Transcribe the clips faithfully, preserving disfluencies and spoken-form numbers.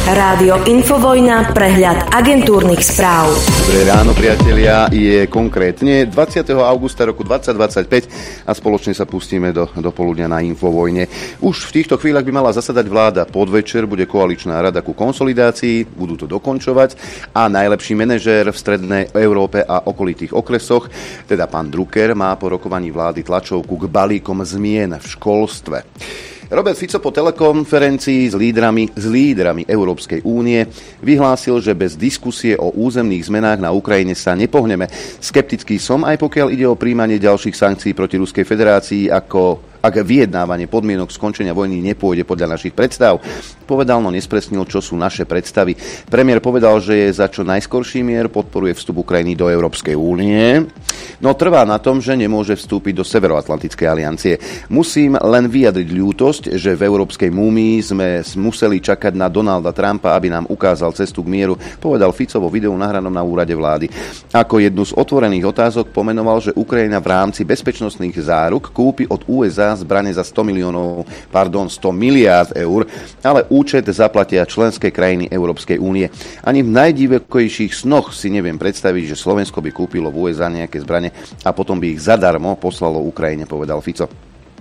Rádio Infovojna, prehľad agentúrnych správ. Dobré ráno, priatelia, je konkrétne dvadsiateho augusta roku dvetisícdvadsaťpäť a spoločne sa pustíme do, do poludnia na Infovojne. Už v týchto chvíľach by mala zasadať vláda. Podvečer bude koaličná rada ku konsolidácii, budú to dokončovať a najlepší manažér v strednej Európe a okolitých okresoch, teda pán Drucker, má po rokovaní vlády tlačovku k balíkom zmien v školstve. Robert Fico po telekonferencii s lídrami, s lídrami Európskej únie vyhlásil, že bez diskusie o územných zmenách na Ukrajine sa nepohneme. Skeptický som, aj pokiaľ ide o prijímanie ďalších sankcií proti Ruskej federácii, ako ak vyjednávanie podmienok skončenia vojny nepôjde podľa našich predstav. Povedal, no nespresnil, čo sú naše predstavy. Premiér povedal, že je za čo najskorší mier, podporuje vstup Ukrajiny do Európskej únie, no trvá na tom, že nemôže vstúpiť do Severoatlantickej aliancie. Musím len vyjadriť ľútosť, že v Európskej únii sme museli čakať na Donalda Trumpa, aby nám ukázal cestu k mieru, povedal Fico vo videu nahranom na úrade vlády. Ako jednu z otvorených otázok pomenoval, že Ukrajina v rámci bezpečnostných záruk kúpi od ú es á zbrane za sto miliónov, pardon, sto miliárd eur, ale účet zaplatia členské krajiny Európskej únie. Ani v najdivokejších snoch si neviem predstaviť, že Slovensko by kúpilo v ú es á nejaké zbrane a potom by ich zadarmo poslalo Ukrajine, povedal Fico.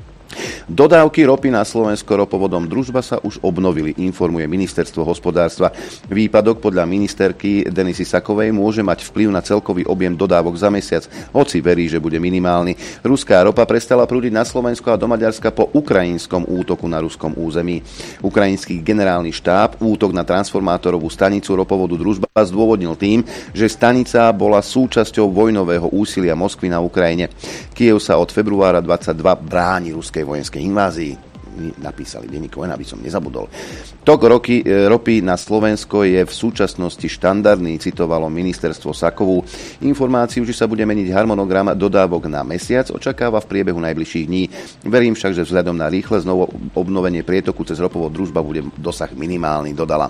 Dodávky ropy na Slovensko ropovodom Družba sa už obnovili, informuje ministerstvo hospodárstva. Výpadok podľa ministerky Denisy Sakovej môže mať vplyv na celkový objem dodávok za mesiac, hoci verí, že bude minimálny. Ruská ropa prestala prúdiť na Slovensko a do Maďarska po ukrajinskom útoku na ruskom území. Ukrajinský generálny štáb útok na transformátorovú stanicu ropovodu Družba zdôvodnil tým, že stanica bola súčasťou vojnového úsilia Moskvy na Ukrajine. Kyjev sa od februára dvadsaťdva bráni ruskej vojenskej invázii. Napísali denník Vojna, aby som nezabudol. Tok roky, ropy na Slovensko je v súčasnosti štandardný, citovalo ministerstvo Sakovú. Informáciu, že sa bude meniť harmonogram dodávok na mesiac, očakáva v priebehu najbližších dní. Verím však, že vzhľadom na rýchle znovu obnovenie prietoku cez ropovod Družba bude dosah minimálny, dodala.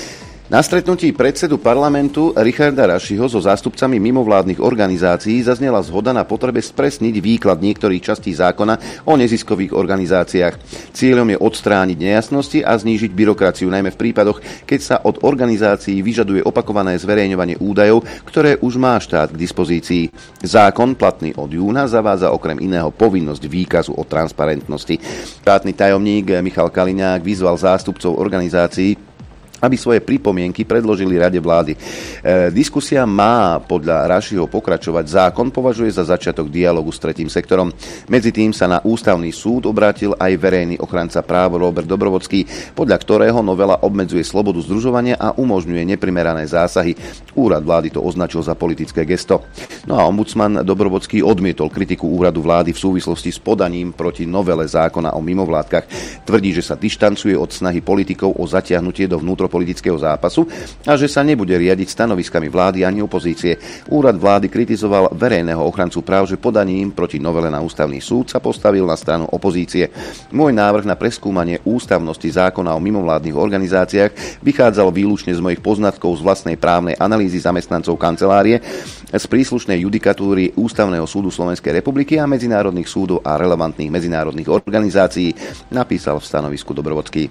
Na stretnutí predsedu parlamentu Richarda Rašiho so zástupcami mimovládnych organizácií zaznela zhoda na potrebe spresniť výklad niektorých častí zákona o neziskových organizáciách. Cieľom je odstrániť nejasnosti a znížiť byrokraciu, najmä v prípadoch, keď sa od organizácií vyžaduje opakované zverejňovanie údajov, ktoré už má štát k dispozícii. Zákon, platný od júna, zavádza okrem iného povinnosť výkazu o transparentnosti. Štátny tajomník Michal Kaliňák vyzval zástupcov organizácií, aby svoje pripomienky predložili Rade vlády. E, diskusia má podľa Rašiho pokračovať. Zákon považuje za začiatok dialógu s tretím sektorom. Medzi tým sa na ústavný súd obrátil aj verejný ochranca práv Robert Dobrovodský, podľa ktorého novela obmedzuje slobodu združovania a umožňuje neprimerané zásahy. Úrad vlády to označil za politické gesto. No a ombudsman Dobrovodský odmietol kritiku úradu vlády v súvislosti s podaním proti novele zákona o mimovládkach. Tvrdí, že sa dištancuje od snahy politikov o zatiahnutie do vnútro politického zápasu a že sa nebude riadiť stanoviskami vlády ani opozície. Úrad vlády kritizoval verejného ochrancu práv, že podaním proti novele na ústavný súd sa postavil na stranu opozície. Môj návrh na preskúmanie ústavnosti zákona o mimovládnych organizáciách vychádzal výlučne z mojich poznatkov z vlastnej právnej analýzy zamestnancov kancelárie, z príslušnej judikatúry Ústavného súdu Slovenskej republiky a medzinárodných súdov a relevantných medzinárodných organizácií, napísal v stanovisku Dobrovodský.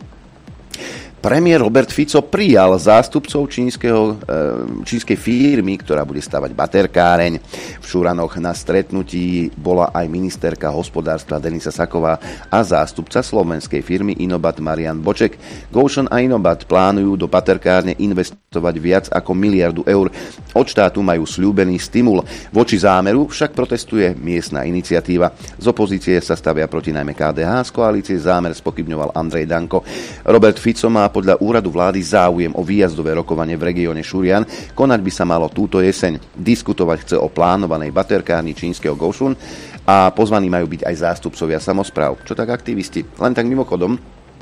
Premiér Robert Fico prijal zástupcov čínskeho, čínskej firmy, ktorá bude stavať baterkáreň. V Šuranoch na stretnutí bola aj ministerka hospodárstva Denisa Saková a zástupca slovenskej firmy Inobat Marian Boček. Gotion a Inobat plánujú do baterkárne investovať viac ako miliardu eur. Od štátu majú sľúbený stimul. Voči zámeru však protestuje miestna iniciatíva. Z opozície sa stavia proti najmä ká dé há, z koalície zámer spochybňoval Andrej Danko. Robert Fico má podľa úradu vlády záujem o výjazdové rokovanie v regióne Šurian. Konať by sa malo túto jeseň. Diskutovať chce o plánovanej baterkárni čínskeho Gotion a pozvaní majú byť aj zástupcovia samospráv. Čo tak aktivisti? Len tak mimochodom,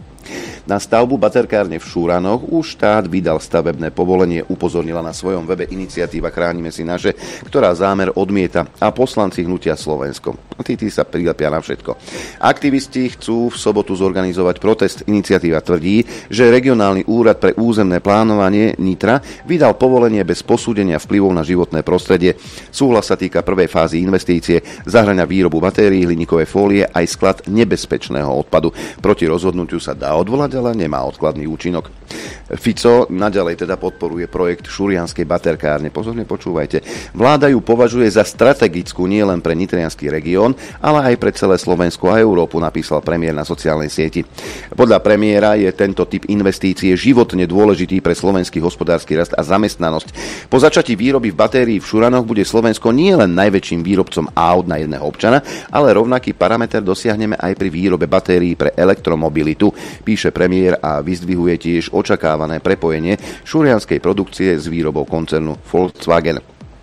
na stavbu baterkárne v Šuranoch už štát vydal stavebné povolenie, upozornila na svojom webe iniciatíva Chránime si naše, ktorá zámer odmieta a poslanci hnutia Slovensko. Tí, tí sa prilepia na všetko. Aktivisti chcú v sobotu zorganizovať protest. Iniciatíva tvrdí, že regionálny úrad pre územné plánovanie Nitra vydal povolenie bez posúdenia vplyvov na životné prostredie. Súhlas sa týka prvej fázy investície, zahŕňa výrobu batérií, hliníkové fólie aj sklad nebezpečného odpadu. Proti rozhodnutiu sa dá odvolať, ale nemá odkladný účinok. Fico naďalej teda podporuje projekt šurianskej baterkárne. Pozorne počúvajte. Vláda ju považuje za strategickú nielen pre nitriansky región, ale aj pre celé Slovensko a Európu, napísal premiér na sociálnej sieti. Podľa premiéra je tento typ investície životne dôležitý pre slovenský hospodársky rast a zamestnanosť. Po začatí výroby v batérii v Šuranoch bude Slovensko nie len najväčším výrobcom áut na jedného občana, ale rovnaký parameter dosiahneme aj pri výrobe batérií pre elektromobilitu, píše premiér a vyzdvihuje tiež očakávané prepojenie šurianskej produkcie s výrobou koncernu Volkswagen.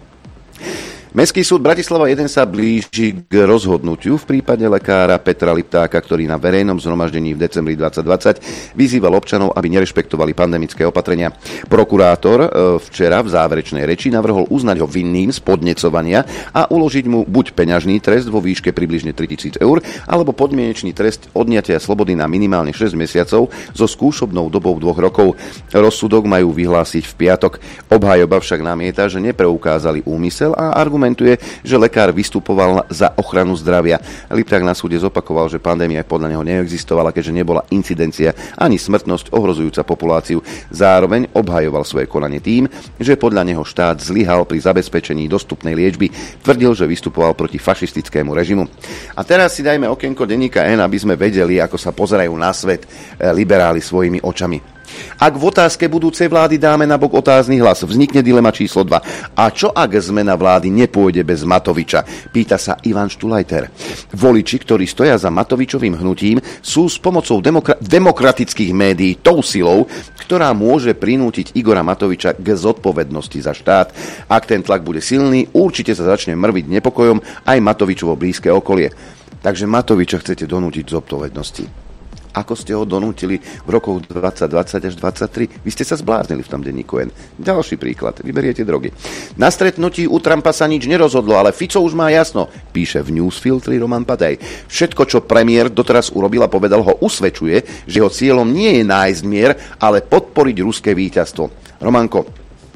Mestský súd Bratislava jeden sa blíži k rozhodnutiu v prípade lekára Petra Liptáka, ktorý na verejnom zhromaždení v decembri dvetisíc dvadsať vyzýval občanov, aby nerešpektovali pandemické opatrenia. Prokurátor včera v záverečnej reči navrhol uznať ho vinným z podnecovania a uložiť mu buď peňažný trest vo výške približne tritisíc eur, alebo podmienečný trest odňatia slobody na minimálne šesť mesiacov so skúšobnou dobou dvoch rokov. Rozsudok majú vyhlásiť v piatok. Obhajoba však namieta, že nepreukázali úmysel a argument argumentuje, že lekár vystupoval za ochranu zdravia. Lipták na súde zopakoval, že pandémia podľa neho neexistovala, keďže nebola incidencia ani smrtnosť ohrozujúca populáciu. Zároveň obhajoval svoje konanie tým, že podľa neho štát zlyhal pri zabezpečení dostupnej liečby. Tvrdil, že vystupoval proti fašistickému režimu. A teraz si dajme okienko denníka N, aby sme vedeli, ako sa pozerajú na svet liberáli svojimi očami. Ak v otázke budúcej vlády dáme nabok otázny hlas, vznikne dilema číslo dva. A čo ak zmena vlády nepôjde bez Matoviča? Pýta sa Ivan Štulajter. Voliči, ktorí stoja za Matovičovým hnutím, sú s pomocou demokra- demokratických médií tou silou, ktorá môže prinútiť Igora Matoviča k zodpovednosti za štát. Ak ten tlak bude silný, určite sa začne mrviť nepokojom aj Matovičovo blízke okolie. Takže Matoviča chcete donútiť z zodpovednosti. Ako ste ho donútili v rokoch dvetisíc dvadsať až dvadsaťtri? Vy ste sa zbláznili v tom denníku N. Ďalší príklad. Vyberiete drogy. Na stretnutí u Trumpa sa nič nerozhodlo, ale Fico už má jasno, píše v Newsfiltri Roman Padej. Všetko, čo premiér doteraz urobil a povedal, ho usvedčuje, že jeho cieľom nie je nájsť mier, ale podporiť ruské víťazstvo. Romanko,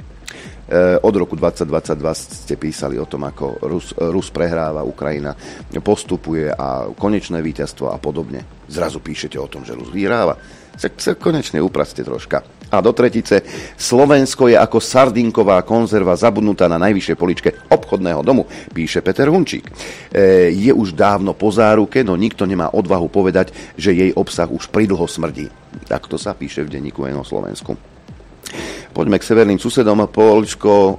od roku dvetisíc dvadsaťdva ste písali o tom, ako Rus, Rus prehráva, Ukrajina postupuje a konečné víťazstvo a podobne. Zrazu píšete o tom, že Rus vyhráva. Tak konečne upracte troška. A do tretice, Slovensko je ako sardinková konzerva zabudnutá na najvyššej poličke obchodného domu, píše Peter Hunčík. E, je už dávno po záruke, no nikto nemá odvahu povedať, že jej obsah už pridlho smrdí. Takto sa píše v denníku N o Slovensku. Poďme k severným susedom. Poľsko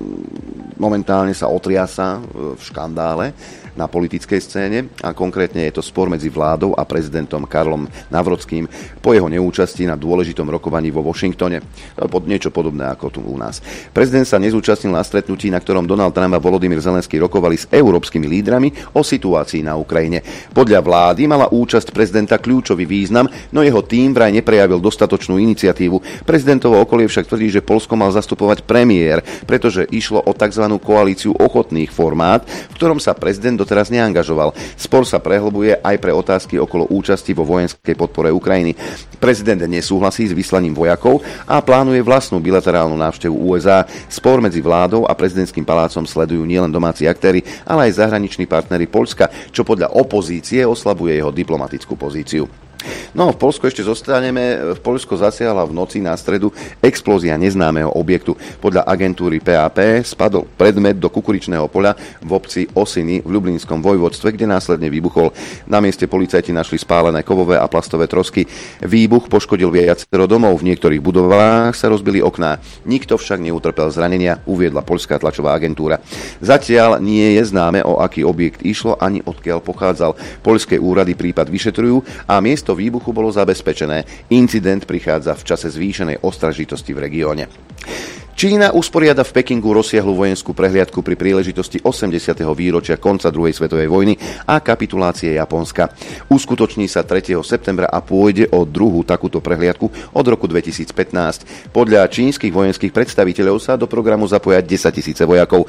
momentálne sa otriasa v škandále na politickej scéne a konkrétne je to spor medzi vládou a prezidentom Karlom Navrodským po jeho neúčasti na dôležitom rokovaní vo Washingtone. Niečo podobné ako tu u nás. Prezident sa nezúčastnil na stretnutí, na ktorom Donald Trump a Volodymyr Zelenský rokovali s európskymi lídrami o situácii na Ukrajine. Podľa vlády mala účasť prezidenta kľúčový význam, no jeho tím vraj neprejavil dostatočnú iniciatívu. Prezidentovo okolie však tvrdí, že Poľsko mal zastupovať premiér, pretože išlo o tzv. Koalíciu ochotných formát, v ktorom sa prezident doteraz neangažoval. Spor sa prehlbuje aj pre otázky okolo účasti vo vojenskej podpore Ukrajiny. Prezident nesúhlasí s vyslaním vojakov a plánuje vlastnú bilaterálnu návštevu ú es á. Spor medzi vládou a prezidentským palácom sledujú nielen domáci aktéri, ale aj zahraniční partneri Poľska, čo podľa opozície oslabuje jeho diplomatickú pozíciu. No, v Poľsku ešte zostaneme. V Poľsko zasiahla v noci na stredu explózia neznámeho objektu. Podľa agentúry pé á pé spadol predmet do kukuričného poľa v obci Osiny v Ľublínskom vojvodstve, kde následne vybuchol. Na mieste policajti našli spálené kovové a plastové trosky. Výbuch poškodil viacero domov, v niektorých budovách sa rozbili okná. Nikto však neutrpel zranenia, uviedla poľská tlačová agentúra. Zatiaľ nie je známe, o aký objekt išlo ani odkiaľ pochádzal. Poľské úrady prípad vyšetrujú a miesto výbuchu bolo zabezpečené. Incident prichádza v čase zvýšenej ostražitosti v regióne. Čína usporiada v Pekingu rozsiahlu vojenskú prehliadku pri príležitosti osemdesiateho výročia konca druhej svetovej vojny a kapitulácie Japonska. Uskutoční sa tretieho septembra a pôjde o druhú takúto prehliadku od roku dvetisícpätnásť. Podľa čínskych vojenských predstaviteľov sa do programu zapoja desaťtisíce vojakov.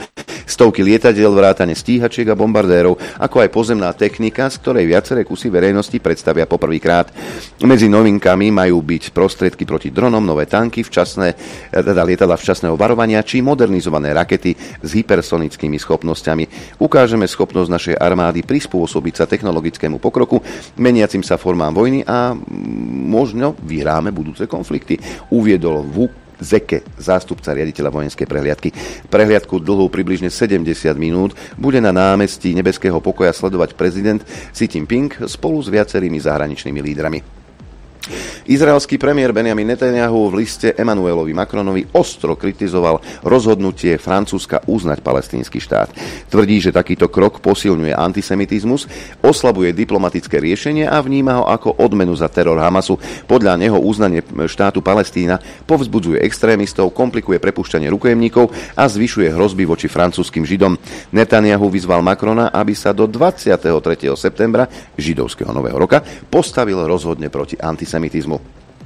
Stovky lietadiel, vrátane stíhačiek a bombardérov, ako aj pozemná technika, z ktorej viaceré kusy verejnosti predstavia poprvýkrát. Medzi novinkami majú byť prostriedky proti dronom, nové tanky, včasné, teda lietadlá včasného varovania či modernizované rakety s hypersonickými schopnosťami. Ukážeme schopnosť našej armády prispôsobiť sa technologickému pokroku, meniacim sa formám vojny a možno vyhráme budúce konflikty, uviedol Wu Zeke, zástupca riaditeľa vojenskej prehliadky. Prehliadku dlhú približne sedemdesiat minút bude na námestí Nebeského pokoja sledovať prezident Xi Jinping spolu s viacerými zahraničnými lídrami. Izraelský premiér Benjamin Netanyahu v liste Emmanuelovi Macronovi ostro kritizoval rozhodnutie Francúzska uznať palestínsky štát. Tvrdí, že takýto krok posilňuje antisemitizmus, oslabuje diplomatické riešenie a vníma ho ako odmenu za teror Hamasu. Podľa neho uznanie štátu Palestína povzbudzuje extrémistov, komplikuje prepúšťanie rukojemníkov a zvyšuje hrozby voči francúzskym Židom. Netanyahu vyzval Macrona, aby sa do dvadsiateho tretieho septembra, židovského nového roka, postavil rozhodne proti antisemitizmu.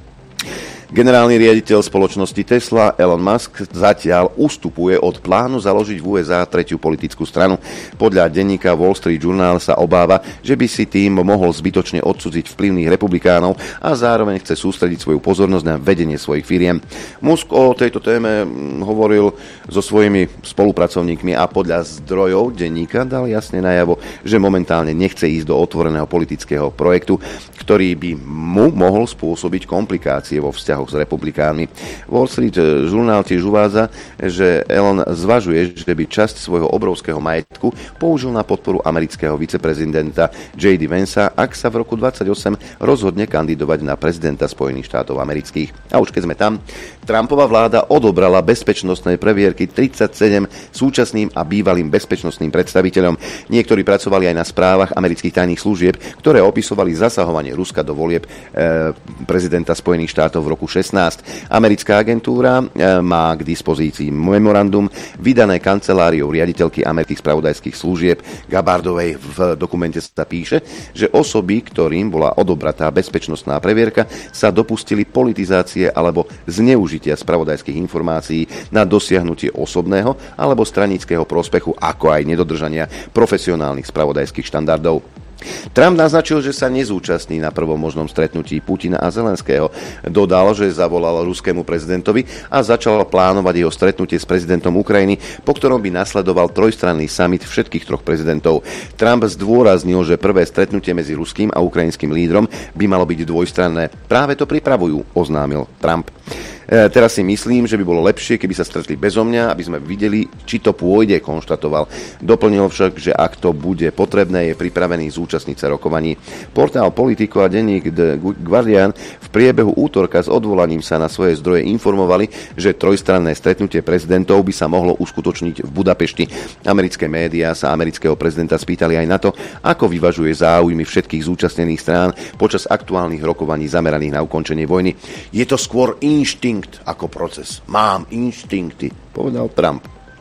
Generálny riaditeľ spoločnosti Tesla Elon Musk zatiaľ ustupuje od plánu založiť v ú es á tretiu politickú stranu. Podľa denníka Wall Street Journal sa obáva, že by si tým mohol zbytočne odcudziť vplyvných republikánov a zároveň chce sústrediť svoju pozornosť na vedenie svojich firiem. Musk o tejto téme hovoril so svojimi spolupracovníkmi a podľa zdrojov denníka dal jasne najavo, že momentálne nechce ísť do otvoreného politického projektu, ktorý by mu mohol spôsobiť komplikácie vo vzťahu s republikánmi. Wall Street Journal tiež uvádza, že Elon zvažuje, že by časť svojho obrovského majetku použil na podporu amerického viceprezidenta J D Vansa, ak sa v roku dvadsaťosem rozhodne kandidovať na prezidenta Spojených štátov amerických. A už keď sme tam, Trumpova vláda odobrala bezpečnostné previerky tridsaťsedem súčasným a bývalým bezpečnostným predstaviteľom. Niektorí pracovali aj na správach amerických tajných služieb, ktoré opisovali zasahovanie Ruska do volieb e, prezidenta Spojených štátov v roku šestnásť. Americká agentúra má k dispozícii memorandum vydané kanceláriou riaditeľky amerických spravodajských služieb Gabardovej. V dokumente sa píše, že osoby, ktorým bola odobratá bezpečnostná previerka, sa dopustili politizácie alebo zneužitia spravodajských informácií na dosiahnutie osobného alebo stranického prospechu, ako aj nedodržania profesionálnych spravodajských štandardov. Trump naznačil, že sa nezúčastní na prvom možnom stretnutí Putina a Zelenského. Dodal, že zavolal ruskému prezidentovi a začal plánovať jeho stretnutie s prezidentom Ukrajiny, po ktorom by nasledoval trojstranný summit všetkých troch prezidentov. Trump zdôraznil, že prvé stretnutie medzi ruským a ukrajinským lídrom by malo byť dvojstranné. Práve to pripravujú, oznámil Trump. E, teraz si myslím, že by bolo lepšie, keby sa stretli bezo mňa, aby sme videli, či to pôjde, konštatoval. Doplnil však, že ak to bude potrebné, je pripravený zúčastniť sa rokovaní. Portál Politico a denník The Guardian v priebehu útorka s odvolaním sa na svoje zdroje informovali, že trojstranné stretnutie prezidentov by sa mohlo uskutočniť v Budapešti. Americké médiá sa amerického prezidenta spýtali aj na to, ako vyvažuje záujmy všetkých zúčastnených strán počas aktuálnych rokovaní zameraných na ukončenie vojny. Je to skôr inštinkt ako proces. Mám inštinkty, povedal Trump.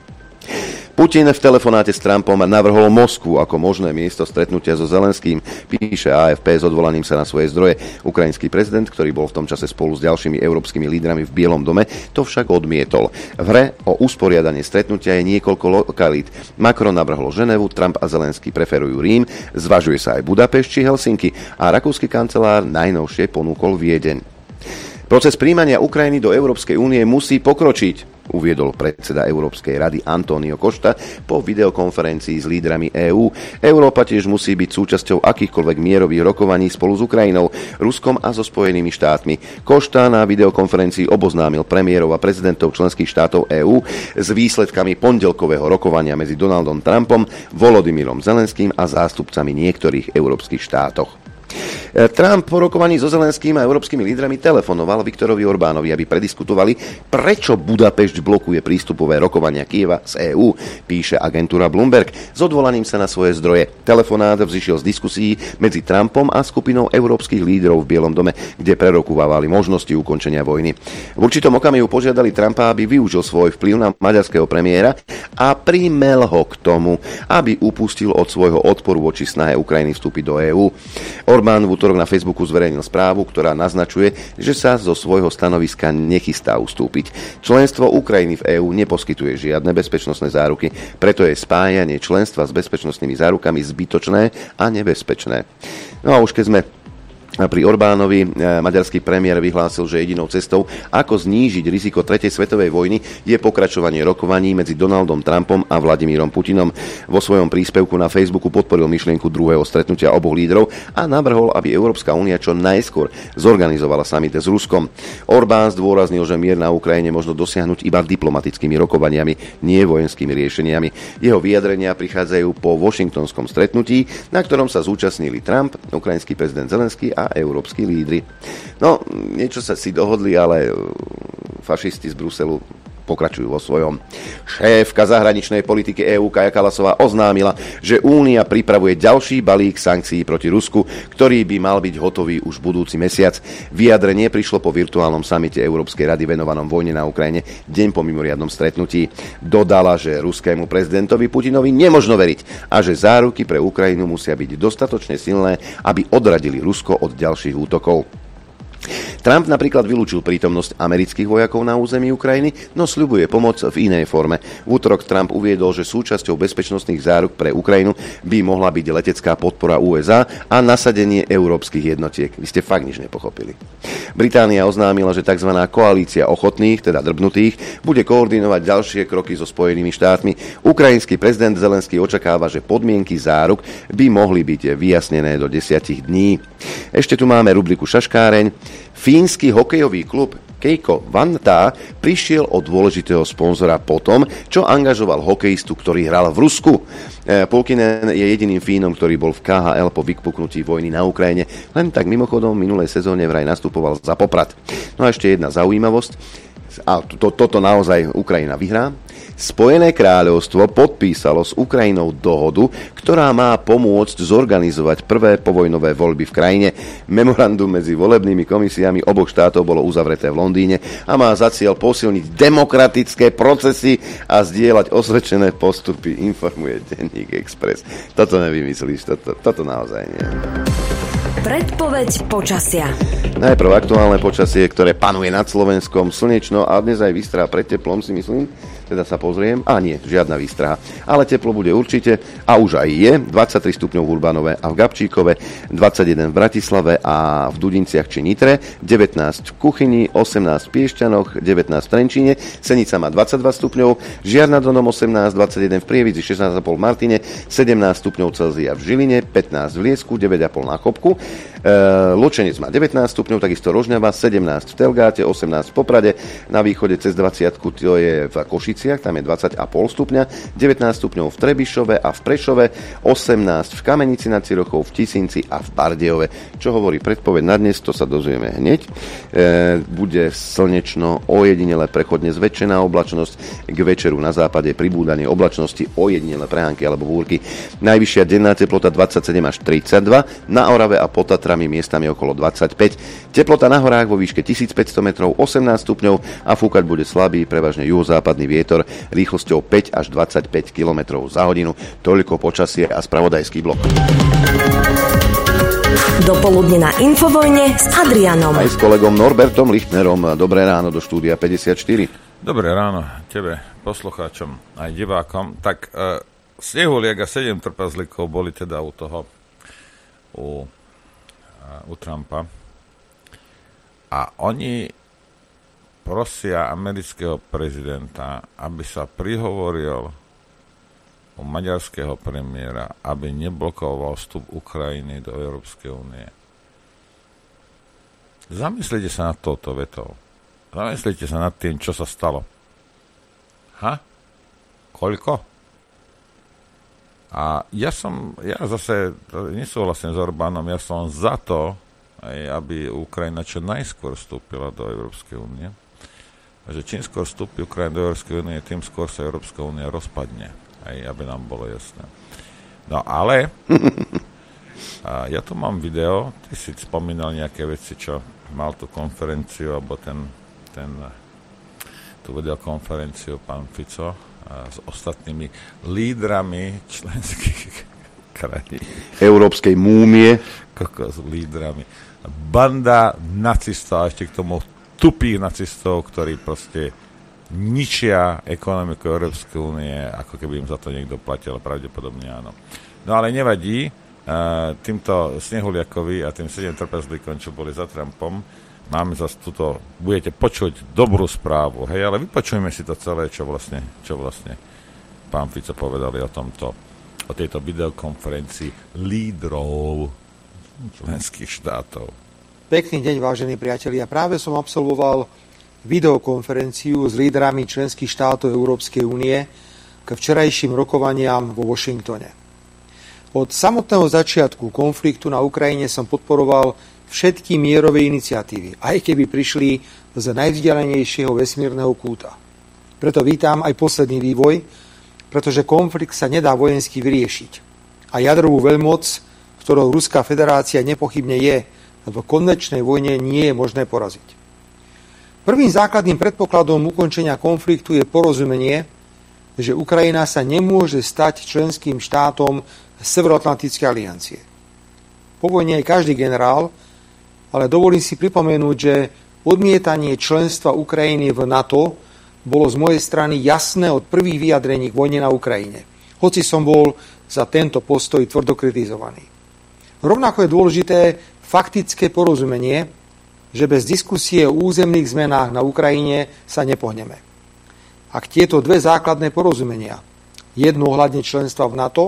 Putin v telefonáte s Trumpom navrhol Moskvu ako možné miesto stretnutia so Zelenským, píše á ef pé s odvolaním sa na svoje zdroje. Ukrajinský prezident, ktorý bol v tom čase spolu s ďalšími európskymi lídrami v Bielom dome, to však odmietol. V hre o usporiadanie stretnutia je niekoľko lokalít. Macron navrhol Ženevu, Trump a Zelenský preferujú Rím, zvažuje sa aj Budapešť či Helsinky a rakúsky kancelár najnovšie ponúkol Viedeň. Proces prijímania Ukrajiny do Európskej únie musí pokročiť, uviedol predseda Európskej rady Antonio Costa po videokonferencii s lídrami EÚ. Európa tiež musí byť súčasťou akýchkoľvek mierových rokovaní spolu s Ukrajinou, Ruskom a so Spojenými štátmi. Costa na videokonferencii oboznámil premiérov a prezidentov členských štátov EÚ s výsledkami pondelkového rokovania medzi Donaldom Trumpom, Volodymyrom Zelenským a zástupcami niektorých európskych štátoch. Trump po rokovaní so Zelenským a európskymi lídrami telefonoval Viktorovi Orbánovi, aby prediskutovali, prečo Budapešť blokuje prístupové rokovania Kyjeva z EÚ, píše agentúra Bloomberg s odvolaním sa na svoje zdroje. Telefonát vzýšiel z diskusí medzi Trumpom a skupinou európskych lídrov v Bielom dome, kde prerokúvali možnosti ukončenia vojny. V určitom okamihu požiadali Trumpa, aby využil svoj vplyv na maďarského premiéra a primel ho k tomu, aby upustil od svojho odporu voči snahe Ukrajiny vstúpiť do EÚ. Orbán v útorok na Facebooku zverejnil správu, ktorá naznačuje, že sa zo svojho stanoviska nechystá ustúpiť. Členstvo Ukrajiny v EÚ neposkytuje žiadne bezpečnostné záruky, preto je spájanie členstva s bezpečnostnými zárukami zbytočné a nebezpečné. No a už keď sme pri Orbánovi, maďarský premiér vyhlásil, že jedinou cestou, ako znížiť riziko tretej svetovej vojny, je pokračovanie rokovaní medzi Donaldom Trumpom a Vladimírom Putinom. Vo svojom príspevku na Facebooku podporil myšlienku druhého stretnutia oboch lídrov a navrhol, aby Európska únia čo najskôr zorganizovala summit s Ruskom. Orbán zdôraznil, že mier na Ukrajine možno dosiahnuť iba diplomatickými rokovaniami, nie vojenskými riešeniami. Jeho vyjadrenia prichádzajú po washingtonskom stretnutí, na ktorom sa zúčastnili Trump, ukrajinský prezident Zelenský a a európski lídri. No, niečo sa si dohodli, ale fašisti z Bruselu pokračujú vo svojom. Šéfka zahraničnej politiky EÚ Kaja Kallasová oznámila, že Únia pripravuje ďalší balík sankcií proti Rusku, ktorý by mal byť hotový už budúci mesiac. Vyjadrenie prišlo po virtuálnom samite Európskej rady venovanom vojne na Ukrajine deň po mimoriadnom stretnutí. Dodala, že ruskému prezidentovi Putinovi nemožno veriť a že záruky pre Ukrajinu musia byť dostatočne silné, aby odradili Rusko od ďalších útokov. Trump napríklad vylúčil prítomnosť amerických vojakov na území Ukrajiny, no sľubuje pomoc v inej forme. V útorok Trump uviedol, že súčasťou bezpečnostných záruk pre Ukrajinu by mohla byť letecká podpora ú es á a nasadenie európskych jednotiek. Vy ste fakt nič nepochopili. Británia oznámila, že tzv. Koalícia ochotných, teda drbnutých, bude koordinovať ďalšie kroky so Spojenými štátmi. Ukrajinský prezident Zelenský očakáva, že podmienky záruk by mohli byť vyjasnené do desiatich dní. Ešte tu máme rubriku Šaškáreň. Fínsky hokejový klub Keiko Vantaa prišiel o dôležitého sponzora po tom, čo angažoval hokejistu, ktorý hral v Rusku. Pulkkinen je jediným Fínom, ktorý bol v ká há el po vypuknutí vojny na Ukrajine. Len tak mimochodom v minulej sezóne vraj nastupoval za Poprad. No a ešte jedna zaujímavosť. A to, toto naozaj Ukrajina vyhrá. Spojené kráľovstvo podpísalo s Ukrajinou dohodu, ktorá má pomôcť zorganizovať prvé povojnové voľby v krajine. Memorandum medzi volebnými komisiami oboch štátov bolo uzavreté v Londýne a má za cieľ posilniť demokratické procesy a zdieľať osvedčené postupy, informuje denník Express. Toto nevymyslíš, toto, toto naozaj nie. Predpoveď počasia. Najprv aktuálne počasie, ktoré panuje nad Slovenskom, slnečno a dnes aj výstraha pred teplom, si myslím. Teda sa pozriem. A nie, žiadna výstraha. Ale teplo bude určite a už aj je. dvadsaťtri stupňov v Urbanove a v Gabčíkove, dvadsaťjeden v Bratislave a v Dudinciach či Nitre, devätnásť v Kuchyni, osemnásť v Piešťanoch, devätnásť v Trenčíne, Senica má dvadsaťdva stupňov, Žiar nad Hronom osemnásť, dvadsaťjeden v Prievidzi, šestnásť a pol v Martine, sedemnásť stupňov Celzia v Žiline, pätnásť v Liesku, deväť a pol na Chopku, e, Lučenec má devätnásť stupňov, takisto Rožňava, sedemnásť v Telgáte, osemnásť v Poprade, na východe cez dvadsiatku to je v Košiciach, tam je dvadsať a pol stupňa, devätnásť stupňov v Trebišove a v Prešove, osemnásť v Kamenici nad Cirochou, v Tisinci a v Bardejove. Čo hovorí predpoveď na dnes, to sa dozvieme hneď. E, bude slnečno, ojedinele prechodne zväčšená oblačnosť, k večeru na západe pribúdanie oblačnosti, ojedinele prehánky alebo búrky. Najvyššia denná teplota dvadsaťsedem až tridsaťdva, na Orave a pod Tatrami miestami okolo dvadsaťpäť. Teplota na horách vo výške tisícpäťsto metrov, osemnásť stupňov a fúkať bude slabý, prevažne juhozápadný vietor rýchlosťou päť až dvadsaťpäť kilometrov za hodinu. Toľko počasie a spravodajský blok. Dopoludne na Infovojne s Adrianom. Aj s kolegom Norbertom Lichtnerom. Dobré ráno do štúdia päťdesiatštyri. Dobré ráno tebe, poslucháčom aj divákom. Tak uh, Snehuliak a sedem trpazlíkov boli teda u toho u, uh, u Trumpa. A oni prosia amerického prezidenta, aby sa prihovoril u maďarského premiéra, aby neblokoval vstup Ukrajiny do Európskej únie. Zamyslite sa nad touto vetou. Zamyslite sa nad tým, čo sa stalo. Ha? Koľko? A ja som, ja zase nesúhlasím s Orbánom, ja som za to, aby Ukrajina čo najskôr vstúpila do Európskej únie. A že čím skôr vstúpi Ukrajina do Európskej únie, tým skôr sa Európska únia rozpadne. Aj aby nám bolo jasné. No ale a ja tu mám video, ty si spomínal nejaké veci, čo mal tú konferenciu, alebo ten, ten tu vedel konferenciu pán Fico a s ostatnými lídrami členských krajín. Európskej múmie. Kokos s lídrami. Banda nacistov, a ešte k tomu tupých nacistov, ktorí proste ničia ekonomiku Európskej únie, ako keby im za to niekto platil, pravdepodobne áno. No ale nevadí, týmto Snehuliakovi a tým sedem trpezlíkom, čo boli za Trumpom, máme zase tuto, budete počuť dobrú správu, hej, ale vypočujme si to celé, čo vlastne, čo vlastne pán Fico povedali o tomto, o tejto videokonferencii lídrov členských štátov. Pekný deň, vážení priatelia. Práve som absolvoval videokonferenciu s lídrami členských štátov Európskej únie k včerajším rokovaniam vo Washingtone. Od samotného začiatku konfliktu na Ukrajine som podporoval všetky mierové iniciatívy, aj keby prišli z najvzdialenejšieho vesmírneho kúta. Preto vítam aj posledný vývoj, pretože konflikt sa nedá vojensky vyriešiť. A jadrovú veľmoc, ktorou Ruská federácia nepochybne je, v konvenčnej vojne nie je možné poraziť. Prvým základným predpokladom ukončenia konfliktu je porozumenie, že Ukrajina sa nemôže stať členským štátom Severoatlantickej aliancie. Po vojne je každý generál, ale dovolím si pripomenúť, že odmietanie členstva Ukrajiny v NATO bolo z mojej strany jasné od prvých vyjadrení k vojne na Ukrajine, hoci som bol za tento postoj tvrdo kritizovaný. Rovnako je dôležité faktické porozumenie, že bez diskusie o územných zmenách na Ukrajine sa nepohneme. Ak tieto dve základné porozumenia, jedno ohľadne členstva v NATO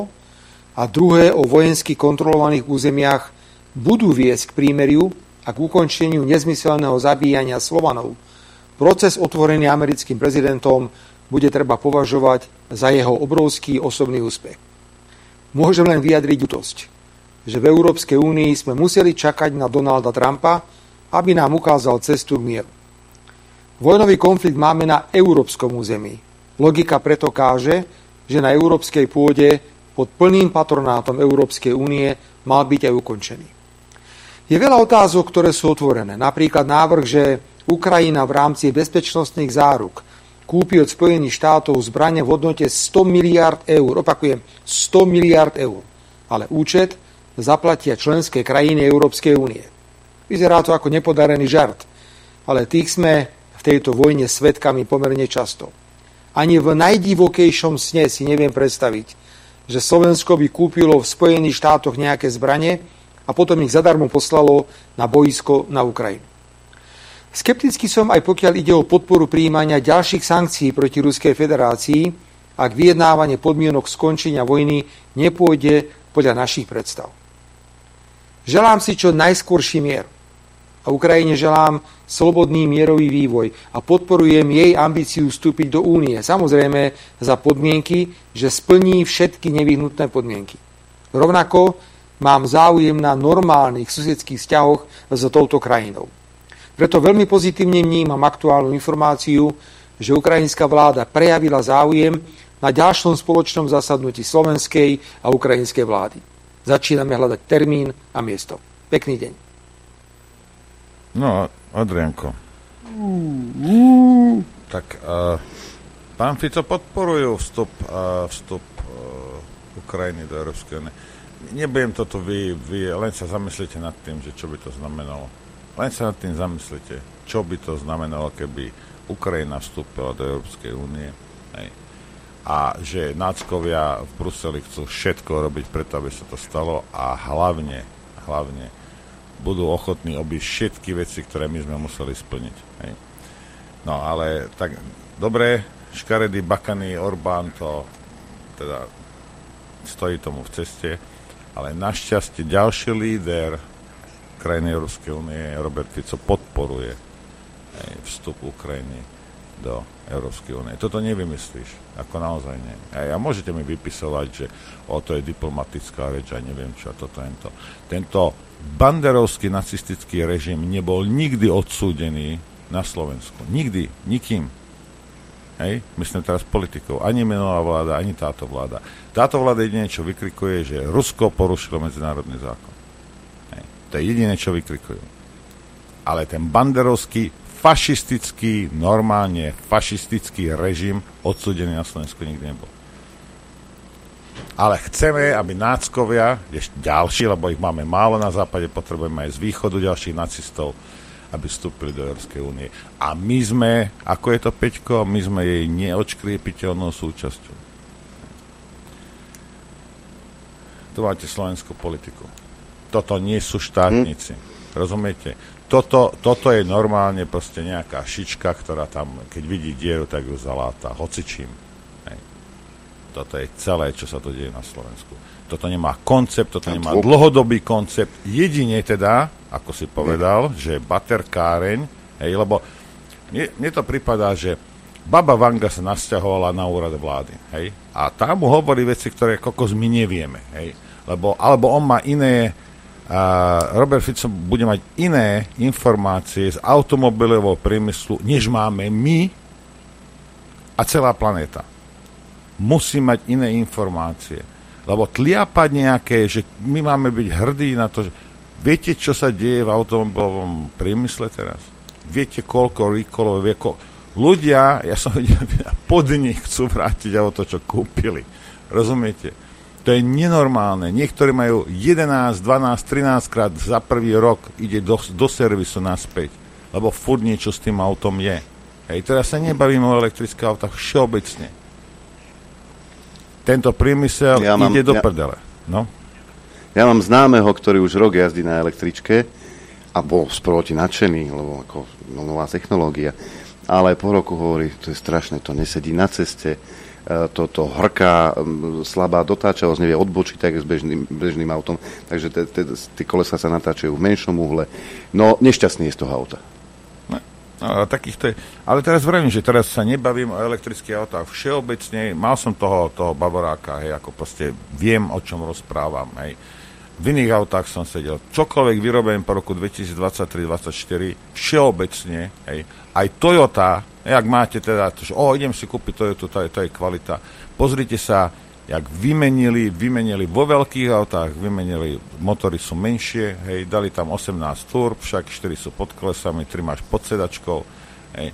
a druhé o vojensky kontrolovaných územiach, budú viesť k prímeriu a k ukončeniu nezmyselného zabíjania Slovanov, proces otvorený americkým prezidentom bude treba považovať za jeho obrovský osobný úspech. Môžem len vyjadriť ľútosť, že v Európskej únii sme museli čakať na Donalda Trumpa, aby nám ukázal cestu k mieru. Vojnový konflikt máme na európskom území. Logika preto káže, že na európskej pôde pod plným patronátom Európskej únie mal byť aj ukončený. Je veľa otázok, ktoré sú otvorené. Napríklad návrh, že Ukrajina v rámci bezpečnostných záruk kúpi od Spojených štátov zbrane v hodnote sto miliárd eur. Opakujem, sto miliárd eur. Ale účet zaplatia členské krajiny Európskej únie. Vyzerá to ako nepodarený žart, ale tých sme v tejto vojne svedkami pomerne často. Ani v najdivokejšom sne si neviem predstaviť, že Slovensko by kúpilo v Spojených štátoch nejaké zbrane a potom ich zadarmo poslalo na boisko na Ukrajinu. Skeptický som aj pokiaľ ide o podporu prijímania ďalších sankcií proti Ruskej federácii, ak vyjednávanie podmienok skončenia vojny nepôjde podľa našich predstav. Želám si čo najskôrší mier a Ukrajine želám slobodný mierový vývoj a podporujem jej ambíciu vstúpiť do únie, samozrejme za podmienky, že splní všetky nevyhnutné podmienky. Rovnako mám záujem na normálnych susedských vzťahoch s touto krajinou. Preto veľmi pozitívne vnímam aktuálnu informáciu, že ukrajinská vláda prejavila záujem na ďalšom spoločnom zasadnutí slovenskej a ukrajinskej vlády. Začíname hľadať termín a miesto. Pekný deň. No, Adrianko. Mm. Tak uh, pán Fico podporujú vstup, uh, vstup uh, Ukrajiny do Európskej únie. Nebudem toto vy, vy, len sa zamyslite nad tým, že čo by to znamenalo. Len sa nad tým zamyslite, čo by to znamenalo, keby Ukrajina vstúpila do Európskej únie. Hej. A že náckovia v Bruseli chcú všetko robiť preto, aby sa to stalo a hlavne, hlavne budú ochotní obísť všetky veci, ktoré my sme museli splniť. Hej. No ale tak, dobre, škaredý bakaný Orbán to teda stojí tomu v ceste, ale našťastie ďalší líder krajiny Európskej únie, Robert Fico, podporuje hej, vstup Ukrajiny do Európskej únie. Toto nevymyslíš, ako naozaj nie. A môžete mi vypisovať, že o, to je diplomatická reč a neviem čo, a toto tento. Tento banderovský nacistický režim nebol nikdy odsúdený na Slovensku. Nikdy, nikým. Hej, myslím teraz politikov. Ani minulá vláda, ani táto vláda. Táto vláda jedine, čo vykrikuje, že Rusko porušilo medzinárodný zákon. Hej, to je jediné, čo vykrikujú. Ale ten banderovský fašistický, normálne fašistický režim odsúdený na Slovensku nikdy nebol. Ale chceme, aby náckovia, ešte ďalší, lebo ich máme málo na západe, potrebujeme aj z východu ďalších nacistov, aby vstúpili do Európskej únie. A my sme, ako je to, Peťko, my sme jej neodškriepiteľnou súčasťou. Tu máte slovenskú politiku. Toto nie sú štátnici. Hm. Rozumiete? Toto, toto je normálne proste nejaká šička, ktorá tam, keď vidí dieru, tak ju zaláta hocičím. Hej. Toto je celé, čo sa to deje na Slovensku. Toto nemá koncept, toto nemá dlhodobý koncept. Jedine teda, ako si povedal, že baterkáreň, hej, lebo mne, mne to pripadá, že baba Vanga sa nasťahovala na úrad vlády, hej, a tam mu hovorí veci, ktoré kokos my nevieme, hej, lebo, alebo on má iné, a Robert Fico bude mať iné informácie z automobilového priemyslu, než máme my a celá planéta. Musí mať iné informácie. Lebo tliapať nejaké, že my máme byť hrdí na to, že viete, čo sa deje v automobilovom priemysle teraz? Viete, koľko recallov, vie, ko... ľudia, ja som videl, podnik chcú vrátiť auto, čo kúpili. Rozumiete? To je nenormálne. Niektorí majú jedenásť, dvanásť, trinásť krát za prvý rok ide do, do servisu naspäť, lebo furt niečo s tým autom je. Hej, teraz sa nebavíme o elektrických autách všeobecne. Tento priemysel ja ide mám, do ja, prdele. No? Ja mám známeho, ktorý už rok jazdí na električke a bol sproti nadšený, lebo ako no, nová technológia. Ale po roku hovorí, to je strašné, to nesedí na ceste, toto hrká, slabá dotáčavosť, nevie odbočiť tak s bežným, bežným autom, takže tie kolesa sa natáčajú v menšom uhle. No, nešťastný je z toho auta. No, no, takýchto je. Ale teraz vravím, že teraz sa nebavím o elektrických autách všeobecne. Mal som toho, toho bavoráka, hej, ako proste viem, o čom rozprávam, hej. V iných autách som sedel. Čokoľvek vyrobené po roku dvetisícdvadsaťtri dvadsaťštyri všeobecne, hej, aj Toyota, jak máte teda, že o, idem si kúpiť Toyota, to je, to je kvalita. Pozrite sa, jak vymenili, vymenili vo veľkých autách, vymenili, motory sú menšie, hej, dali tam osemnásť turb, však štyri sú pod kolesami, tri máš pod sedačkou, hej.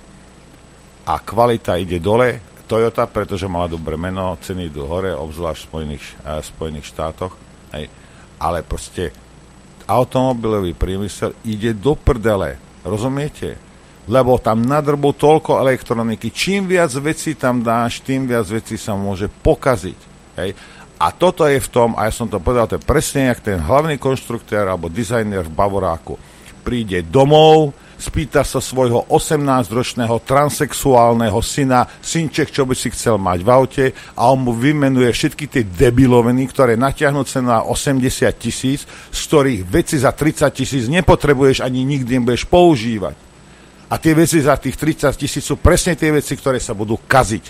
A kvalita ide dole, Toyota, pretože mala dobré meno, ceny idú hore, obzvlášť v Spojených, eh, Spojených štátoch, hej. Ale proste automobilový priemysel ide do prdele, rozumiete? Lebo tam nadrbú toľko elektroniky. Čím viac vecí tam dáš, tým viac vecí sa môže pokaziť. Hej? A toto je v tom, a ja som to povedal, to je presne jak ten hlavný konštruktér alebo dizajner v Bavoráku. Príde domov, spýta sa svojho osemnásťročného transexuálneho syna, synček, čo by si chcel mať v aute, a on mu vymenuje všetky tie debiloviny, ktoré natiahnu cenu na osemdesiat tisíc, z ktorých veci za tridsať tisíc nepotrebuješ ani nikdy nebudeš používať. A tie veci za tých tridsať tisíc sú presne tie veci, ktoré sa budú kaziť.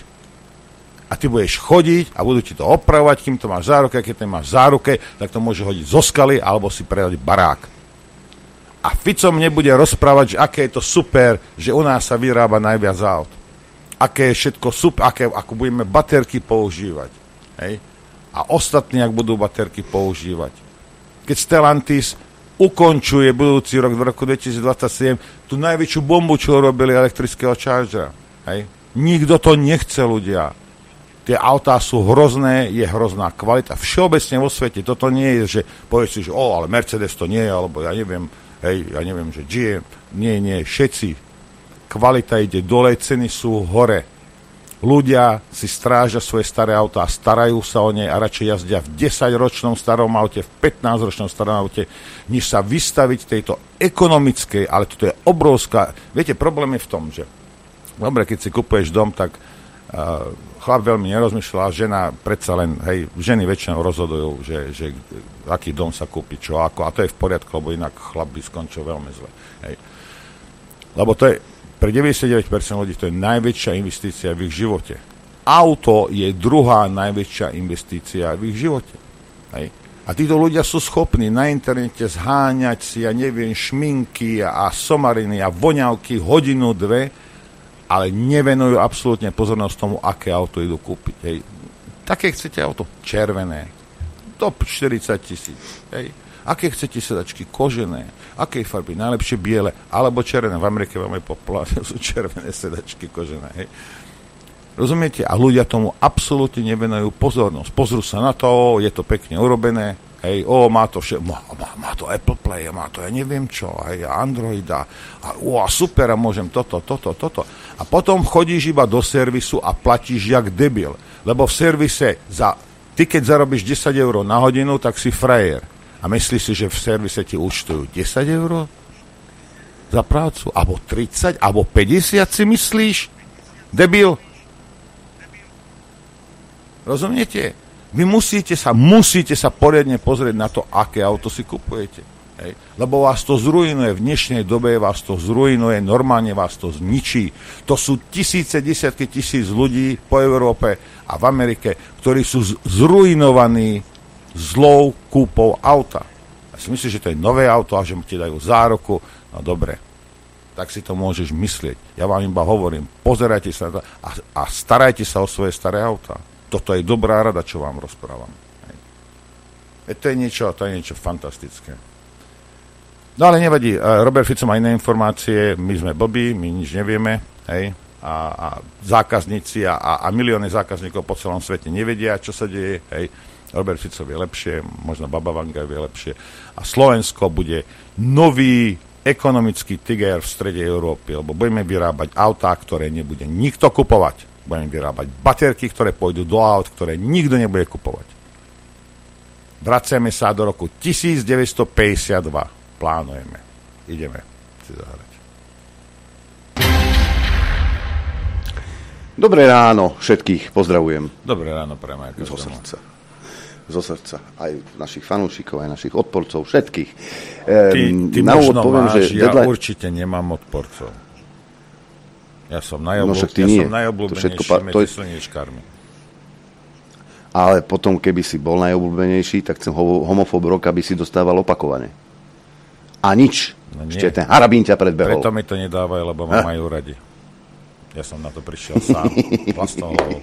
A ty budeš chodiť a budú ti to opravovať, kým to máš v záruke, a keď to máš v záruke, tak to môže hodiť zo skaly alebo si predať barák. A Fico mne bude rozprávať, že aké je to super, že u nás sa vyrába najviac aut. Aké je všetko super, aké, ako budeme baterky používať. Hej? A ostatní, ak budú baterky používať. Keď Stellantis ukončuje budúci rok, v roku dvetisícdvadsaťsedem, tú najväčšiu bombu, čo robili elektrického chargera. Hej? Nikto to nechce, ľudia. Tie autá sú hrozné, je hrozná kvalita. Všeobecne vo svete toto nie je, že povieš si, že o, ale Mercedes to nie je, alebo ja neviem, hej, ja neviem, že G M, nie, nie, všetci. Kvalita ide dole, ceny sú hore. Ľudia si strážia svoje staré autá, starajú sa o ne a radšej jazdia v desaťročnom starom aute, v pätnásťročnom starom aute, než sa vystaviť tejto ekonomickej, ale toto je obrovská. Viete, problém je v tom, že dobre, keď si kupuješ dom, tak uh, chlap veľmi nerozmýšľa, žena predsa len, hej, ženy väčšinou rozhodujú, že, že aký dom sa kúpi, čo ako, a to je v poriadku, lebo inak chlap by skončil veľmi zle. Hej. Lebo to je, pre deväťdesiatdeväť percent ľudí to je najväčšia investícia v ich živote. Auto je druhá najväčšia investícia v ich živote. Hej. A títo ľudia sú schopní na internete zháňať si, ja neviem, šminky a somariny a voňavky hodinu, dve, ale nevenujú absolútne pozornosť tomu, aké auto idú kúpiť. Hej. Také chcete auto? Červené. Top štyridsať tisíc. Hej. Aké chcete sedačky? Kožené. Aké farby? Najlepšie biele alebo červené. V Amerike máme populárne sú červené sedačky kožené. Hej. Rozumiete? A ľudia tomu absolútne nevenujú pozornosť. Pozrú sa na to, je to pekne urobené, hej, o, má to vše, má, má, má to Apple Play, má to ja neviem čo, hej, Androida, a, o, a super, a môžem toto, toto, toto. A potom chodíš iba do servisu a platíš jak debil. Lebo v servise, za, ty keď zarobíš desať eur na hodinu, tak si frajer. A myslíš si, že v servise ti účtujú desať eur za prácu? Abo tridsať? Abo päťdesiat si myslíš? Debil? Rozumiete? Vy musíte sa, musíte sa poriadne pozrieť na to, aké auto si kupujete. Hej? Lebo vás to zrujnuje, v dnešnej dobe vás to zrujnuje, normálne vás to zničí. To sú tisíce, desiatky tisíc ľudí po Európe a v Amerike, ktorí sú zrujnovaní zlou kúpou auta. A si myslíš, že to je nové auto a že mu ti dajú záruku, no dobre, tak si to môžeš myslieť. Ja vám iba hovorím, pozerajte sa na to a, a starajte sa o svoje staré auta. Toto je dobrá rada, čo vám rozprávam. Hej. E to je niečo, to je niečo fantastické. No ale nevadí, Robert Fico má iné informácie, my sme blbí, my nič nevieme, hej, a, a zákazníci a, a, a milióny zákazníkov po celom svete nevedia, čo sa deje, hej. Robert Fico vie lepšie, možno Baba Vanga vie lepšie. A Slovensko bude nový ekonomický tiger v strede Európy, lebo budeme vyrábať autá, ktoré nebude nikto kupovať. Budeme vyrábať baterky, ktoré pôjdu do aut, ktoré nikto nebude kupovať. Vraceme sa do roku devätnásťstopäťdesiatdva. Plánujeme. Ideme si zahrať. Dobré ráno všetkých, pozdravujem. Dobré ráno pre Majka. Zo srdca. Zo srdca. Aj našich fanúšikov, aj našich odporcov, všetkých. Ty, ty možno poviem, máš, že ja deadline... určite nemám odporcov. Ja som, najobl... no, ja som najobľúbenejší pa... medzi je... slniečkármi. Ale potom, keby si bol najobľúbenejší, tak ten homofób roka by si dostával opakovane. A nič. No ešte ten harabín ťa predbehol. Preto mi to nedávajú, lebo ma majú radi. Ja som na to prišiel sám. Vlastnou hlavou.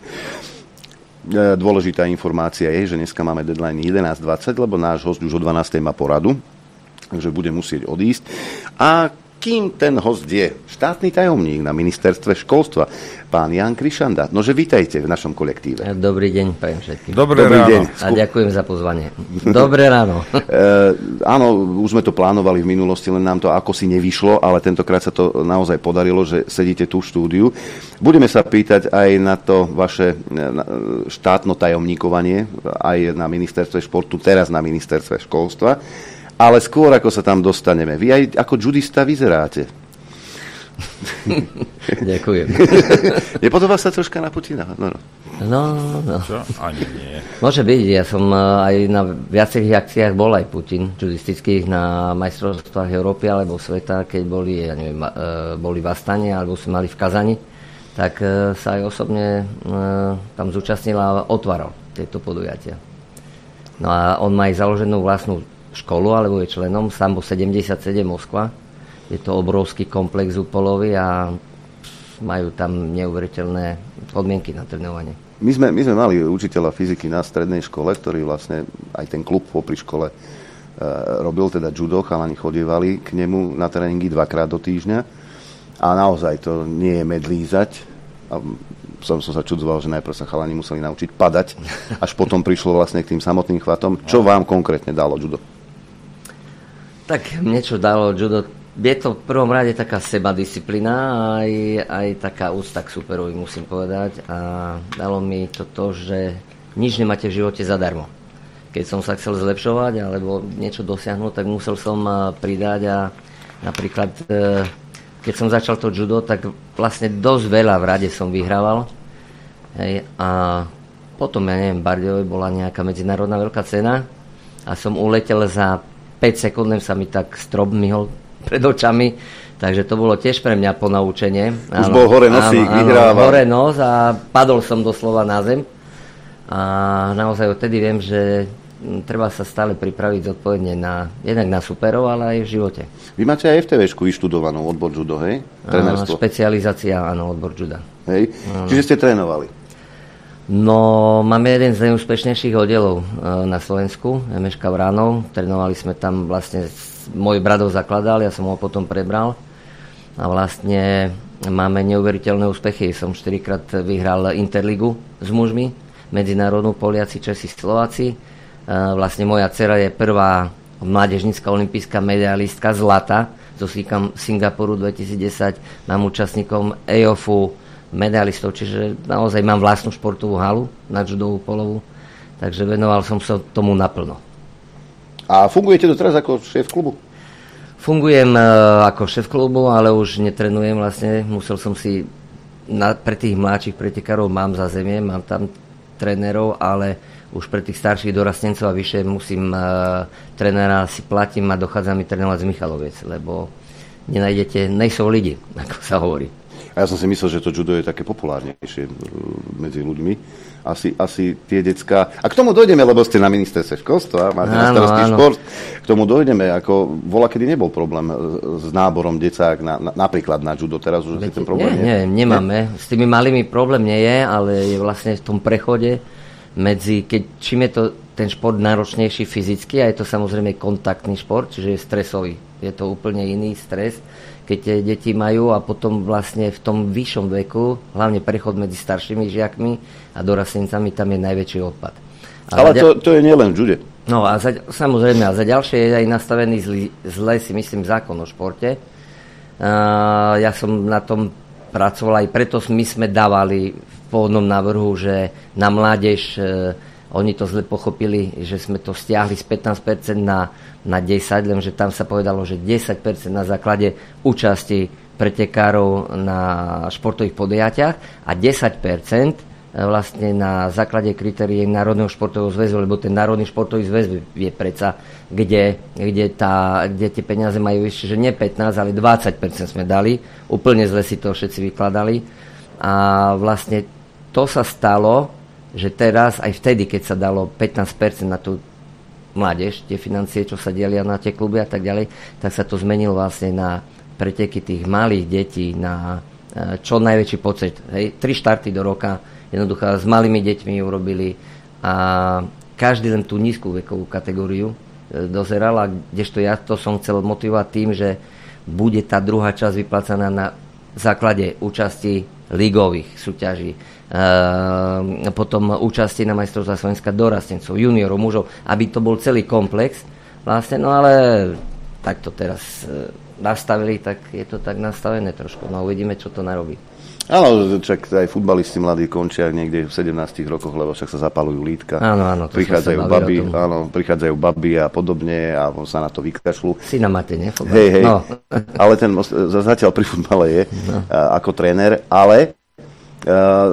Dôležitá informácia je, že dneska máme deadline jedenásť dvadsať, lebo náš host už o dvanástej má poradu, takže bude musieť odísť. A kým ten host je štátny tajomník na ministerstve školstva, pán Ján Krišanda. Nože vítajte v našom kolektíve. Dobrý deň, prajem všetkým. Dobré Dobrý ráno. Deň. A ďakujem za pozvanie. Dobré ráno. e, áno, už sme to plánovali v minulosti, len nám to ako si nevyšlo, ale tentokrát sa to naozaj podarilo, že sedíte tu v štúdiu. Budeme sa pýtať aj na to vaše štátno tajomníkovanie, aj na ministerstve športu, teraz na ministerstve školstva. Ale skôr, ako sa tam dostaneme. Vy aj ako judista vyzeráte. Ďakujem. Nepodobá sa troška na Putina? No, no. No, no. Čo? Ani nie. Môže byť. Ja som aj na viacerých akciách bol aj Putin, judistických, na majstrovstvách Európy alebo sveta, keď boli, ja neviem, boli v Astane alebo sme mali v Kazani, tak sa aj osobne tam zúčastnila a otváral tieto podujatia. No a on má aj založenú vlastnú školu, alebo je členom Sambo sedemdesiatsedem Moskva. Je to obrovský komplex úpolový a majú tam neuveriteľné podmienky na trénovanie. My sme, my sme mali učiteľa fyziky na strednej škole, ktorý vlastne aj ten klub popri škole e, robil, teda judo, chalani chodievali k nemu na tréningy dvakrát do týždňa a naozaj to nie je med lízať. A som, som sa čudzoval, že najprv sa chalani museli naučiť padať, až potom prišlo vlastne k tým samotným chvatom. Čo vám konkrétne dalo judo? Tak niečo dalo judo. Je to v prvom rade taká sebadisciplína, aj, aj taká úcta k superovi, musím povedať. A dalo mi to to, že nič nemáte v živote zadarmo. Keď som sa chcel zlepšovať alebo niečo dosiahnuť, tak musel som pridať a napríklad, keď som začal to judo, tak vlastne dosť veľa v rade som vyhrával. Hej, a potom, ja neviem, v Bardejove bola nejaká medzinárodná veľká cena a som uletel za päť sekúnd, sa mi tak strop myhol pred očami, takže to bolo tiež pre mňa ponaučenie. Už áno, bol hore nosík, vyhrával. Hore nos a padol som doslova na zem. A naozaj odtedy viem, že treba sa stále pripraviť zodpovedne na, jednak na superov, ale aj v živote. Vy máte aj ef té véšku vyštudovanú, odbor judo, hej? Trénerstvo. Špecializácia, áno, odbor juda. Hej? Čiže ste trénovali? No, máme jeden z najúspešnejších oddelov e, na Slovensku, em eš ká Vránov. Trénovali sme tam vlastne, môj brat ho zakladal, ja som ho potom prebral. A vlastne máme neuveriteľné úspechy. Som štyrikrát vyhral Interligu s mužmi, medzinárodnú, Poliaci, Česi, Slováci. Vlastne moja dcera je prvá mládežnícka olympijská medailistka zlata zo Singapuru dvetisícdesať. Mám účastníkom é ó ef u, medailistov, čiže naozaj mám vlastnú športovú halu na judovú polovu, takže venoval som sa tomu naplno. A fungujete doteraz ako šéf klubu? Fungujem uh, ako šéf klubu, ale už netrenujem vlastne. Musel som si, na, pre tých mladších pretekárov mám zázemie, mám tam trénerov, ale už pre tých starších dorastencov a vyššie musím uh, trénera si platím a dochádza mi trénovať z Michaloviec, lebo nenájdete, nejsou lidi, ako sa hovorí. A ja som si myslel, že to judo je také populárnejšie medzi ľuďmi. Asi, asi tie decká... A k tomu dojdeme, lebo ste na ministerstve školstva, máte na starosti šport. K tomu dojdeme, ako voľa, kedy nebol problém s náborom decák, na, na, napríklad na judo. Teraz už je ten problém. Nie, nie, nemáme. Nie? S tými malými problém nie je, ale je vlastne v tom prechode medzi, keď, čím je to ten šport náročnejší fyzicky, a je to samozrejme kontaktný šport, čiže je stresový. Je to úplne iný stres, keď tie deti majú, a potom vlastne v tom vyššom veku, hlavne prechod medzi staršími žiakmi a dorastencami, tam je najväčší odpad. A Ale to, to je nielen v jude. No a za, samozrejme, a za ďalšie je aj nastavený zlý, zle, si myslím, zákon o športe. Uh, ja som na tom pracoval, aj preto my sme dávali v pôvodnom návrhu, že na mládež, uh, oni to zle pochopili, že sme to stiahli z pätnásť percent na, na desať percent, lenže tam sa povedalo, že desať percent na základe účasti pretekárov na športových podujatiach a desať percent vlastne na základe kritérií Národného športového zväzu, lebo ten Národný športový zväz vie predsa, kde, kde, tá, kde tie peniaze majú ešte, že nie pätnásť, ale dvadsať percent sme dali. Úplne zle si to všetci vykladali. A vlastne to sa stalo, že teraz, aj vtedy, keď sa dalo pätnásť percent na tú mládež, tie financie, čo sa delia na tie kluby a tak ďalej, tak sa to zmenilo vlastne na preteky tých malých detí, na čo najväčší počet. Hej, tri štarty do roka, jednoducho s malými deťmi urobili a každý len tú nízku vekovú kategóriu dozeral, a kdežto ja to som chcel motivovať tým, že bude tá druhá časť vyplacaná na základe účasti ligových súťaží, e, potom účasti na majstrovstvá Slovenska dorastencov, juniorov, mužov, aby to bol celý komplex vlastne, no ale tak to teraz e, nastavili, tak je to tak nastavené trošku, no uvidíme, čo to narobí. Áno, čak aj futbalisti mladí končia niekde v sedemnástich rokoch, lebo však sa zapalujú lítka. Áno, áno. Prichádzajú baby, áno, prichádzajú baby a podobne a sa na to vykašľú. Syna máte, nie? Hej, hej. No. Ale ten zatiaľ pri futbale je no. ako tréner, ale uh,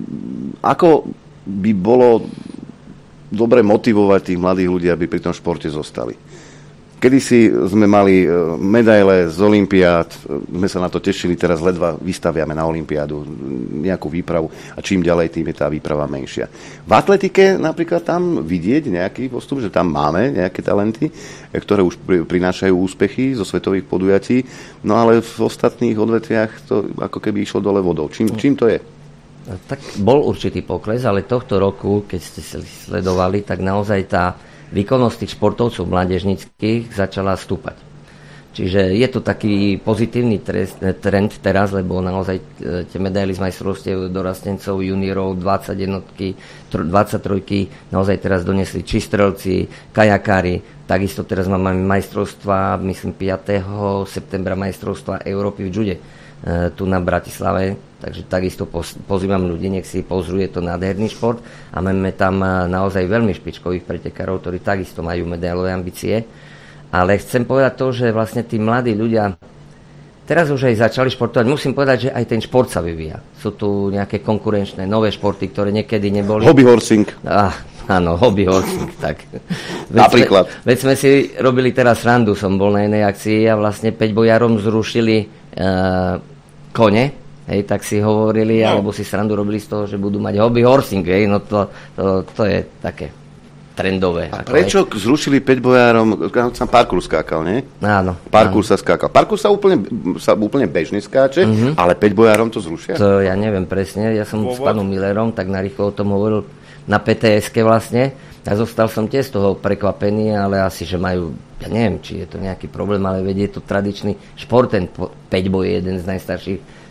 ako by bolo dobre motivovať tých mladých ľudí, aby pri tom športe zostali? Kedysi sme mali medaile z olympiád, sme sa na to tešili, teraz ledva vystaviame na olympiádu nejakú výpravu a čím ďalej, tým je tá výprava menšia. V atletike napríklad tam vidieť nejaký postup, že tam máme nejaké talenty, ktoré už prinášajú úspechy zo svetových podujatí, no ale v ostatných odvetviach to ako keby išlo dole vodou. Čím, čím to je? Tak bol určitý pokles, ale tohto roku, keď ste sledovali, tak naozaj tá výkonnosť tých športovcov mládežníckych začala stúpať. Čiže je to taký pozitívny trend teraz, lebo naozaj tie medaily z majstrovstiev dorastencov, juniorov, dvadsať jednotky, dvadsaťtrojky, naozaj teraz donesli či strelci, kajakári, takisto teraz máme majstrovstva, myslím piateho septembra majstrovstva Európy v jude tu na Bratislave, takže takisto pozývam ľudí, nech si pozrú, je to nádherný šport a máme tam naozaj veľmi špičkových pretekárov, ktorí takisto majú medailové ambície, ale chcem povedať to, že vlastne tí mladí ľudia teraz už aj začali športovať, musím povedať, že aj ten šport sa vyvíja, sú tu nejaké konkurenčné nové športy, ktoré niekedy neboli. Hobby horsing. Ah, áno, hobby horsing, tak. Veď Napríklad. Sme, veď sme si robili teraz randu, som bol na jednej akcii a vlastne päť bojarom zrušili Uh, kone, hej, tak si hovorili, no. alebo si srandu robili z toho, že budú mať hobby horsing, hej, no to, to, to je také trendové. A prečo aj zrušili päť bojárom, tam parkour skákal, nie? Áno. Parkour áno. sa skákal. Parkour sa úplne, sa úplne bežne skáče, uh-huh. ale päť bojárom to zrušia? To ja neviem presne, ja som Vôvod? s pánom Millerom tak narýchlo o tom hovoril na pé té eske vlastne, a zostal som tiež z toho prekvapený, ale asi, že majú, ja neviem, či je to nejaký problém, ale vedie je to tradičný šport, ten päťboj je jeden z najstarších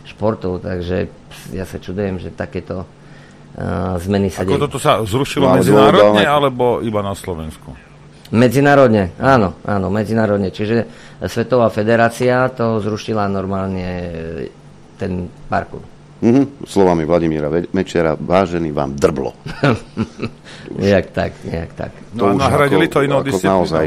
športov, takže ja sa čudujem, že takéto uh, zmeny sa dejú. Ako toto sa zrušilo no, medzinárodne, alebo iba na Slovensku? Medzinárodne, áno, áno, medzinárodne. Čiže Svetová federácia to zrušila normálne ten parkour. Mm-hmm. Slovami Vladimíra Mečera, vážený vám drblo. nejak tak, nejak tak. No a nahradili to inou disciplínou. Naozaj...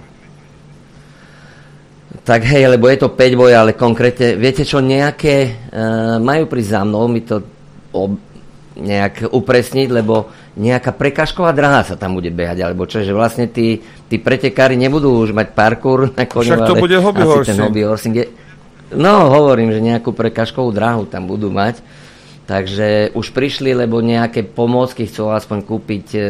Tak hej, lebo je to päť boj, ale konkrétne, viete čo, nejaké, uh, majú prísť za mnou mi to ob, nejak upresniť, lebo nejaká prekážková dráha sa tam bude behať, alebo čo, že vlastne tí, tí pretekári nebudú už mať parkour na koňu, však to ale bude hobby asi horsing. ten hobby horsing je... No, hovorím, že nejakú prekážkovú dráhu tam budú mať. Takže už prišli, lebo nejaké pomôcky chcú aspoň kúpiť e,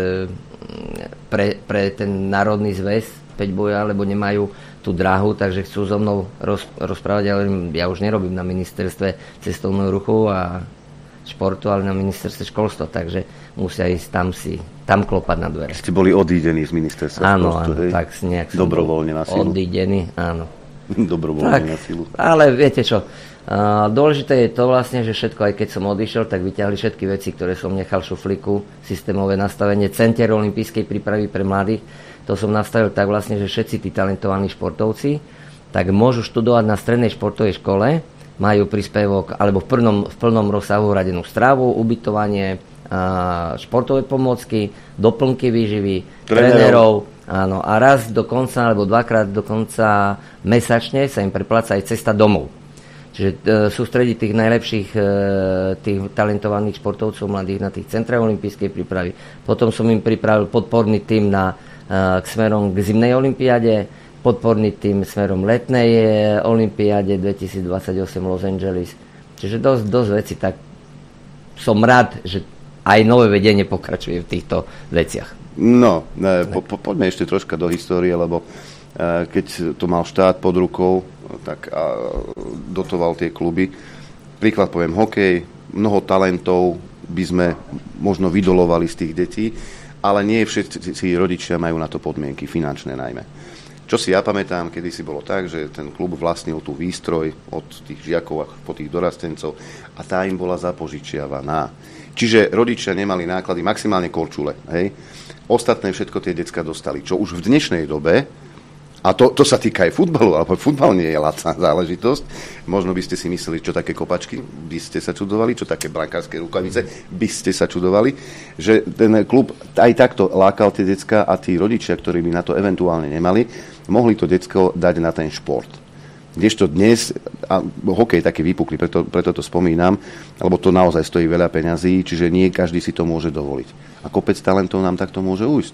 pre, pre ten národný zväz päť boja, lebo nemajú tú dráhu, takže chcú so mnou roz, rozprávať, ale ja už nerobím na ministerstve cestovného ruchu a športu, ale na ministerstve školstva, takže musia ísť tam si, tam klopať na dvere. Ste boli odídení z ministerstva áno, školstva, áno, hej? tak nejak dobrovoľne na silu. Odídený, áno. Dobrovoľne tak, na silu. Ale viete čo, uh, dôležité je to vlastne, že všetko, aj keď som odišiel, tak vyťahli všetky veci, ktoré som nechal v šuflíku, systémové nastavenie, center olympijskej prípravy pre mladých, to som nastavil tak vlastne, že všetci tí talentovaní športovci tak môžu študovať na strednej športovej škole, majú príspevok, alebo v plnom, v plnom rozsahu hradenú stravu, ubytovanie, uh, športové pomôcky, doplnky výživy, trénerov. Áno, a raz dokonca, alebo dvakrát dokonca mesačne sa im prepláca aj cesta domov. Čiže e, sústrediť tých najlepších e, tých talentovaných športovcov mladých na tých centrách olympijskej prípravy. Potom som im pripravil podporný tím na, e, k smerom k zimnej olympiáde, podporný tím smerom letnej e, olympiáde dvetisícdvadsaťosem Los Angeles. Čiže dosť, dosť veci, tak som rád, že aj nové vedenie pokračuje v týchto veciach. No, ne, po, po, poďme ešte troška do histórie, lebo e, keď to mal štát pod rukou, tak a, dotoval tie kluby. Príklad poviem, hokej, mnoho talentov by sme možno vydolovali z tých detí, ale nie všetci rodičia majú na to podmienky, finančné najmä. Čo si ja pamätám, kedy si bolo tak, že ten klub vlastnil tú výstroj od tých žiakov po tých dorastencov a tá im bola zapožičiavaná. Čiže rodičia nemali náklady, maximálne korčule, hej. Ostatné všetko tie decka dostali. Čo už v dnešnej dobe, a to, to sa týka aj futbalu, ale futbal nie je lacná záležitosť. Možno by ste si mysleli, čo také kopačky, by ste sa čudovali, čo také brankárske rukavice, by ste sa čudovali, že ten klub aj takto lákal tie decka a tí rodičia, ktorí by na to eventuálne nemali, mohli to decko dať na ten šport. Kdežto dnes, a hokej taký vypukli, preto, preto to spomínam, lebo to naozaj stojí veľa peňazí, čiže nie každý si to môže dovoliť. A kopec talentov nám takto môže ujsť.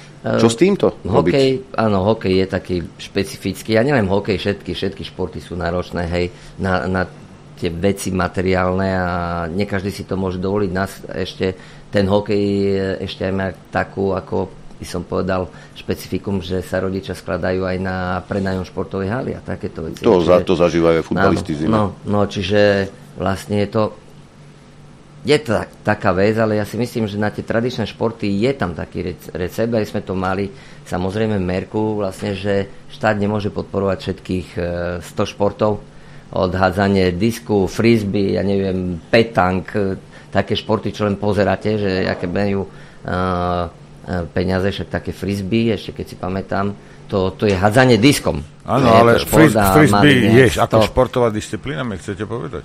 Čo s týmto robiť? Hokej, áno, hokej je taký špecifický. Ja neviem, hokej, všetky, všetky športy sú náročné, hej, na, na tie veci materiálne a nie každý si to môže dovoliť. Nás ešte, ten hokej ešte aj má takú, ako by som povedal, špecifikum, že sa rodičia skladajú aj na prenájom športovej haly a takéto veci. To, čiže, za, to zažívajú futbalisti zime. No, no, čiže vlastne je to je to tak, taká vec, ale ja si myslím, že na tie tradičné športy je tam taký recept, aj sme to mali samozrejme merku, vlastne, že štát nemôže podporovať všetkých sto športov, od hádzanie disku, frisbee, ja neviem, petank, také športy, čo len pozeráte, že aké majú uh, peniaze, však také frisbee, ešte keď si pamätám, to, to je hádzanie diskom. Áno, ale fris, frisbee je ako športová disciplína, mi chcete povedať?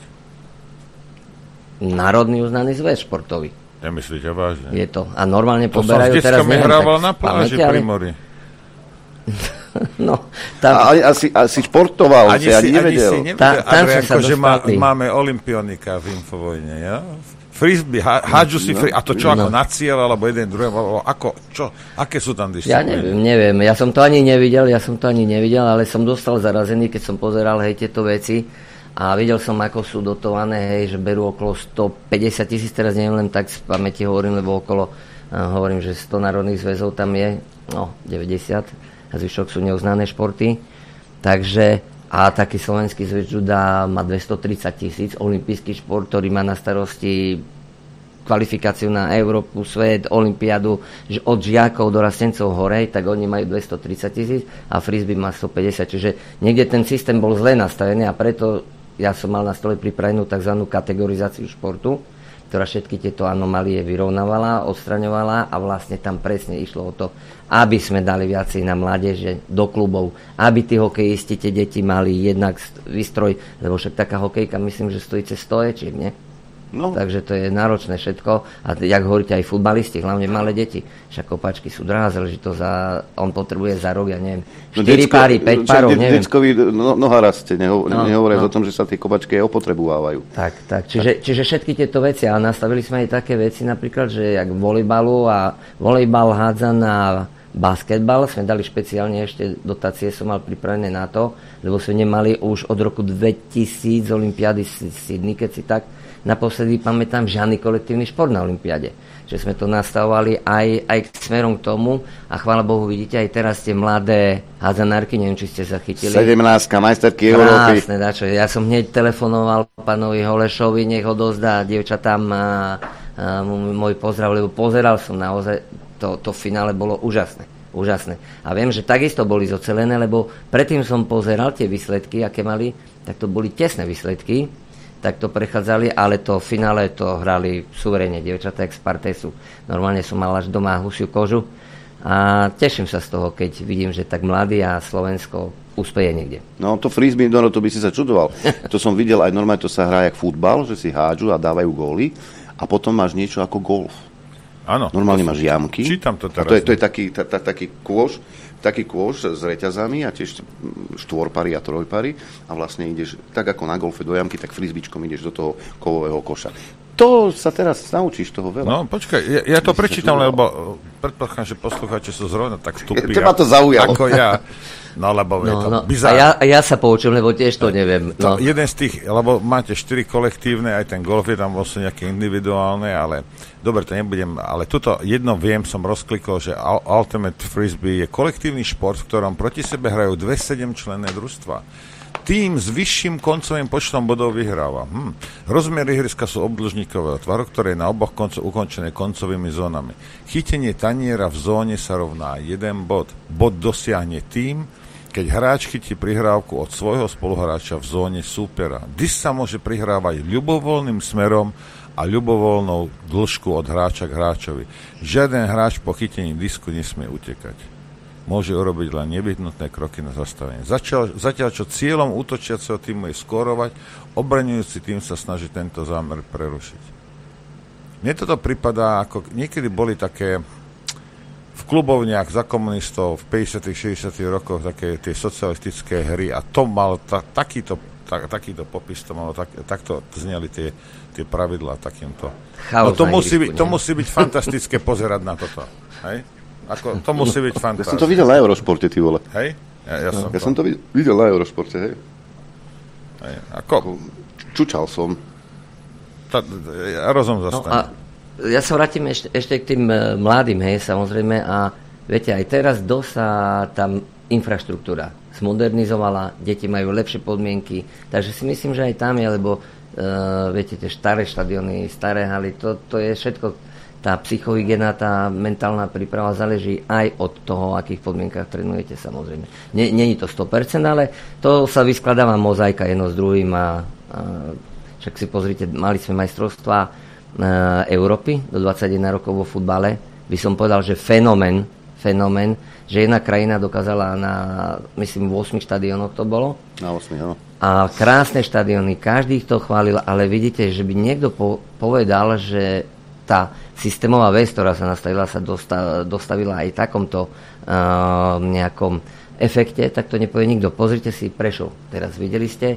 Národný uznaný zväz športový. Nemyslíte vážne? Je to. A normálne to poberajú teraz... To som s deckami hrával na pláži pri mori. No, tam... A asi, asi športoval, ani si, ani nevedel. Ani si nevedel, Ta, Adrianko, že má, máme olympionika v Infovojne, ja? Frisbee, hádžu si frisbee, a to čo, no. Ako na cieľ, alebo jeden druhý, ako, čo, aké sú tam disciplíny? Ja neviem, neviem, ja som to ani nevidel, ja som to ani nevidel, ale som dostal zarazený, keď som pozeral, hej, tieto veci. A videl som, ako sú dotované, hej, že berú okolo stopäťdesiat tisíc, teraz neviem, len tak z pamäti hovorím, lebo okolo, uh, hovorím, že sto národných zväzov tam je, no, deväťdesiat, a zvyšok sú neuznané športy. Takže, a taký slovenský zväz juda má dvestotridsať tisíc, olympijský šport, ktorý má na starosti kvalifikáciu na Európu, svet, olympiádu, že od žiakov do rastencov horej, tak oni majú dvestotridsať tisíc a frisbee má stopäťdesiat, čiže niekde ten systém bol zle nastavený a preto ja som mal na stole pripravenú tzv. Kategorizáciu športu, ktorá všetky tieto anomálie vyrovnávala, odstraňovala a vlastne tam presne išlo o to, aby sme dali viacej na mládeže, do klubov, aby tí hokejisti, tie deti mali jednak výstroj, lebo však taká hokejka, myslím, že stojí cez sto ečiek, nie? No. Takže to je náročné všetko. A jak hovoríte, aj futbalisti, hlavne malé deti. Však kopačky sú drahé, záleží to za... On potrebuje za rok, ja neviem, štyri no, páry, päť párov, neviem. Deckovi no, noha rastie, neho, no, nehovoria no. o tom, že sa tie kopačky aj opotrebujú. Tak, tak. Čiže, čiže všetky tieto veci. A nastavili sme aj také veci, napríklad, že jak volejbalu a volejbal hádza na basketbal, sme dali špeciálne ešte dotácie, som mal pripravené na to, lebo sme nemali už od roku dvetisíc olympiády v Sydney, keď si tak naposledy pamätám, žiadny kolektívny šport na olympiáde. Že sme to nastavovali aj, aj smerom k tomu a chvála Bohu, vidíte, aj teraz tie mladé hádzanárky, neviem, či ste zachytili. sedemnáctka majsterky Európy. Krásne, dačo. Ja som hneď telefonoval pánovi Holešovi, nech ho dozdá dievčatám a, a môj pozdrav, lebo pozeral som naozaj, to, to finále bolo úžasné. Úžasné. A viem, že takisto boli zocelené, lebo predtým som pozeral tie výsledky, aké mali, tak to boli tesné výsledky, tak to prechádzali, ale to v finále to hrali suverene dievčatá jak z Partesu. Normálne som mal až doma husiu kožu a teším sa z toho, keď vidím, že tak mladý a Slovensko úspeje niekde. No to frisbee, no to by si sa čudoval. To som videl aj normálne, to sa hrá jak futbal, že si hádžu a dávajú góly a potom máš niečo ako golf. Áno. Normálne máš jamky. Čítam to teraz. A to je, to je taký, ta, ta, taký kôž, taký kôž s reťazami a tiež štvorpary a trojpary a vlastne ideš tak ako na golfe do jamky, tak frisbičkom ideš do toho kovového koša. To sa teraz naučíš toho veľa. No počkaj, ja, ja to prečítam, lebo predpokladám, že poslucháči sú zrovna tak stupí. Teba to zaujalo. Ako ja. No, lebo no, je to no. bizár. A ja, a ja sa poučím, lebo tiež to neviem. No. To, jeden z tých, lebo máte štyri kolektívne, aj ten golf je tam vlastne nejaké individuálne, ale dobre, to nebudem, ale tuto jedno viem, som rozklikol, že Ultimate Frisbee je kolektívny šport, v ktorom proti sebe hrajú dve sedemčlenné družstva. Tým s vyšším koncovým počtom bodov vyhráva. Hm. Rozmiery ihriska sú obdĺžníkového tvaru, ktoré je na oboch koncoch ukončené koncovými zónami. Chytenie taniera v zóne sa rovná jeden bod. Bod dosiahne tým, keď hráč chytí prihrávku od svojho spoluhráča v zóne súpera. Disk sa môže prihrávať ľubovoľným smerom a ľubovoľnou dĺžku od hráča k hráčovi. Žiaden hráč po chytení disku nesmie utekať. Môže urobiť len nevyhnutné kroky na zastavenie. Zatiaľ, zatiaľ čo cieľom útočiaceho týmu je skórovať, obraňujúci tým sa snaží tento zámer prerušiť. Mne toto pripadá, ako niekedy boli také v klubovniach za komunistov v päťdesiatych šesťdesiatych rokoch také tie socialistické hry a to mal ta, takýto, ta, takýto popis, to malo tak, takto zneli tie, tie pravidlá takýmto. No to musí, byť, to musí byť fantastické pozerať na toto. Hej? Ako, to musí byť fantastické. Ja som to videl na Eurošporte, ty vole. Hej? Ja, ja, som, ja to... som to videl na Eurošporte, hej. Hej. Ako? Čučal som. Ta, ja rozum No zastane. a ja sa vrátim ešte, ešte k tým mladým, hej, samozrejme, a viete, aj teraz dosť sa tam infraštruktúra zmodernizovala, deti majú lepšie podmienky, takže si myslím, že aj tam je, lebo uh, viete, tie staré štadióny, staré haly, to, to je všetko. Tá psychohygiena, tá mentálna príprava záleží aj od toho, akých podmienkach trénujete, samozrejme. Není to sto percent, ale to sa vyskladáva mozaika jedno s druhým a, a však si pozrite, mali sme majstrovstvá e, Európy do dvadsaťjeden rokov vo futbale. By som povedal, že fenomén, fenomén, že jedna krajina dokázala na, myslím, v ôsmich štadiónoch to bolo. Na ôsmich, áno. A krásne štadióny, každý ich to chválil, ale vidíte, že by niekto po, povedal, že tá systémová vec, ktorá sa nastavila, sa dosta, dostavila aj v takomto uh, nejakom efekte, tak to nepovie nikto. Pozrite si Prešov. Teraz videli ste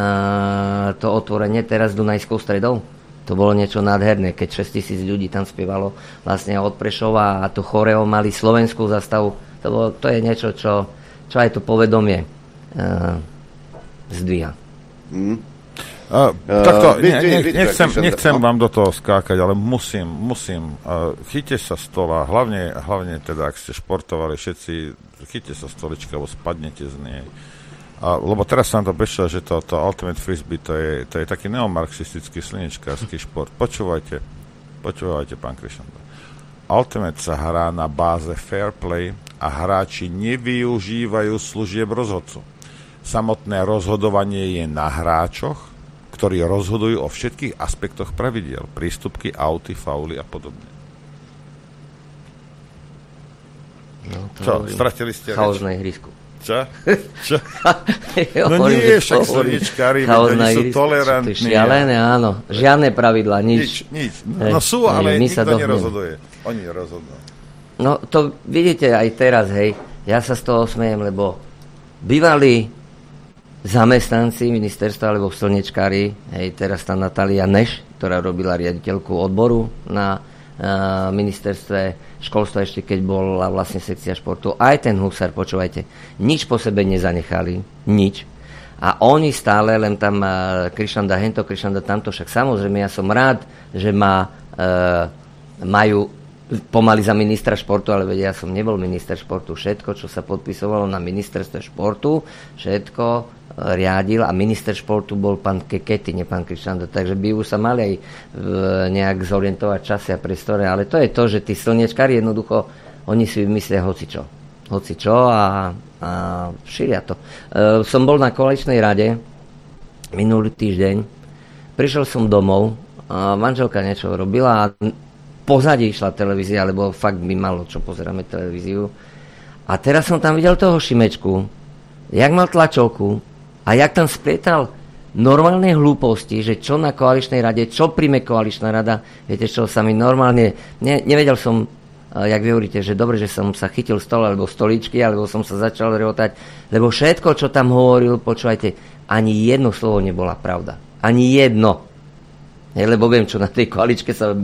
uh, to otvorenie teraz Dunajskou stredou. To bolo niečo nádherné, keď šesťtisíc ľudí tam spievalo vlastne od Prešova a to choreo mali slovenskú zastavu. To, bolo, to je niečo, čo, čo aj to povedomie uh, zdvíha. Mm. Uh, takto, ne, ne, nechcem, nechcem vám do toho skákať, ale musím, musím. Uh, chyťte sa stola, hlavne, hlavne teda, ak ste športovali všetci, chyťte sa stolička, alebo spadnete z nej. Uh, lebo teraz sa nám to prišlo, že to, to Ultimate Frisbee, to je, to je taký neomarxistický slnečkársky šport. Počúvajte, počúvajte, pán Krišan. Ultimate sa hrá na báze fair play a hráči nevyužívajú služieb rozhodcu. samotné rozhodovanie je na hráčoch, ktorí rozhodujú o všetkých aspektoch pravidiel. Prístupky, auty, fauly a podobne. No, Čo, stratili ste reč? Chaos na ihrisku. Čo? Čo? No nie, však slnečkári, oni sú tolerantní. Sú šialené, áno. Žiadne pravidlá, nič. Nič, nič. No sú, ale nikto nerozhoduje. Oni rozhodnú. No to vidíte aj teraz, hej. Ja sa z toho smejem, lebo bývalí zamestnanci ministerstva, alebo slnečkári, hej, teraz tá Natália Neš, ktorá robila riaditeľku odboru na uh, ministerstve školstva ešte keď bola vlastne sekcia športu, aj ten Husar, počúvajte, nič po sebe nezanechali, nič. A oni stále, len tam uh, Krišanda hento, Krišanda tamto, však samozrejme ja som rád, že ma uh, majú pomaly za ministra športu, ale vedia, ja som nebol minister športu, všetko, čo sa podpisovalo na ministerstve športu, všetko riadil a minister športu bol pán Kekety, nie pán Krišanda, takže by už sa mali aj nejak zorientovať časy a priestore, ale to je to, že tí slnečkári jednoducho, oni si vymyslia hocičo. Hocičo a, a šíria to. E, som bol na koaličnej rade minulý týždeň, prišiel som domov, a manželka niečo robila a pozadí išla televízia, lebo fakt by malo čo pozeráme televíziu. A teraz som tam videl toho Šimečku, jak mal tlačovku, a jak tam splietal normálne hlúposti, že čo na koaličnej rade, čo príjme koaličná rada, viete čo, sa mi normálne, ne, nevedel som, jak vy hovoríte, že dobre, že som sa chytil stole alebo stoličky, alebo som sa začal rehotať, lebo všetko, čo tam hovoril, počúvajte, ani jedno slovo nebola pravda. Ani jedno. Hej, lebo viem, čo na tej koaličke sa,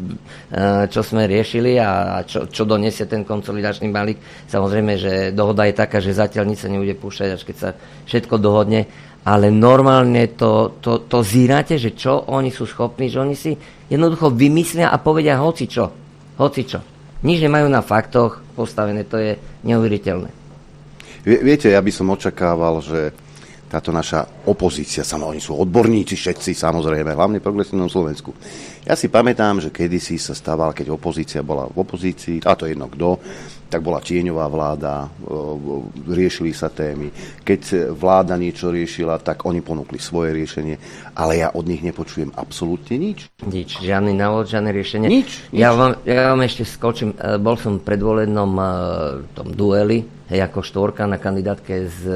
čo sme riešili a čo, čo donesie ten konsolidačný balík. Samozrejme, že dohoda je taká, že zatiaľ nič sa nebude púšťať, až keď sa všetko dohodne. Ale normálne to, to, to zíráte, že čo oni sú schopní, že oni si jednoducho vymyslia a povedia hocičo. Hocičo. Nič nemajú na faktoch postavené, to je neuveriteľné. Viete, ja by som očakával, že táto naša opozícia, samo, oni sú odborníci všetci, samozrejme, hlavne v progresívnom Slovensku. Ja si pamätám, že kedysi sa stával, keď opozícia bola v opozícii, a to je jedno kto, tak bola tieňová vláda, riešili sa témy. Keď vláda niečo riešila, tak oni ponúkli svoje riešenie, ale ja od nich nepočujem absolútne nič. Nič, žiadny návod, žiadne riešenie. Nič. nič. Ja, vám, ja vám ešte skočím, bol som v predvolenom tom dueli, hej, ako štvorka na kandidátke z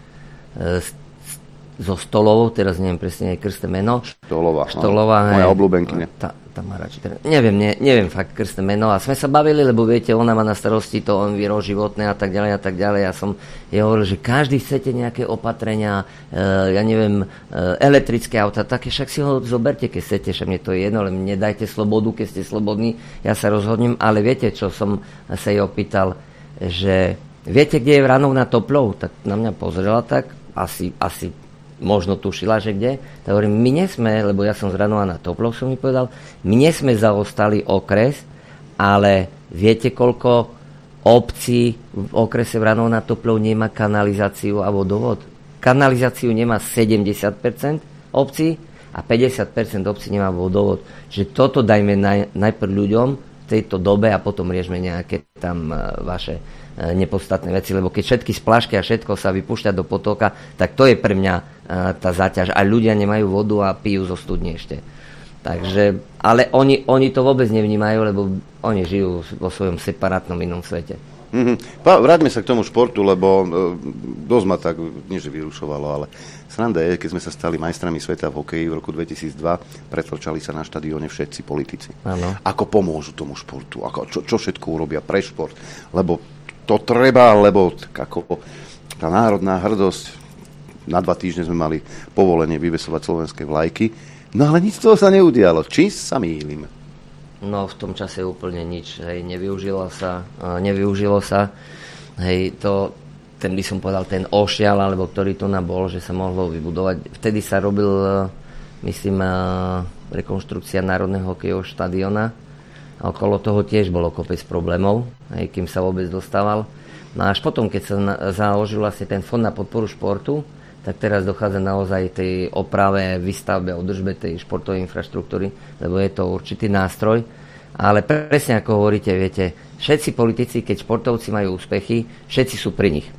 zo Stolovou, teraz neviem presne jej krstné meno. Štolová. Štolová, moja obľúbenkyňa. Tá, tá má radšej teda, neviem, ne, neviem fakt krstné meno. A sme sa bavili, lebo viete, ona má na starosti to enviro životné a tak ďalej a tak ďalej. Ja som jej hovoril, že každý chcete nejaké opatrenia, e, ja neviem, e, elektrické auta, také, však si ho zoberte, keď chcete, však mne to je jedno, ale mne dajte slobodu, keď ste slobodní, ja sa rozhodnem. Ale viete, čo som sa jej opýtal, že viete, kde je Vranovna Toplov? Tak na mňa pozrela tak, asi, asi možno tušila, že kde. Tak hovorím, my nesme, lebo ja som z Ranova na Toplov, som mi povedal, my nesme zaostali okres, ale viete, koľko obcí v okrese Ranova na Toplov nemá kanalizáciu a vodovod? Kanalizáciu nemá sedemdesiat percent obcí a päťdesiat percent obcí nemá vodovod. Čiže toto dajme naj, najprv ľuďom v tejto dobe a potom riešme nejaké tam uh, vaše nepodstatné veci, lebo keď všetky splašky a všetko sa vypúšťa do potoka, tak to je pre mňa uh, tá záťaž. A ľudia nemajú vodu a pijú zo studne ešte. Takže, ale oni, oni to vôbec nevnímajú, lebo oni žijú vo svojom separátnom inom svete. Mm-hmm. Vráťme sa k tomu športu, lebo uh, dosť ma tak, nie že vyrušovalo, ale sranda je, keď sme sa stali majstrami sveta v hokeji v roku dvetisícdva, pretlačali sa na štadióne všetci politici. Ano. Ako pomôžu tomu športu, ako, čo, čo všetko urobia pre šport, lebo to treba, lebo ako tá národná hrdosť, na dva týždne sme mali povolenie vyvesovať slovenské vlajky, no ale nič z toho sa neudialo. Či sa mýlim? No v tom čase úplne nič, hej, nevyužilo sa, nevyužilo sa, hej, to, ten by som povedal, ten ošial, alebo ktorý tu nabol, že sa mohlo vybudovať. Vtedy sa robil, myslím, rekonštrukcia národného hokejového štadiona, a okolo toho tiež bolo kopec problémov, aj kým sa vôbec dostával. No až potom, keď sa na, založil vlastne ten fond na podporu športu, tak teraz dochádza naozaj tej oprave, výstavbe a udržbe tej športovej infraštruktúry, lebo je to určitý nástroj. Ale presne ako hovoríte, viete, všetci politici, keď športovci majú úspechy, všetci sú pri nich.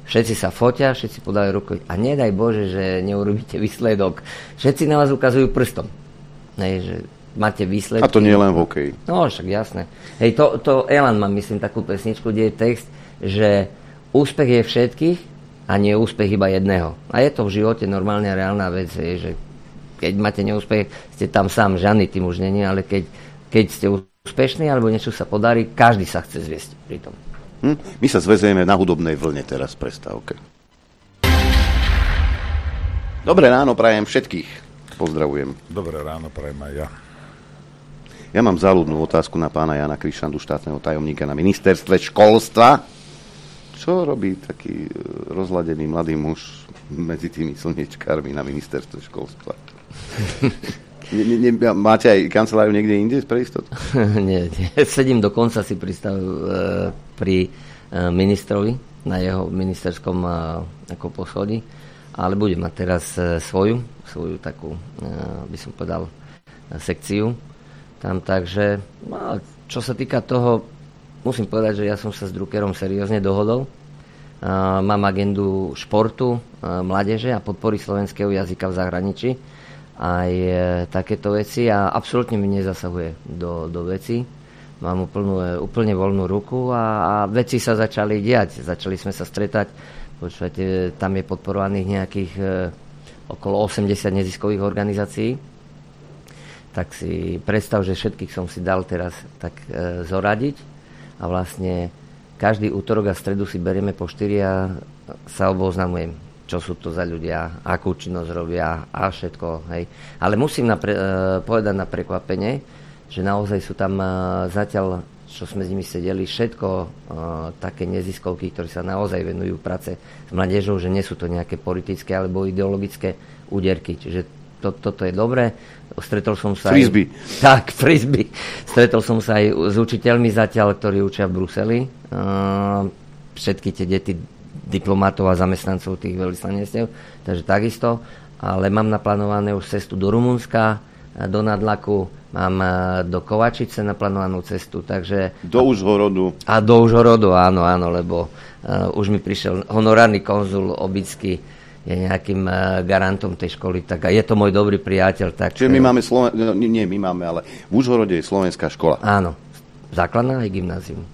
Všetci sa fotia, všetci podajú ruku a nedaj Bože, že neurobíte výsledok. Všetci na vás ukazujú prstom. Hej, že máte výsledky. A to nie len v hokeji. No, však jasné. Hej, to, to Elan má, myslím, takú pesničku, kde je text, že úspech je všetkých a nie úspech iba jedného. A je to v živote normálne a reálna vec, je, že keď máte neúspech, ste tam sám, žiadny tým už není, ale keď, keď ste úspešní alebo niečo sa podarí, každý sa chce zviesť pri tom. Hm? My sa zväzujeme na hudobnej vlne teraz v prestávke. Dobré ráno prajem všetkých. Pozdravujem. Dobré ráno prajem aj ja. Ja mám záľudnú otázku na pána Jana Krišandu, štátneho tajomníka na ministerstve školstva. Čo robí taký rozladený mladý muž medzi tými slniečkármi na ministerstve školstva? ne, ne, ne, máte aj kanceláriu niekde inde pre istotu? nie, nie, sedím dokonca si pristavujú e, pri e, ministrovi na jeho ministerskom e, ako poschodí, ale budem mať teraz e, svoju, svoju takú, e, by som povedal, sekciu tam, takže no, čo sa týka toho, musím povedať, že ja som sa s Druckerom seriózne dohodol. Uh, mám agendu športu, uh, mládeže a podpory slovenského jazyka v zahraničí. Aj uh, takéto veci a absolútne mi nezasahuje do, do veci. Mám úplnú, úplne voľnú ruku a, a veci sa začali diať. Začali sme sa stretať. Počúvate, tam je podporovaných nejakých uh, okolo osemdesiat neziskových organizácií. Tak si predstav, že všetkých som si dal teraz tak e, zoradiť a vlastne každý útorok a stredu si berieme po štyri a sa oboznamujem, čo sú to za ľudia, akú činnosť robia a všetko. Hej. Ale musím napre- e, povedať na prekvapenie, že naozaj sú tam e, zatiaľ, čo sme s nimi sedeli, všetko e, také neziskovky, ktoré sa naozaj venujú práce s mládežou, že nie sú to nejaké politické alebo ideologické úderky. Čiže To, toto je dobré. Stretol som sa Frisbee. Aj, tak, frisbee. Stretol som sa aj s učiteľmi zatiaľ, ktorí učia v Bruseli. Uh, všetky tie deti diplomatov a zamestnancov tých veľvyslanectiev. Takže takisto. Ale mám naplánované už cestu do Rumunska, do Nadlaku, mám do Kovačice naplánovanú cestu. Takže, do Užhorodu. A do Užhorodu, áno, áno, lebo uh, už mi prišiel honorárny konzul Obický, je nejakým uh, garantom tej školy, tak a je to môj dobrý priateľ. Tak, Čiže my máme, Sloven... no, nie my máme, ale v Užhorode je slovenská škola. Áno, základná aj gymnázium.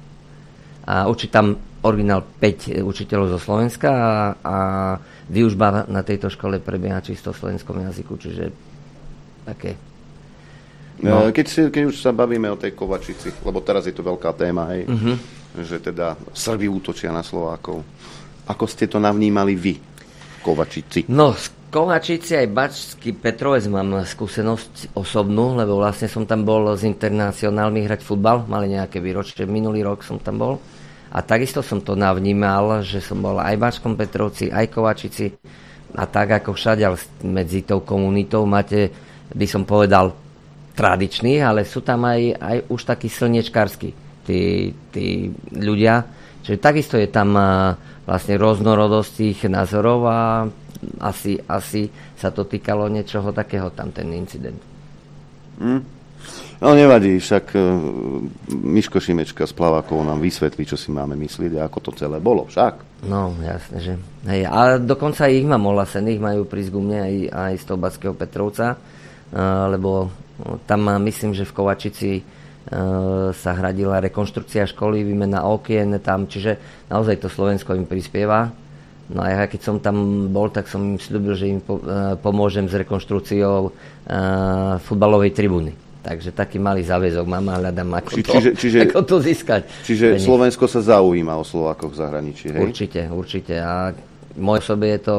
A učí tam originál päť učiteľov zo Slovenska a, a výučba na tejto škole prebieha čisto v slovenskom jazyku, čiže také. No. Keď, si, keď už sa bavíme o tej Kovačici, lebo teraz je to veľká téma, hej, uh-huh. že teda Srbi útočia na Slovákov. Ako ste to navnímali vy? Kovačici. No, z Kovačici aj Bačský Petrovec mám skúsenosť osobnú, lebo vlastne som tam bol s internacionálmi hrať futbal, mali nejaké výročie, minulý rok som tam bol a takisto som to navnímal, že som bol aj v Bačskom Petrovci, aj Kovačici a tak ako všade medzi tou komunitou máte, by som povedal, tradičných, ale sú tam aj, aj už takí slniečkársky tí, tí ľudia, čiže takisto je tam vlastne rôznorodosť tých názorov a asi, asi sa to týkalo niečoho takého tam ten incident. Mm. No nevadí, však uh, Miško Šimečka z Plavákov nám vysvetlí, čo si máme myslieť a ako to celé bolo, však. No, jasne, že. Hej, a dokonca ich mám ohlasených, majú prísť ku mne aj, aj z toho Bačského Petrovca, uh, lebo tam myslím, že v Kovačici sa hradila rekonštrukcia školy, výmena okien tam, čiže naozaj to Slovensko im prispieva. No a ja keď som tam bol, tak som im sľúbil, že im pomôžem s rekonštrukciou uh, futbalovej tribúny. Takže taký malý záväzok mám a hľadám, ako, Či, to, čiže, čiže, ako to získať. Čiže Slovensko sa zaujíma o Slovákoch v zahraničí, hej? Určite, určite. A v mojej osobe je to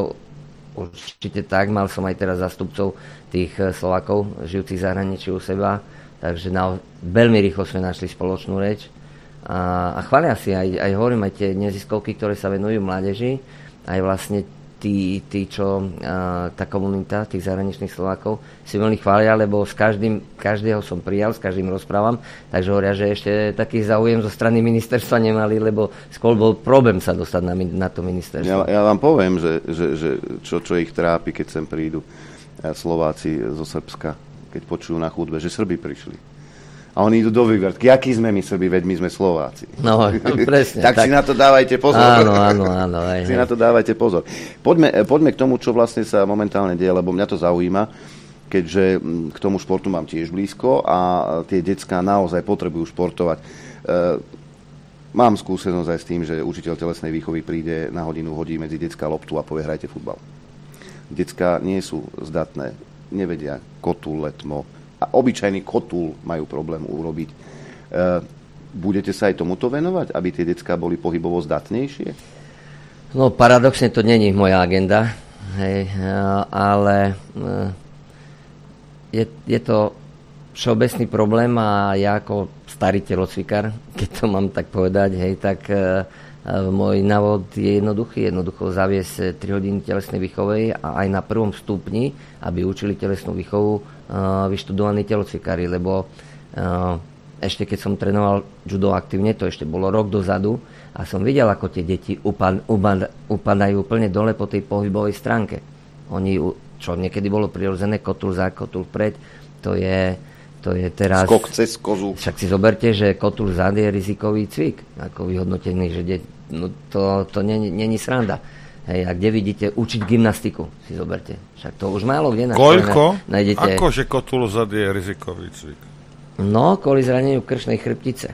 určite tak. Mal som aj teraz zástupcov tých Slovákov, žijúcich v zahraničí u seba. Takže na, veľmi rýchlo sme našli spoločnú reč a, a chvália si aj, aj hovorím aj tie neziskovky, ktoré sa venujú mládeži, aj vlastne tí, tí čo a, tá komunita tých zahraničných Slovákov si veľmi chvália, lebo s každým, každého som prijal, s každým rozprávam, takže hovoria, že ešte taký záujem zo strany ministerstva nemali, lebo skôr bol problém sa dostať na, na to ministerstvo. Ja, ja vám poviem, že, že, že čo, čo ich trápi, keď sem prídu Slováci zo Srbska, keď počujú na chudbe, že Srbi prišli. A oni idú do vývratky. Akí sme my sebi, veď my sme Slováci. No, presne. tak, tak si na to dávajte pozor. Áno, áno, áno. Aj, si na to dávajte pozor. Poďme, poďme k tomu, čo vlastne sa momentálne deje, lebo mňa to zaujíma, keďže k tomu športu mám tiež blízko a tie decká naozaj potrebujú športovať. E, mám skúsenosť aj s tým, že učiteľ telesnej výchovy príde na hodinu, hodí medzi decká loptu a povie hrajte futbal. Decká nie sú zdatné, nevedia kotul, letmo, a obyčajný kotul majú problém urobiť. E, budete sa aj tomuto venovať, aby tie decká boli pohybovo zdatnejšie? No, paradoxne to není moja agenda, hej, ale je, je to všeobecný problém a ja ako starý telocvikár, keď to mám tak povedať, hej, tak e, môj návod je jednoduchý, jednoducho zaviesť tri hodiny telesnej výchovy a aj na prvom stupni, aby učili telesnú výchovu vyštudovaní telocvikári, lebo ešte keď som trénoval judo aktívne, to ešte bolo rok dozadu a som videl, ako tie deti upad, upad, upadajú úplne dole po tej pohybovej stránke. Oni, čo niekedy bolo prirodzené, kotul za, kotul vpred, to je, to je teraz... Skok cez kozu. Však si zoberte, že kotul vzad je rizikový cvik, ako vyhodnotený, že de, no to, to není sranda. Hej, a kde vidíte učiť gymnastiku, si zoberte. Však to už málo kde Koľko? nájdete. Akože kotul vzad je rizikový cvik? No, kvôli zraneniu krčnej chrbtice.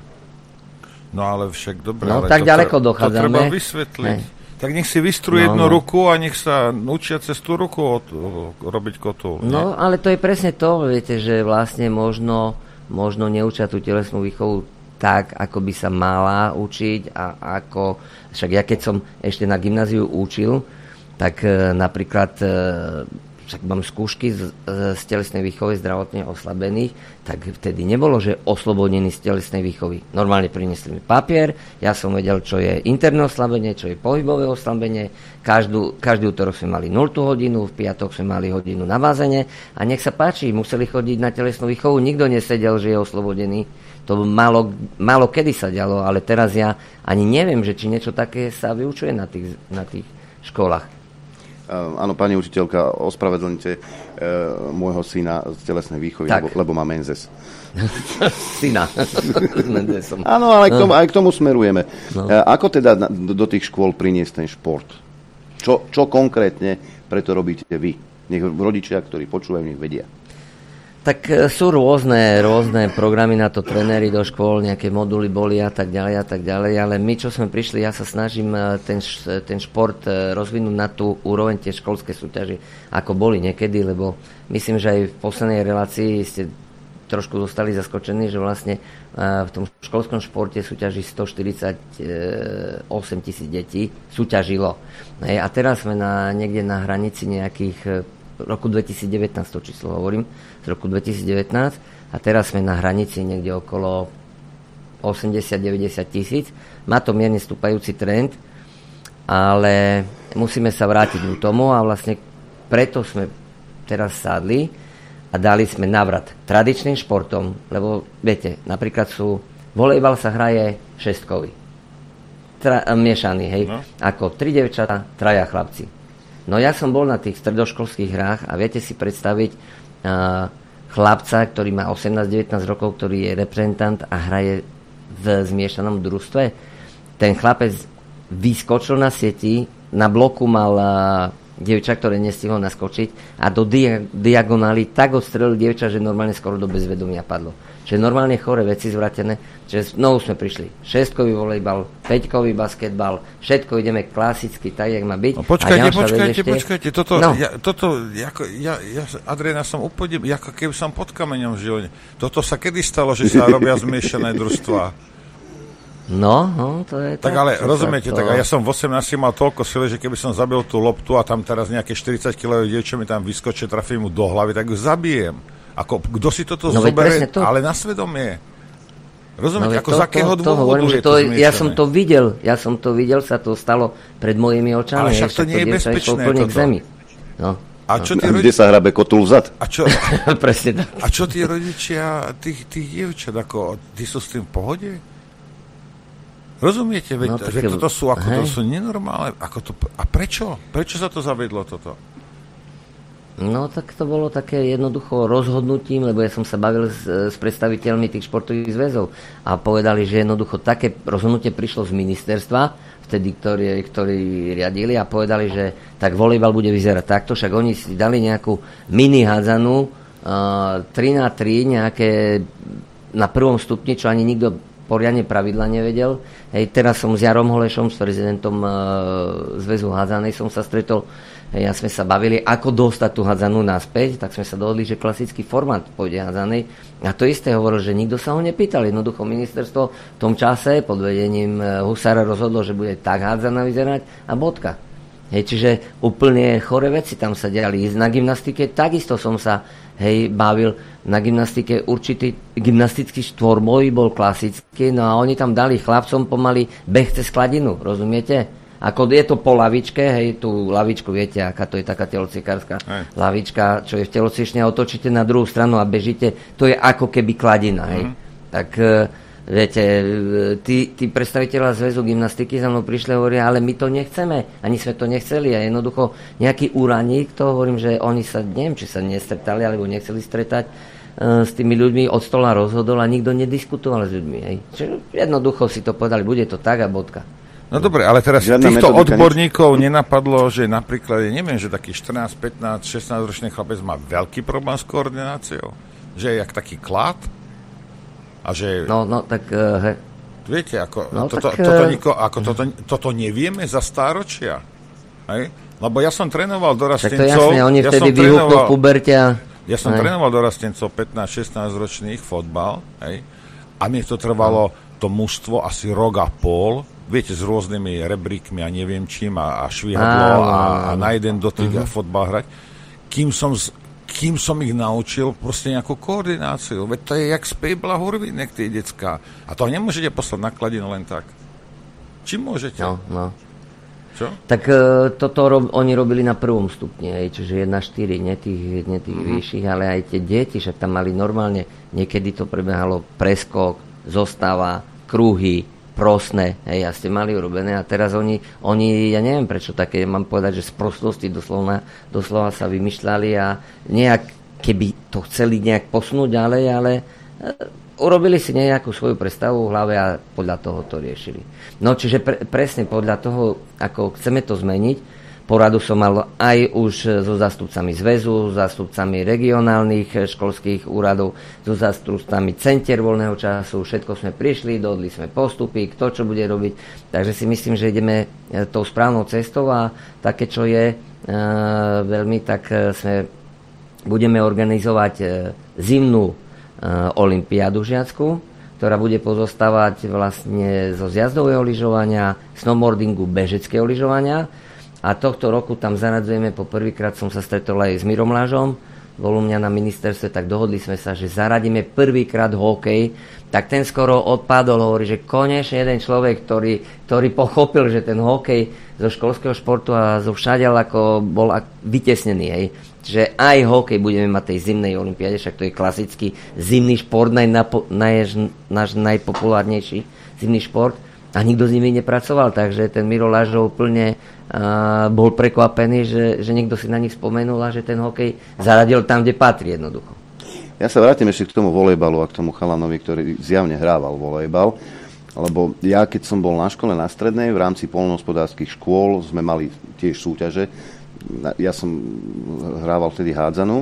No ale však dobre. No, ale tak to ďaleko tre- dochádzame. To treba vysvetliť. Hej. Tak nech si vystruje no, jednu no. ruku a nech sa učia cez tú ruku od, robiť kotul. No, nie? Ale to je presne to, viete, že vlastne možno, možno neučia tú telesnú výchovu tak, ako by sa mala učiť a ako... Však ja keď som ešte na gymnáziu učil, tak e, napríklad e, však mám skúšky z, z telesnej výchovy zdravotne oslabených, tak vtedy nebolo, že oslobodený z telesnej výchovy. Normálne priniesli mi papier, ja som vedel, čo je interné oslabenie, čo je pohybové oslabenie. Každú, každý útorok sme mali nultú hodinu, v piatok sme mali hodinu na bázene a nech sa páči, museli chodiť na telesnú výchovu, nikto nesedel, že je oslobodený. To málo, málo kedy sa dialo, ale teraz ja ani neviem, že či niečo také sa vyučuje na tých, na tých školách. Uh, áno, pani učiteľka, ospravedlňte uh, môjho syna z telesnej výchovy, lebo, lebo má menzes. Syna. Menzesom. Áno, ale k tomu, aj k tomu smerujeme. No. Uh, ako teda na, do, do tých škôl priniesť ten šport? Čo, čo konkrétne preto robíte vy? Nech rodičia, ktorí počúvajú, nech vedia. Tak sú rôzne, rôzne programy na to, trenéri do škôl, nejaké moduly boli a tak ďalej a tak ďalej, ale my, čo sme prišli, ja sa snažím ten, ten šport rozvinúť na tú úroveň tie školské súťaži, ako boli niekedy, lebo myslím, že aj v poslednej relácii ste trošku zostali zaskočení, že vlastne v tom školskom športe súťaží stoštyridsaťosem tisíc detí, súťažilo. A teraz sme na, niekde na hranici nejakých roku dvetisícdevätnásť, to číslo hovorím, z roku dvetisícdevätnásť a teraz sme na hranici niekde okolo osemdesiat deväťdesiat tisíc. Má to mierne stúpajúci trend, ale musíme sa vrátiť k tomu a vlastne preto sme teraz sadli a dali sme navrat tradičným športom, lebo viete, napríklad sú, volejbal sa hraje šestkový, tra, miešaný, hej, no. Ako tri devčatá, traja chlapci. No ja som bol na tých stredoškolských hrách a viete si predstaviť uh, chlapca, ktorý má osemnásť devätnásť rokov, ktorý je reprezentant a hraje v zmiešanom družstve. Ten chlapec vyskočil na sieti, na bloku mal uh, dievča, ktoré nestihlo naskočiť a do dia- diagonály tak odstrelil dievča, že normálne skoro do bezvedomia padlo. Čiže normálne chore veci zvratené. Čiže znovu sme prišli. Šestkový volejbal, peťkový basketbal, všetko ideme klasicky, tak, jak má byť. No, počkajte, počkajte, ešte... počkajte. Toto, no. ja, toto ako, ja, ja, Adriana, som úplne, ako keby som pod kameňom žil. Toto sa kedy stalo, že sa robia zmiešané družstvá? No, no, to je tak. Tak ale rozumiete, to... tak a ja som v osemnástich mal toľko sily, že keby som zabil tú loptu a tam teraz nejaké štyridsaťkilové dievča mi tam vyskočí, trafím mu do hlavy, tak ju zabijem. Ako, kto si toto no, zoberie, to... ale na svedomie. Rozumiete, no, ako to, z akého to, dôvodu hovorím, je to, to Ja som to videl, ja som to videl, sa to stalo pred mojimi očami. Ale však to nie je bezpečné toto. Zemi. No. A čo no. Rodi... Kde sa hrabe kotul vzad? A čo, presne tak. A čo tí rodičia tých, tých dievčat, ako, tí sú s tým v pohode? Rozumiete, veď, no, že toto sú, ako, to sú nenormálne. Ako to, a prečo? Prečo sa to zavedlo toto? No tak to bolo také jednoducho rozhodnutím, lebo ja som sa bavil s, s predstaviteľmi tých športových zväzov a povedali, že jednoducho také rozhodnutie prišlo z ministerstva, vtedy, ktorí, ktorí riadili a povedali, že tak volejbal bude vyzerať takto, však oni si dali nejakú mini hádzanú uh, tri na tri nejaké na prvom stupni, čo ani nikto poriadne pravidla nevedel. Hej, teraz som s Jarom Holešom, s prezidentom uh, zväzu hádzanej som sa stretol. Ja sme sa bavili, ako dostať tú hádzanú naspäť, tak sme sa dohodli, že klasický formát pôjde hádzanej. A to isté hovoril, že nikto sa ho nepýtal. Jednoducho ministerstvo v tom čase pod vedením Husára rozhodlo, že bude tak hádzaná vyzerať a bodka. Hej, čiže úplne chore veci tam sa diali. Na gymnastike takisto som sa hej, bavil. Na gymnastike určitý gymnastický štvorboj bol klasický, no a oni tam dali chlapcom pomaly beh cez skladinu, rozumiete? Ako je to po lavičke, hej, tú lavičku, viete, aká to je taká telocvikárska lavička, čo je v telocvični a otočíte na druhú stranu a bežíte, to je ako keby kladina, hej. Mm-hmm. Tak, viete, tí, tí predstaviteľa zväzu gymnastiky za mnou prišli a hovoria, ale my to nechceme, ani sme to nechceli a jednoducho nejaký úradník, to hovorím, že oni sa, neviem, či sa nestretali, alebo nechceli stretať s tými ľuďmi, od stola rozhodol a nikto nediskutoval s ľuďmi, hej. Čiže jednoducho si to povedali, bude to tak a bodka. No dobre, ale teraz žiadna týchto odborníkov nič nenapadlo, že napríklad, ja neviem, že taký štrnásť, pätnásť, šestnásť ročný chlapec má veľký problém s koordináciou? Že je jak taký klad? A že... No, no, tak... Uh, he. Viete, ako, no, toto, tak, toto, niko, ako toto, toto nevieme za stáročia. Hej? Lebo ja som trénoval dorastencov... Tak to jasne, oni ja vtedy vyhúknú v puberte a... Ja som hej. trénoval dorastencov pätnásť šestnásť ročných fotbal, hej? A mne to trvalo to mužstvo asi rok a pol, viete, s rôznymi rebríkmi a neviem čím a, a švihadlo a, a na jeden dotyk uh-huh. a fotbal hrať, kým som, kým som ich naučil proste nejakú koordináciu. Veď to je jak spejbla hurvinek, tie decká. A to nemôžete poslať na kladinu len tak. Či môžete? No, no. Čo? Tak uh, toto rob, oni robili na prvom stupni, hej, čiže jedna štyri, nie tých, nie tých uh-huh. vyšších, ale aj tie deti, však tam mali normálne, niekedy to prebehalo preskok, zostava, kruhy, prosné, hej, a ste mali urobené a teraz oni, oni, ja neviem prečo také, mám povedať, že z prostosti doslova, doslova sa vymýšľali a nejak, keby to chceli nejak posunúť ďalej, ale e, urobili si nejakú svoju predstavu v hlave a podľa toho to riešili. No, čiže pre, presne podľa toho, ako chceme to zmeniť, poradu som mal aj už so zástupcami zväzu, so zástupcami regionálnych školských úradov, so zástupcami centier voľného času, všetko sme prišli, dohodli sme postupy, kto čo bude robiť, takže si myslím, že ideme tou správnou cestou a také, čo je e, veľmi, tak sme budeme organizovať e, zimnú e, olympiádu žiackú, ktorá bude pozostávať vlastne zo zjazdového lyžovania, snowboardingu, bežeckého lyžovania. A tohto roku tam zaradzujeme, po prvýkrát som sa stretol aj s Mirom Lážom, bol u mňa na ministerstve, tak dohodli sme sa, že zaradíme prvýkrát hokej, tak ten skoro odpadol, hovorí, že konečne jeden človek, ktorý, ktorý pochopil, že ten hokej zo školského športu a zo všadiaľ ako bol vytesnený, hej. Čiže aj hokej budeme mať tej zimnej olympiáde, však to je klasický zimný šport, najnapo, naj, náš najpopulárnejší zimný šport. A nikto s nimi nepracoval, takže ten Miro Lážov úplne uh, bol prekvapený, že, že niekto si na nich spomenul a že ten hokej zaradil tam, kde patrí jednoducho. Ja sa vrátim ešte k tomu volejbalu a k tomu chalanovi, ktorý zjavne hrával volejbal, lebo ja, keď som bol na škole na strednej, v rámci poľnohospodárskych škôl sme mali tiež súťaže. Ja som hrával vtedy hádzanú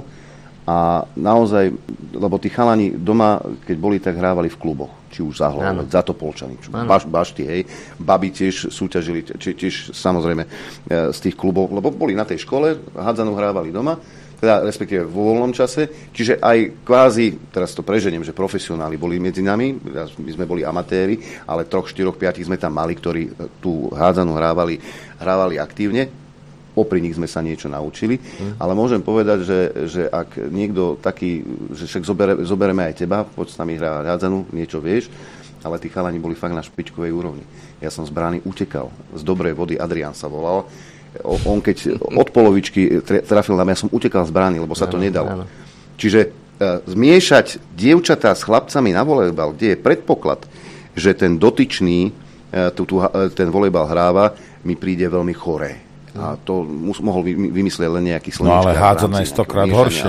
a naozaj, lebo tí chalani doma, keď boli, tak hrávali v kluboch. Či už za Hlavec, za Topolčany, baš, bašty, hej. Babi tiež súťažili, či, tiež samozrejme z tých klubov, lebo boli na tej škole, hádzanú hrávali doma, teda respektíve vo voľnom čase, čiže aj kvázi, teraz to preženiem, že profesionáli boli medzi nami, my sme boli amatéri, ale troch, štyroch, piatich sme tam mali, ktorí tú hádzanú hrávali, hrávali aktívne. Popri nich sme sa niečo naučili, mm. ale môžem povedať, že, že ak niekto taký, že však zobere, zoberieme aj teba, poď s nami hrávať hádzanú, niečo vieš, ale tí chalani boli fakt na špičkovej úrovni. Ja som z brány utekal, z dobrej vody, Adrián sa volal, on keď od polovičky trafil na mňa, ja som utekal z brány, lebo sa to nedalo. Áno. Čiže uh, zmiešať dievčatá s chlapcami na volejbal, kde je predpoklad, že ten dotyčný uh, tu, tu, uh, ten volejbal hráva, mi príde veľmi choré. A to mus, mohol vymyslieť len nejaký slnečkár. No ale hádzaná je stokrát horšie.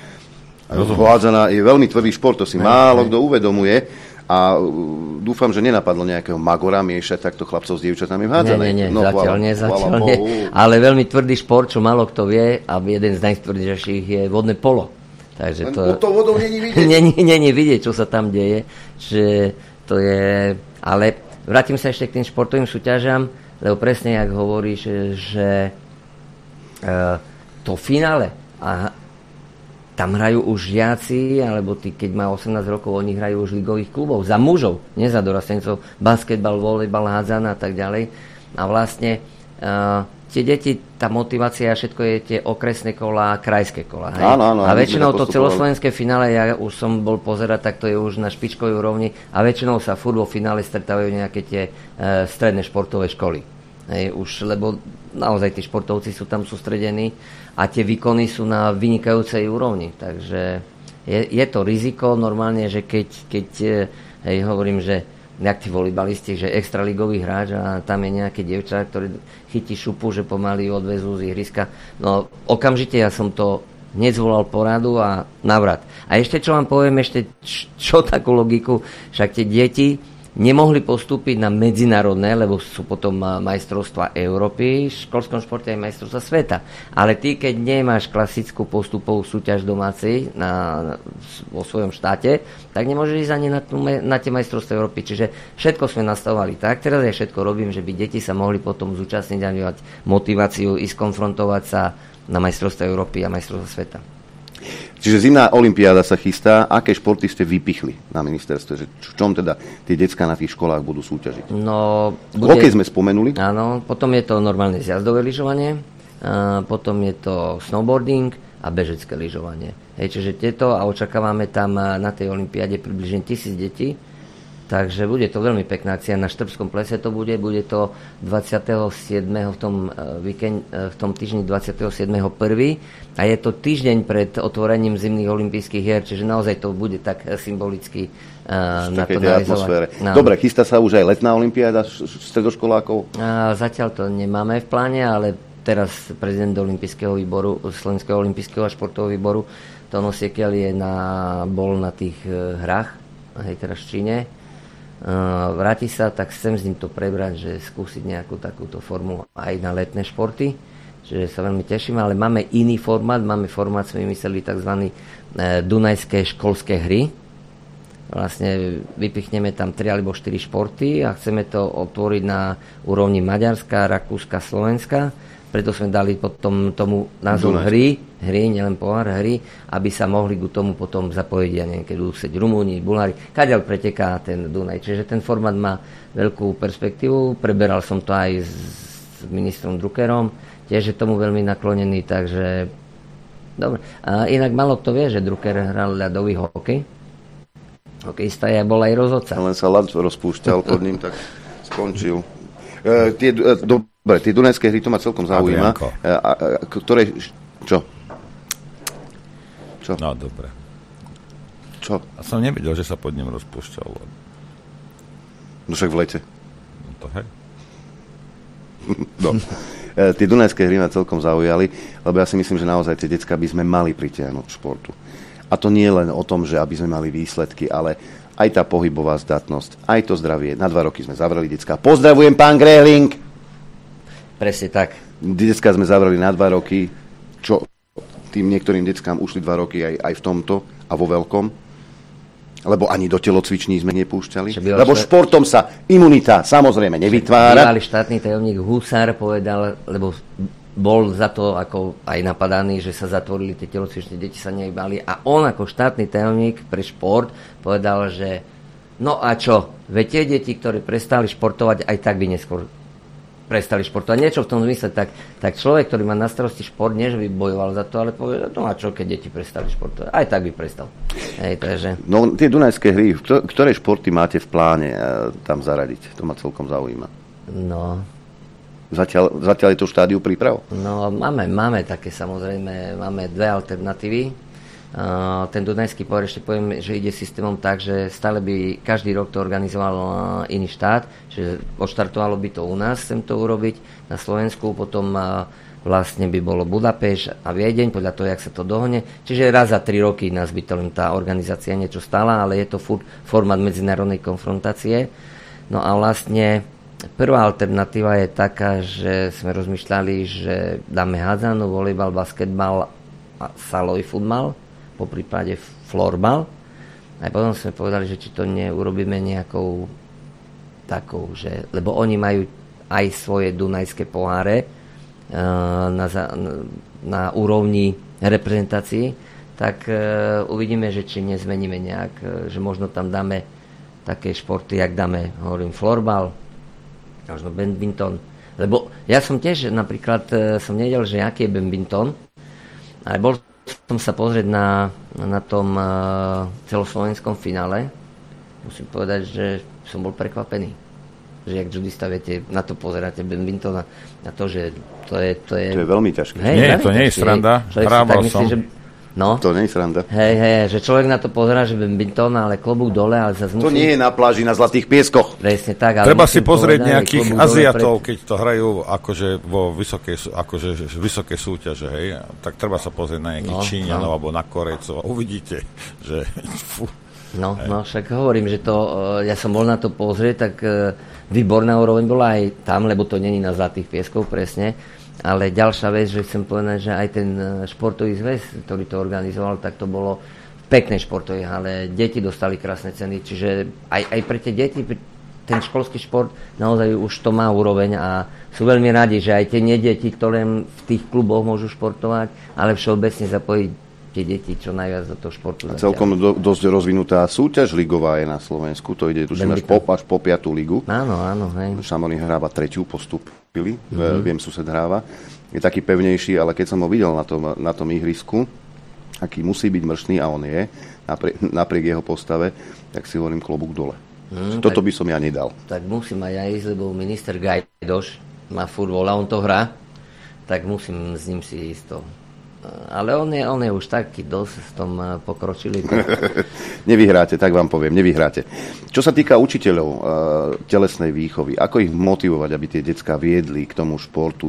Hádzaná je veľmi tvrdý šport, to si málo kto uvedomuje. A dúfam, že nenapadlo nejakého magora miešať takto chlapcov s dievčatami v hádzanej. Nie, nie, nie, no, zatiaľ hvala, nie, zatiaľ hvala nie. Ale veľmi tvrdý šport, čo málo kto vie, a jeden z najtvrdejších je vodné polo. Takže to, to vodou není vidieť. Není, není vidieť, čo sa tam deje. Že to je... Ale vrátim sa ešte k tým športovým súťažam, lebo presne, jak hovoríš, že uh, to finále, a tam hrajú už žiaci, alebo tí, keď má osemnásť rokov, oni hrajú už ligových klubov. Za mužov, nie za dorastencov. Basketbal, volejbal, hádzana a tak ďalej. A vlastne... Uh, tie deti, tá motivácia, všetko je tie okresné kola, krajské kola. Hej? Áno, áno, a väčšinou to celoslovenské finále, ja už som bol pozerať, tak to je už na špičkovej úrovni a väčšinou sa furt vo finále stretávajú nejaké tie e, stredné športové školy. Hej? Už, lebo naozaj tí športovci sú tam sústredení a tie výkony sú na vynikajúcej úrovni. Takže je, je to riziko normálne, že keď, keď hej, hovorím, že jak tí volejbalisti, že extraligový hráč a tam je nejaké dievča, ktoré chytí šupu, že pomaly odvezú z ihriska. No okamžite ja som to hneď zvolal poradu a navrat. A ešte čo vám poviem, ešte čo takú logiku, však tie deti nemohli postúpiť na medzinárodné, lebo sú potom majstrovstvá Európy, v školskom športe aj majstrovstvá sveta. Ale ty, keď nemáš klasickú postupovú súťaž domácej na, na, vo svojom štáte, tak nemôžeš ísť ani na, na tie majstrovstvá Európy. Čiže všetko sme nastavovali tak. Teraz ja všetko robím, že by deti sa mohli potom zúčastniť a mať motiváciu ísť konfrontovať sa na majstrovstvá Európy a majstrovstvá sveta. Čiže zimná olympiáda sa chystá. Aké športy ste vypichli na ministerstve? Že v čom teda tie decká na tých školách budú súťažiť? No, bude... Hokej sme spomenuli. Áno, potom je to normálne zjazdové lyžovanie, a potom je to snowboarding a bežecké lyžovanie. Hej, čiže tieto a očakávame tam na tej olympiáde približne tisíc detí. Takže bude to veľmi pekná akcia. Na Štrbskom plese to bude. Bude to dvadsiateho siedmeho v tom, víkend, v tom týždni dvadsiateho siedmeho prvý a je to týždeň pred otvorením zimných olympijských hier, čiže naozaj to bude tak symbolicky uh, na to narizovať. No. Dobre, chystá sa už aj letná olympiáda stredoškolákov? Uh, zatiaľ to nemáme v pláne, ale teraz prezident olympijského výboru, Slovenského olympijského a športového výboru, Tono Siekiel je na, bol na tých uh, hrách, hej, teraz v Číne. Uh, vráti sa, tak chcem s ním to prebrať, že skúsiť nejakú takúto formu aj na letné športy, čiže sa veľmi teším, ale máme iný formát, máme formát, sme vymysleli tzv. Uh, Dunajské školské hry. Vlastne vypichneme tam tri alebo štyri športy a chceme to otvoriť na úrovni Maďarska, Rakúska, Slovenska. Preto sme dali potom tomu názov hry, hry, nielen pohár, hry, aby sa mohli k tomu potom zapojiť, ja neviem, keď budú chcieť Rumúni, Bulhári, kadeľ preteká ten Dunaj. Čiže ten formát má veľkú perspektívu, preberal som to aj s, s ministrom Druckerom, tiež je tomu veľmi naklonený, takže dobre. A inak malo kto vie, že Drucker hral ľadový hokej. Hokejista je, bol aj rozhodca. Len sa ľad rozpúšťal pod ním, tak skončil. E, tie, e, dobre, tie dunajské hry, to ma celkom zaujíma. E, a, a, ktoré... Čo? Čo? No, dobre. Čo? A som nevedel, že sa pod ním rozpúšťal. No však v lete. No to hej. No. E, tie dunajské hry ma celkom zaujali, lebo ja si myslím, že naozaj tie decká by sme mali pritiahnuť športu. A to nie len o tom, že aby sme mali výsledky, ale aj tá pohybová zdatnosť, aj to zdravie. Na dva roky sme zavreli decká. Pozdravujem, pán Grehling! Presne tak. Decká sme zavreli na dva roky, čo tým niektorým deckám ušli dva roky aj, aj v tomto a vo veľkom. Lebo ani do telocviční sme nepúšťali. Lebo št... športom sa imunita samozrejme nevytvára. Bývalý štátny tajomník Husár povedal, lebo bol za to ako aj napadaný, že sa zatvorili tie telocvične, deti sa nejbali a on ako štátny tajomník pre šport povedal, že no a čo, veď tie deti, ktoré prestali športovať, aj tak by neskôr prestali športovať. Niečo v tom zmysle, tak, tak človek, ktorý má na starosti šport, nie že by bojoval za to, ale povedal, no a čo, keď deti prestali športovať, aj tak by prestal. Hej, takže... No tie dunajské hry, ktoré športy máte v pláne tam zaradiť? To ma celkom zaujíma. No... Zatiaľ, zatiaľ je to štádiu príprav? No, máme, máme také samozrejme, máme dve alternatívy. ten Dunajský pohár, ešte poviem, že ide systémom tak, že stále by každý rok to organizoval iný štát, že odštartovalo by to u nás, chcem to urobiť na Slovensku, potom vlastne by bolo Budapešť a Viedeň, podľa toho, jak sa to dohne. Čiže raz za tri roky nás by to len tá organizácia niečo stála, ale je to furt formát medzinárodnej konfrontácie. No a vlastne prvá alternatíva je taká, že sme rozmýšľali, že dáme hádzanú, volejbal, basketbal a salový futbal, po prípade florbal. A potom sme povedali, že či to neurobíme nejakou takou, že, lebo oni majú aj svoje dunajské poháre uh, na, na, na úrovni reprezentácií, tak uh, uvidíme, že či nezmeníme nejak, uh, že možno tam dáme také športy, jak dáme, hovorím, florbal, možno badminton. Lebo ja som tiež napríklad, uh, som nevedel, že aký je badminton, ale bol som sa pozrieť na, na tom uh, celoslovenskom finále. Musím povedať, že som bol prekvapený. Že jak judista, viete, na to pozeráte badminton, na to, že to je... To je, to je veľmi ťažké. Hej, nie, veľmi to nie je sranda. Hrával som. Že, no, to nie je sranda. Hej, hej, že človek na to pozerá, že badminton, ale klobúk dole, ale zase musí... To nie je na pláži na Zlatých pieskoch. Presne tak. Ale treba si pozrieť povedať, nejakých Aziatov, pred... keď to hrajú akože vo vysokej, akože vysoké súťaže, hej, tak treba sa pozrieť na nejakých no, Číňanov no. alebo na Korejcov a uvidíte, že... Fú. No, no, však hovorím, že to, ja som bol na to pozrieť, tak výborná úroveň bola aj tam, lebo to není na Zlatých pieskoch, presne. Ale ďalšia vec, že chcem povedať, že aj ten športový zväz, ktorý to organizoval, tak to bolo pekné športové, ale deti dostali krásne ceny, čiže aj, aj pre tie deti, ten školský šport naozaj už to má úroveň a sú veľmi radi, že aj tie nedeti, ktoré v tých kluboch môžu športovať, ale všeobecne zapojiť tie deti čo najviac do toho športu. A celkom do, dosť rozvinutá súťaž ligová je na Slovensku, to ide tuším až po, až po piatú ligu. Áno, áno, hej. Šamorín hráva tretiu, postupili, mm-hmm. viem, sused hráva. Je taký pevnejší, ale keď som ho videl na tom, na tom ihrisku, aký musí byť mršný, a on je, napriek, napriek jeho postave, tak si hovorím klobúk dole. Mm, Toto tak, by som ja nedal. Tak musím aj ja ísť, lebo minister Gajdoš má furt voľa, on to hrá, tak musím s ním si ísť to. Ale on je, on je už taký dosť v tom pokročilý. Nevyhráte, tak vám poviem, nevyhráte. Čo sa týka učiteľov uh, telesnej výchovy, ako ich motivovať, aby tie decká viedli k tomu športu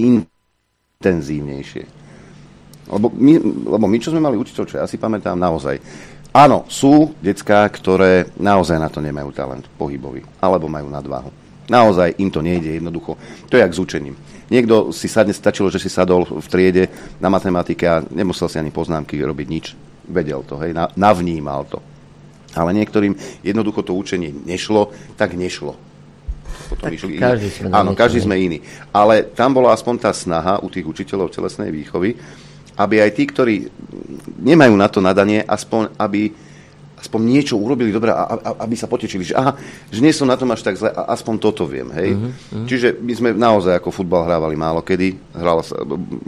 intenzívnejšie? Lebo my, lebo my čo sme mali učiteľ, čo ja si pamätám naozaj, áno, sú decká, ktoré naozaj na to nemajú talent pohybový, alebo majú nadváhu. Naozaj im to nejde jednoducho. To je jak s učením. Niekto si sadne, stačilo, že si sadol v triede na matematike a nemusel si ani poznámky robiť nič. Vedel to, hej, navnímal to. Ale niektorým jednoducho to učenie nešlo, tak nešlo. Potom tak každý sme Áno, každý sme iný. Ale tam bola aspoň tá snaha u tých učiteľov telesnej výchovy, aby aj tí, ktorí nemajú na to nadanie, aspoň aby aspoň niečo urobili dobre, a, a, aby sa potešili, že aha, že nie som na tom až tak zle, a aspoň toto viem, hej. Uh-huh, uh-huh. Čiže my sme naozaj ako futbal hrávali málo kedy, hrala sa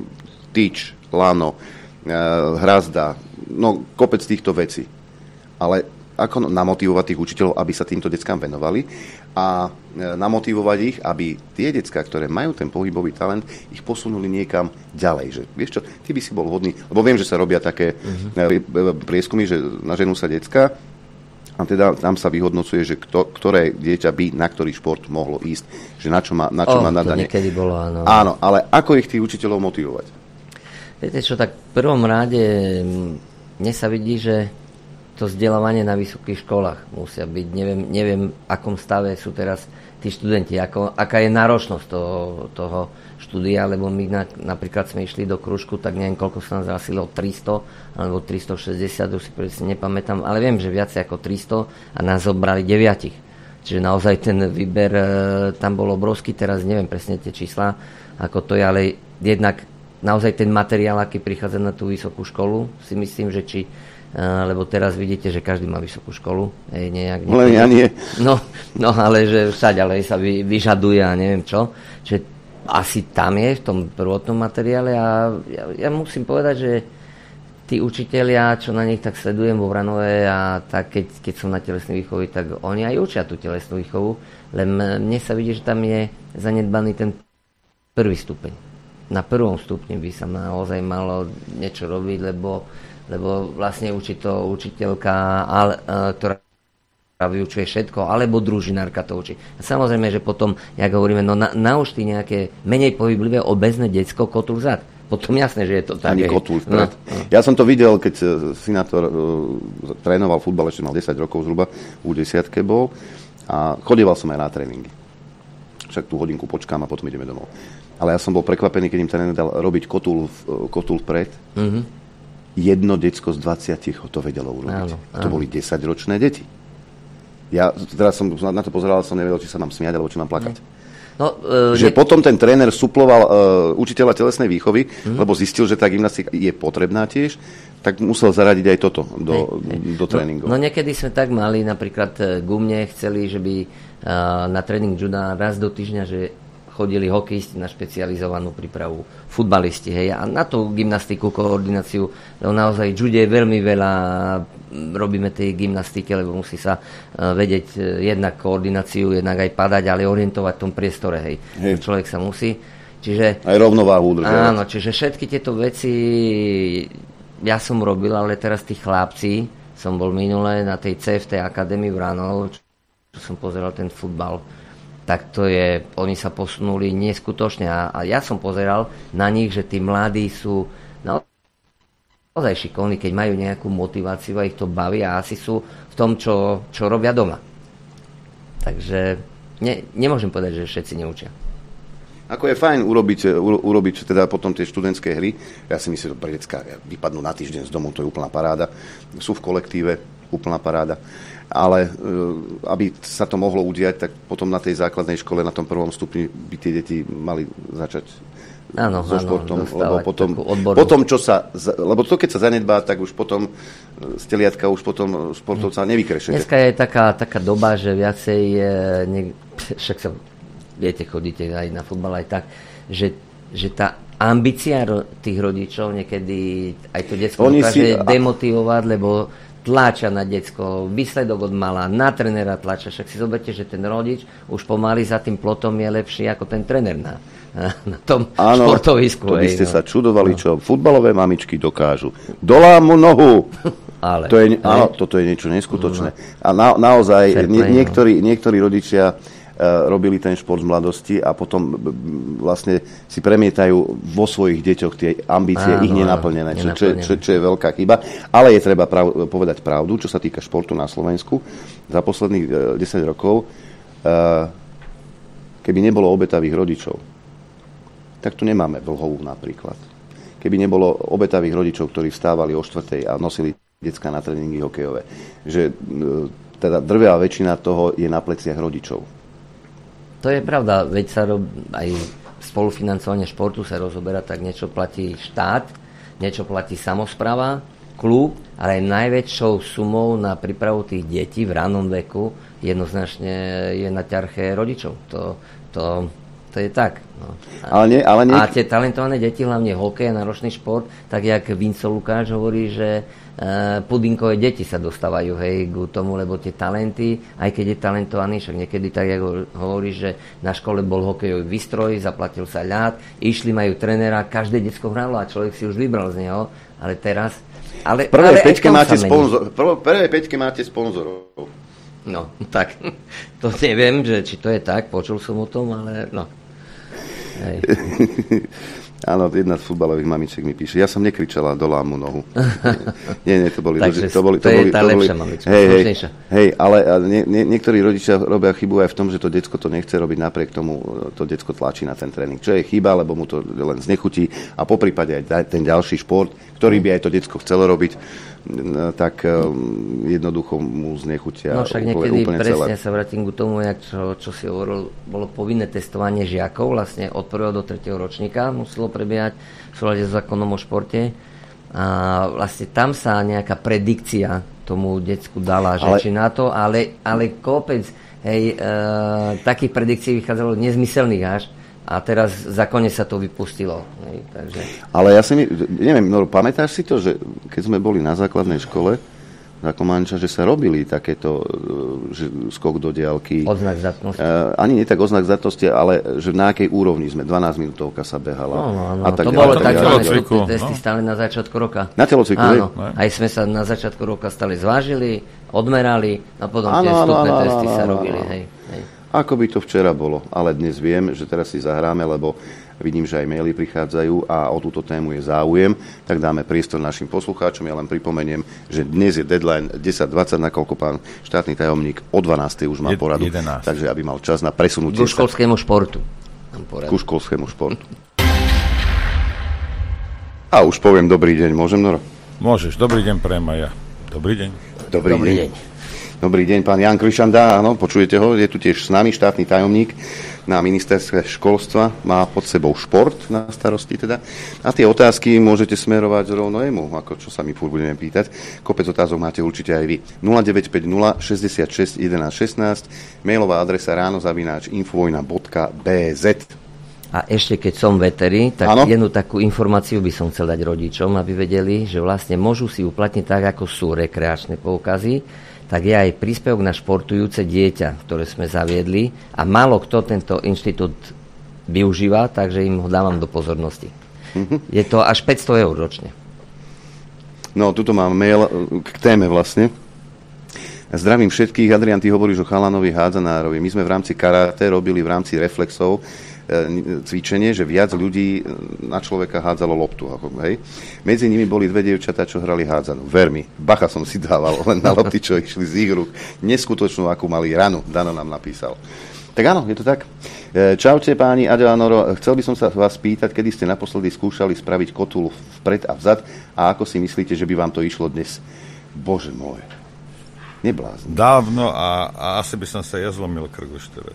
tyč, lano, e, hrazda, no kopec týchto vecí. Ale ako namotivovať tých učiteľov, aby sa týmto deckám venovali a namotivovať ich, aby tie decká, ktoré majú ten pohybový talent, ich posunuli niekam ďalej. Že, vieš čo, ty by si bol hodný, lebo viem, že sa robia také uh-huh. prieskumy, že naženú sa decká a teda tam sa vyhodnocuje, že kto, ktoré dieťa by na ktorý šport mohlo ísť, že na čo má, na čo oh, má nadanie. To niekedy bolo, áno. Áno, ale ako ich tých učiteľov motivovať? Viete čo, tak v prvom rade mne sa vidí, že to vzdelávanie na vysokých školách musia byť. Neviem, neviem akom stave sú teraz tí študenti, ako, aká je náročnosť toho, toho štúdia, lebo my na, napríklad sme išli do krúžku, tak neviem, koľko sa nás zasilo, tristo alebo tristošesťdesiat, už si presne nepamätám, ale viem, že viac ako tristo a nás zobrali deviatich. Čiže naozaj ten výber e, tam bol obrovský, teraz neviem presne tie čísla, ako to je, ale jednak naozaj ten materiál, aký prichádza na tú vysokú školu, si myslím, že či Uh, lebo teraz vidíte, že každý má vysokú školu. Ej, nejak, Len ja nie. No, no ale že všade ale sa vy, vyžaduje a neviem čo. Čiže asi tam je v tom prvotnom materiále a ja, ja musím povedať, že tí učitelia, čo na nich tak sledujem vo Vranove a tak keď, keď som na telesnej výchove, tak oni aj učia tú telesnú výchovu, len mne sa vidí, že tam je zanedbaný ten prvý stupeň. Na prvom stupni by sa naozaj malo niečo robiť, lebo lebo vlastne učí to učiteľka, ale, ktorá vyučuje všetko, alebo družinárka to učí. A samozrejme, že potom, jak hovoríme, no na, nauč ty nejaké menej pohyblivé obezné decko kotúľ zad. Potom jasné, že je to tak. Ani kotúľ vpred. No, no. Ja som to videl, keď Sinátor uh, trénoval futbal, ešte mal desať rokov zhruba, u desiatke bol a chodieval som aj na tréningy. Však tú hodinku počkám a potom ideme domov. Ale ja som bol prekvapený, keď im tréner dal robiť kotúľ, kotúľ vpred. Mm-hmm. Jedno decko z dvadsiatich to vedelo urobiť. Áno, áno. To boli desaťročné deti. Ja teraz som na to pozeral, som nevedel, či sa mám smiať, alebo či mám plakať. No, uh, že ne... potom ten tréner suploval uh, učiteľa telesnej výchovy, mm. lebo zistil, že tá gymnastika je potrebná tiež, tak musel zaradiť aj toto do, hej, hej. do tréningov. No, no niekedy sme tak mali, napríklad gumne chceli, že by uh, na tréning juda raz do týždňa, že chodili hokejisti na špecializovanú prípravu, futbalisti, hej, a na tú gymnastiku, koordináciu, lebo naozaj jude je veľmi veľa, robíme tej gymnastike, lebo musí sa uh, vedieť uh, jednak koordináciu, jednak aj padať, ale orientovať v tom priestore, hej. hej. Človek sa musí. Čiže, aj rovnováhu udržať. Áno, čiže všetky tieto veci ja som robil, ale teraz tí chlapci, som bol minule na tej cé ef té akadémii v Ranov, čo som pozeral ten futbal, tak to je, oni sa posunuli neskutočne a, a ja som pozeral na nich, že tí mladí sú naozaj šikovní, keď majú nejakú motiváciu a ich to baví a asi sú v tom, čo, čo robia doma. Takže ne, nemôžem povedať, že všetci neučia. Ako je fajn urobiť, urobiť teda potom tie študentské hry. Ja si myslím, že pre decká vypadnú na týždeň z domu, to je úplná paráda. Sú v kolektíve, úplná paráda. Ale aby sa to mohlo udiať, tak potom na tej základnej škole, na tom prvom stupni by tie deti mali začať áno, so áno, športom. Lebo potom, potom, čo sa, lebo to, keď sa zanedbá, tak už potom z teliatka už potom športovca nevykrešete. Dneska je taká, taká doba, že viacej, ne, však sa, viete, chodíte aj na futbal, aj tak, že, že tá ambícia tých rodičov niekedy aj to detsko dokáže si demotivovať, lebo tláča na decko, výsledok od mala, na trénera tlača. Však si zoberte, že ten rodič už pomaly za tým plotom je lepší ako ten tréner na, na tom áno, športovisku. To by ste no. sa čudovali, čo futbalové mamičky dokážu. Dolámu nohu! Ale, to je, áno, toto je niečo neskutočné. A na, naozaj nie, niektorí, niektorí rodičia robili ten šport z mladosti a potom vlastne si premietajú vo svojich deťoch tie ambície, áno, ich nenaplnené, čo, čo, čo, čo je veľká chyba. Ale je treba prav, povedať pravdu, čo sa týka športu na Slovensku. Za posledných uh, desať rokov, uh, keby nebolo obetavých rodičov, tak tu nemáme Vlhovú napríklad. Keby nebolo obetavých rodičov, ktorí vstávali o štvrtej a nosili decká na tréningy hokejové, že uh, teda drvivá väčšina toho je na pleciach rodičov. To je pravda, veď sa rob, aj spolufinancovanie športu sa rozoberá, tak niečo platí štát, niečo platí samospráva, klub, ale aj najväčšou sumou na prípravu tých detí v ranom veku jednoznačne je na ťarche rodičov. To, to, to je tak. No. A, ale nie, ale nie... a tie talentované deti, hlavne hokej a náročný šport, tak jak Vinco Lukáš hovorí, že Uh, pudinkové deti sa dostávajú, hej, k tomu, lebo tie talenty, aj keď je talentovaný, však niekedy tak, ako hovorí, že na škole bol hokejový výstroj, zaplatil sa ľad, išli, majú trénera, každé decko hralo a človek si už vybral z neho, ale teraz... Ale, v prvej ale peťke máte sponzor, v prvej peťke máte sponzorov. No, tak, to neviem, že, či to je tak, počul som o tom, ale no. Hej. Áno, jedna z futbalových mamičiek mi píše, ja som nekričala dolámu nohu. Nie, nie, to boli... Takže to, boli, to, to je boli, tá to lepšia boli, mamička. Hej, hej, hej, ale nie, nie, niektorí rodičia robia chybu aj v tom, že to decko to nechce robiť, napriek tomu to decko tlačí na ten tréning. Čo je chyba, lebo mu to len znechutí a poprípade aj ten ďalší šport, ktorý by aj to decko chcelo robiť, tak um, jednoducho mu znechutia. No však niekedy úplne presne celé. Sa vrátim k tomu, jak čo, čo si hovoril, bolo povinné testovanie žiakov, vlastne od prvého do tretieho ročníka muselo prebiehať v súlade s zákonom o športe a vlastne tam sa nejaká predikcia tomu decku dala, že ale... či na to, ale, ale kopec hej, e, takých predikcií vychádzalo nezmyselných až. A teraz v zákone sa to vypustilo. Hej, takže... Ale ja si mi, neviem, no, pamätáš si to, že keď sme boli na základnej škole, za Komanča, že sa robili takéto že skok do diaľky. Odznak zdatnosti. Uh, ani nie tak odznak zdatnosti, ale že na akej úrovni sme. dvanásť minútovka sa behala. No, no, no. A tak to ďalej, bolo tak tzv. telocviku, testy no. stále na začiatku roka. Na telocviku, áno. hej? Aj sme sa na začiatku roka stále zvážili, odmerali a potom Áno, tie áno, vstupné áno, testy áno, sa áno, robili. áno. Hej, hej. Ako by to včera bolo, ale dnes viem, že teraz si zahráme, lebo vidím, že aj maily prichádzajú a o túto tému je záujem, tak dáme priestor našim poslucháčom. Ja len pripomeniem, že dnes je deadline desať dvadsať, nakoľko pán štátny tajomník o dvanástej už má poradu, jedenásť. takže aby mal čas na presunutie Ku školskému športu. Ku školskému športu. A už poviem dobrý deň, môžem, Noro? Môžeš, dobrý deň pre Maja. Dobrý deň. Dobrý, Dobrý deň. deň. Dobrý deň, pán Jan Krišanda, áno, počujete ho, je tu tiež s nami štátny tajomník na ministerstve školstva, má pod sebou šport na starosti teda. A tie otázky môžete smerovať rovno jemu, ako čo sa my furt budeme pýtať. Kopec otázok máte určite aj vy. nula deväť päť nula šesťdesiatšesť jedenásť šestnásť, mailová adresa ráno zavináč infovojna bodka bé zet. A ešte keď som veteri, tak Áno. jednu takú informáciu by som chcel dať rodičom, aby vedeli, že vlastne môžu si uplatniť tak, ako sú rekreačné poukazy, tak je aj príspevok na športujúce dieťa, ktoré sme zaviedli a málo kto tento inštitút využíva, takže im ho dávam do pozornosti. Mm-hmm. Je to až päťsto eur ročne. No, tuto mám mail k téme vlastne. Zdravím všetkých. Adrian, ty hovoríš o chalanovi hádzanárovi. My sme v rámci karate robili v rámci reflexov cvičenie, že viac ľudí na človeka hádzalo loptu. Hej. Medzi nimi boli dve dievčatá, čo hrali hádzanú. Ver mi, bacha som si dával len na lopty, čo išli z ich rúk. Neskutočnú, akú mali ranu. Dano nám napísal. Tak áno, je to tak. Čaute páni Aďo a Noro. Chcel by som sa vás spýtať, kedy ste naposledy skúšali spraviť kotúľ vpred a vzad a ako si myslíte, že by vám to išlo dnes? Bože môj. Neblázni. Dávno a, a asi by som sa ja zlomil krk už teraz.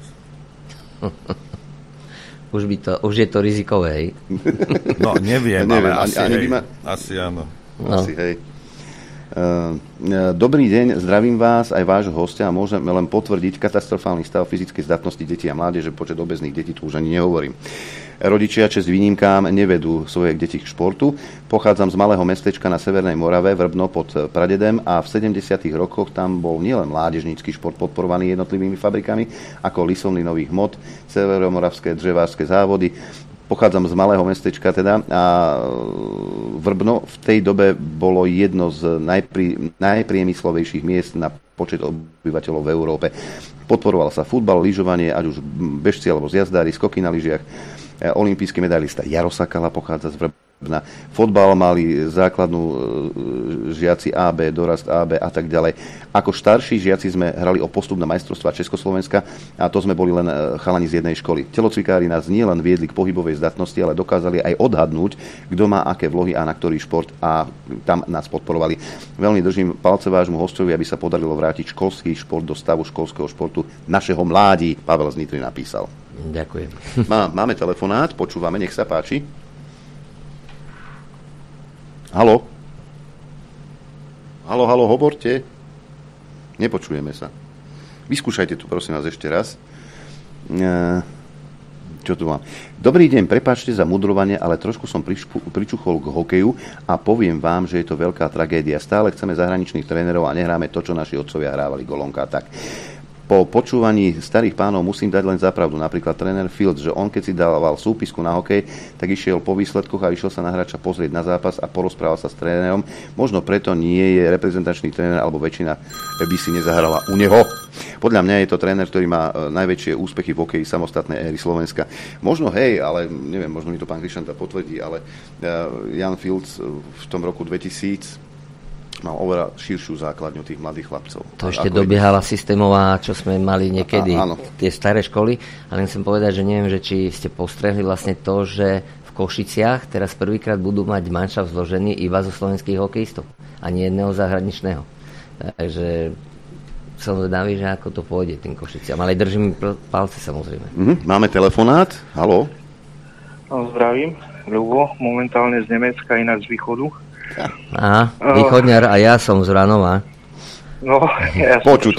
Už, by to, už je to rizikové, hej? No, neviem, neviem ale ani, asi, ani hej, ma... asi áno. No. Asi, hej. Uh, dobrý deň, zdravím vás, aj vášho hostia a môžeme len potvrdiť katastrofálny stav fyzickej zdatnosti detí a mládeže, počet obezných detí, tu už ani nehovorím. Rodičia, česť výnimkám, nevedú svoje deti k športu. Pochádzam z malého mestečka na Severnej Morave, Vrbno pod Pradedem a v sedemdesiatych rokoch tam bol nielen mládežnícky šport podporovaný jednotlivými fabrikami ako Lisovny nových hmot, Severomoravské dřevárske závody. Pochádzam z malého mestečka teda a Vrbno v tej dobe bolo jedno z najpri, najpriemyslovejších miest na počet obyvateľov v Európe. Podporoval sa futbal, lyžovanie, ať už bežci alebo zjazdári, skoky na lyžiach. Olympijský medailista Jaro Sakala pochádza z Vrbna. Fotbal mali základnú žiaci á bé, dorast á bé a tak ďalej. Ako starší žiaci sme hrali o postup na majstrovstvá Československa a to sme boli len chalani z jednej školy. Telocvikári nás nielen viedli k pohybovej zdatnosti, ale dokázali aj odhadnúť, kto má aké vlohy a na ktorý šport a tam nás podporovali. Veľmi držím palce vášmu hostovi, aby sa podarilo vrátiť školský šport do stavu školského športu našeho mládí. Pavel z Nitry napísal. Ďakujem. Má, máme telefonát, počúvame, nech sa páči. Haló? Haló, haló, hovorte. Nepočujeme sa. Vyskúšajte tu, prosím vás, ešte raz. E, čo tu mám? Dobrý deň, prepáčte za mudrovanie, ale trošku som prišpu, pričuchol k hokeju a poviem vám, že je to veľká tragédia. Stále chceme zahraničných trénerov a nehráme to, čo naši otcovia hrávali, golonka tak. Po počúvaní starých pánov musím dať len zapravdu. Napríklad tréner Fields, že on keď si dával súpisku na hokej, tak išiel po výsledkoch a išiel sa na hráča pozrieť na zápas a porozprával sa s trénerom. Možno preto nie je reprezentačný tréner, alebo väčšina by si nezahrala u neho. Podľa mňa je to tréner, ktorý má najväčšie úspechy v hokeji samostatnej éry Slovenska. Možno hej, ale neviem, možno mi to pán Krišanta potvrdí, ale Jan Fields v tom roku dvetisíc mal oveľa širšiu základňu tých mladých chlapcov. To ešte dobiehala je... systémová, čo sme mali niekedy, a, tie staré školy, ale chcem povedať, že neviem, že či ste postrehli vlastne to, že v Košiciach teraz prvýkrát budú mať manšaft zložený iba zo slovenských hokejistov, ani jedného zahraničného. Takže som zvedavý, že ako to pôjde tým Košiciam, ale držím palce samozrejme. Mm-hmm. Máme telefonát, haló? No, zdravím, Ľubo, momentálne z Nemecka, inak z východu. Aha, východňar a ja som z Vranova. No, ja som Počuť.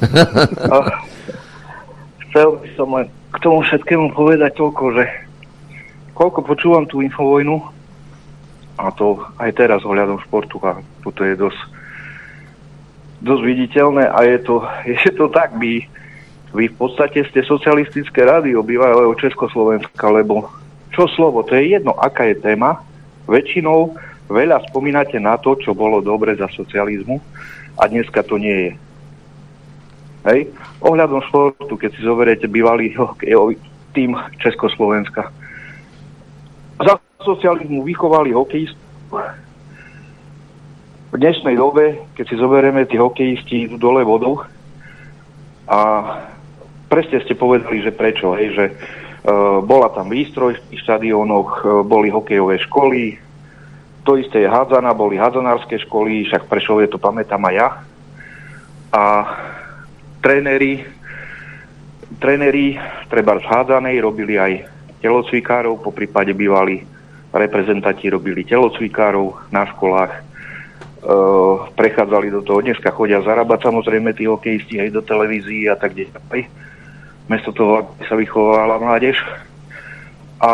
Chcel by som len k tomu všetkému povedať toľko, že koľko počúvam tú Infovojnu, a to aj teraz ohľadom športu, a toto je dosť dosť viditeľné a je to, je to tak, vy, vy v podstate ste socialistické rádio bývalého Československa, lebo čo slovo, to je jedno, aká je téma, väčšinou veľa spomínate na to, čo bolo dobre za socializmu a dneska to nie je. Hej? Ohľadom športu, keď si zoberiete bývalý hokejový tým Československa. Za socializmu vychovali hokejistu. V dnešnej dobe, keď si zoberieme, tí hokejisti idú dole vodou a presne ste povedali, že prečo, hej, že uh, bola tam výstroj v tých štadiónoch, uh, boli hokejové školy, to isté je hádzana, boli hádzanárske školy, však v Prešove to pamätám aj ja. A tréneri, tréneri treba z hádzanej robili aj telocvikárov, po prípade bývali reprezentanti robili telocvikárov na školách. Uh, prechádzali do toho. Dneska chodia zarábať samozrejme tí hokejisti aj do televízií a tak ďalej. Mesto toho, aby sa vychovala mládež. A,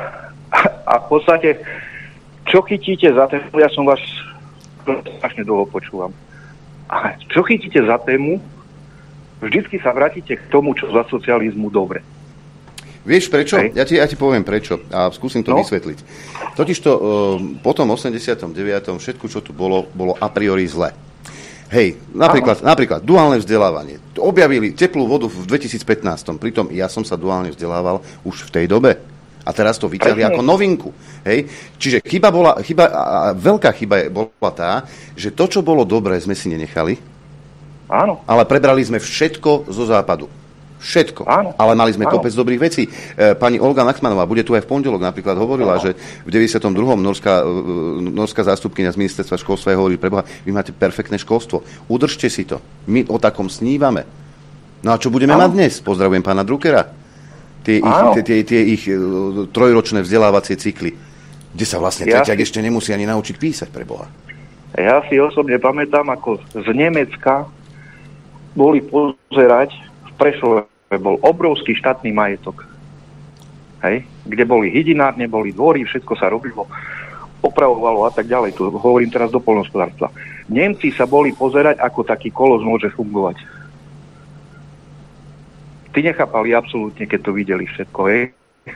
a v podstate, čo chytíte za tému, ja som vás strašne dlho počúvam. A čo chytíte za tému, vždycky sa vrátite k tomu, čo za socializmu dobre. Vieš prečo? Hej. Ja ti, ja ti poviem prečo a skúsim to no? vysvetliť. Totižto uh, po tom osemdesiatom deviatom všetko, čo tu bolo, bolo a priori zle. Hej, napríklad, napríklad duálne vzdelávanie. Objavili teplú vodu v dvetisícpätnásť. Pritom ja som sa duálne vzdelával už v tej dobe. A teraz to vyťahli ako novinku. Hej? Čiže chyba bola, chyba, a veľká chyba bola tá, že to, čo bolo dobré, sme si nenechali. Áno. Ale prebrali sme všetko zo západu. Všetko. Áno. Ale mali sme Áno. kopec dobrých vecí. E, pani Olga Nachmanová, bude tu aj v pondelok, napríklad hovorila, Áno. že v deväťdesiatom druhom norská, norská zástupkyňa z ministerstva školstva hovorí, preboha, vy máte perfektné školstvo. Udržte si to. My o takom snívame. No a čo budeme Áno. mať dnes? Pozdravujem pána Druckera. Tie ich, tie, tie, tie ich trojročné vzdelávacie cykly, kde sa vlastne ja tretiak si... ešte nemusí ani naučiť písať, preboha. Ja si osobne pamätám, ako z Nemecka boli pozerať v Prešove, bol obrovský štátny majetok. Hej? Kde boli hydinárne, boli dvory, všetko sa robilo, opravovalo a tak ďalej. Tu hovorím teraz do poľnohospodárstva. Nemci sa boli pozerať, ako taký kolos môže fungovať. Tí nechápali absolútne, keď to videli všetko. Hej?